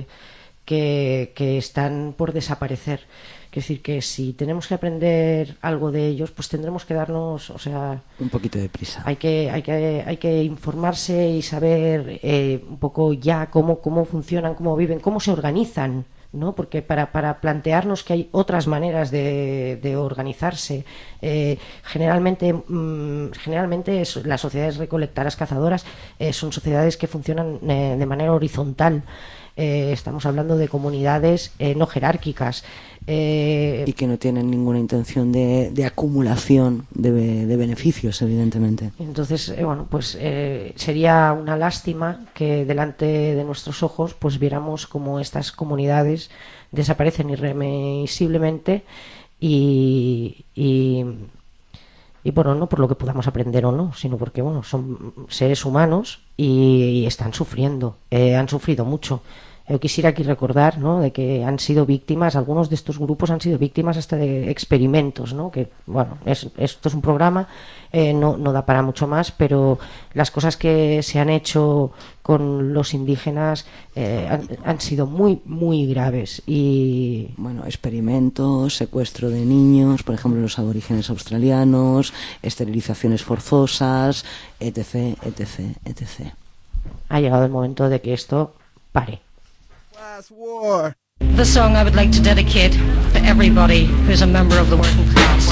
están por desaparecer. Es decir, que si tenemos que aprender algo de ellos, pues tendremos que darnos, un poquito de prisa. Hay que informarse y saber un poco ya cómo funcionan, cómo viven, cómo se organizan, ¿no? Porque para plantearnos que hay otras maneras de organizarse, generalmente las sociedades recolectoras cazadoras son sociedades que funcionan de manera horizontal. Estamos hablando de comunidades no jerárquicas y que no tienen ninguna intención de acumulación de beneficios, evidentemente. Entonces, bueno, pues sería una lástima que delante de nuestros ojos pues viéramos como estas comunidades desaparecen irremisiblemente y bueno, no por lo que podamos aprender o no, sino porque, bueno, son seres humanos y están sufriendo, han sufrido mucho. Yo quisiera aquí recordar, ¿no?, de que han sido víctimas, algunos de estos grupos han sido víctimas hasta de experimentos, ¿no? Que, bueno, esto es un programa, no da para mucho más, pero las cosas que se han hecho con los indígenas han sido muy, muy graves. Y bueno, experimentos, secuestro de niños, por ejemplo, los aborígenes australianos, esterilizaciones forzosas, etc., etc., etc. Ha llegado el momento de que esto pare. The song I would like to dedicate to everybody who's a member of the working class.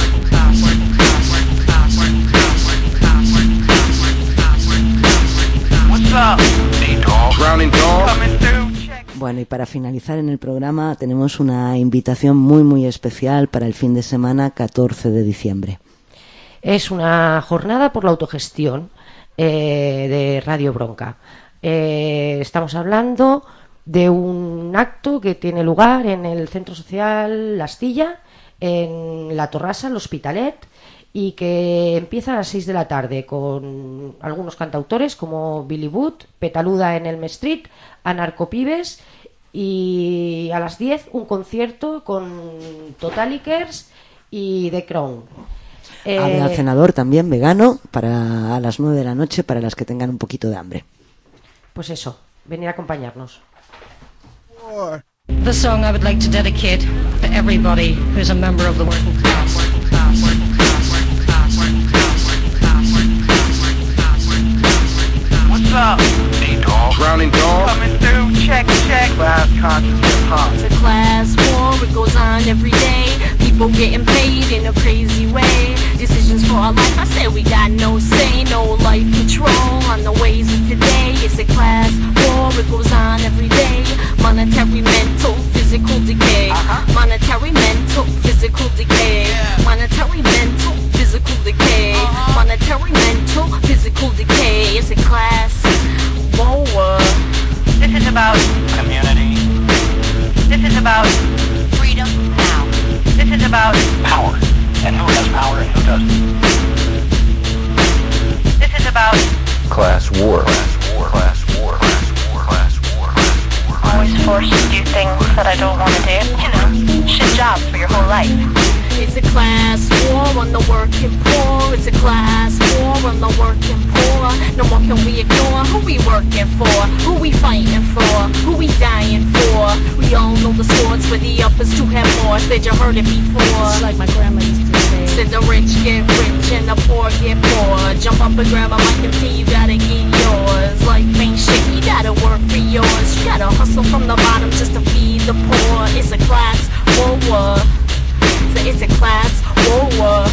What's up? Drowning dog. Coming through. Bueno, y para finalizar en el programa tenemos una invitación muy, muy especial para el fin de semana 14 de diciembre. Es una jornada por la autogestión de Radio Bronca. Estamos hablando de un acto que tiene lugar en el Centro Social La Astilla, en La Torrassa, el Hospitalet, y que empieza a las 6 de la tarde con algunos cantautores como Billy Wood, Petaluda en Elm Street, Anarcopibes, y a las 10 un concierto con Totalikers y The Crown. Habrá cenador también vegano a las 9 de la noche para las que tengan un poquito de hambre. Pues eso, venir a acompañarnos. The song I would like to dedicate to everybody who's a member of the working class. What's up? Drowning dog. Coming through, check. Check. Class conscious hip-hop. It's a class war, it goes on every day. People getting paid in a crazy way. Decisions for our life, I say we got no say. No life control on the ways of today. It's a class war, it goes on every day. Monetary, mental, physical decay. Monetary, mental, physical decay. Monetary, mental, physical decay. Monetary, mental, physical decay. It's a class war. This is about community. This is about freedom now. This is about power and who has power and who doesn't. This is about Class war. Class war. Class war. Class war. Class war. Class war. Always forced to do things that I don't want to do. You know, shit jobs for your whole life. It's a class war on the working poor. It's a class war on the working poor. No more can we ignore who we working for, who we fighting for, who we dying for. We all know the swords for the uppers to have more. Said you heard it before. It's like my grandma used to say. Said the rich get rich and the poor get poor. Jump up and grab a mic and see you gotta get yours. Life ain't shit, you gotta work for yours. You gotta hustle from the bottom just to feed the poor. It's a class war. So it's a class war.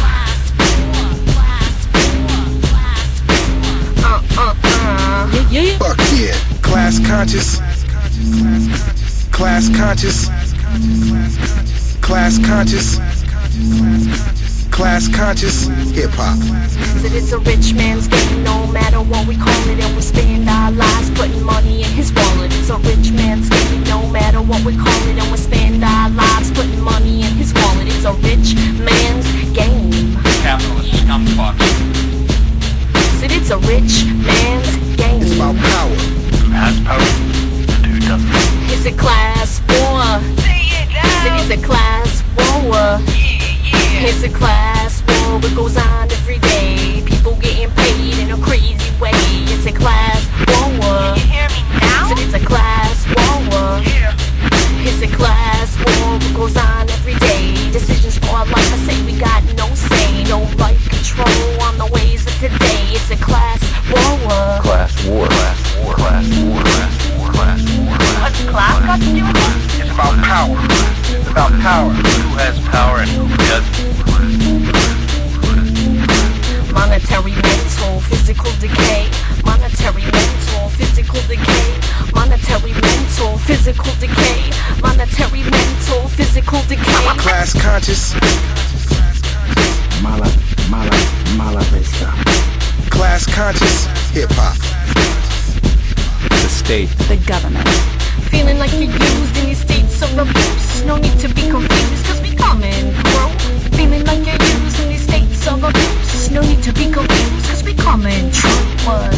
Yeah. Fuck yeah. Class conscious. Class conscious. Class conscious. Class conscious hip hop. Said it's a rich man's game, no matter what we call it, and we spend our lives putting money in his wallet. It's a rich man's game, no matter what we call it, and we spend our lives putting money in his wallet. It's a rich man's game. capitalist scumfuck. Said it's a rich man's game. It's about power. Who has power and who doesn't? It's a class war. Said it's a class war. It's a class war, it goes on every day. People getting paid in a crazy way. It's a class war. Can you hear me now? Said it's a class war. It's a class war, it goes on every day. Decisions for our life, I say we got no say. No life control on the ways of today. It's a class war. Class war. Class war. Class war. Class war. Class war. What's class got to do with it? It's about power. It's about power. Who has power and who doesn't? Monetary, mental, physical decay. Monetary, mental, physical decay. Monetary, mental, physical decay. Monetary, mental, physical decay. Class conscious. Mala vista. Class conscious hip hop. The state. The government. Feeling like you're used in these states of abuse. No need to be confused, cause we coming through. Feeling like you're used in these states of abuse. No need to be confused, cause we coming true. What?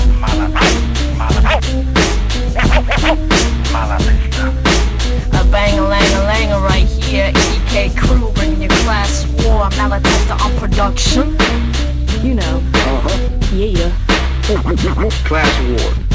A bang-a-lang-a-lang right here. EK crew bringing you class war. Malatesta on production. You know. Uh-huh. Yeah. Class war.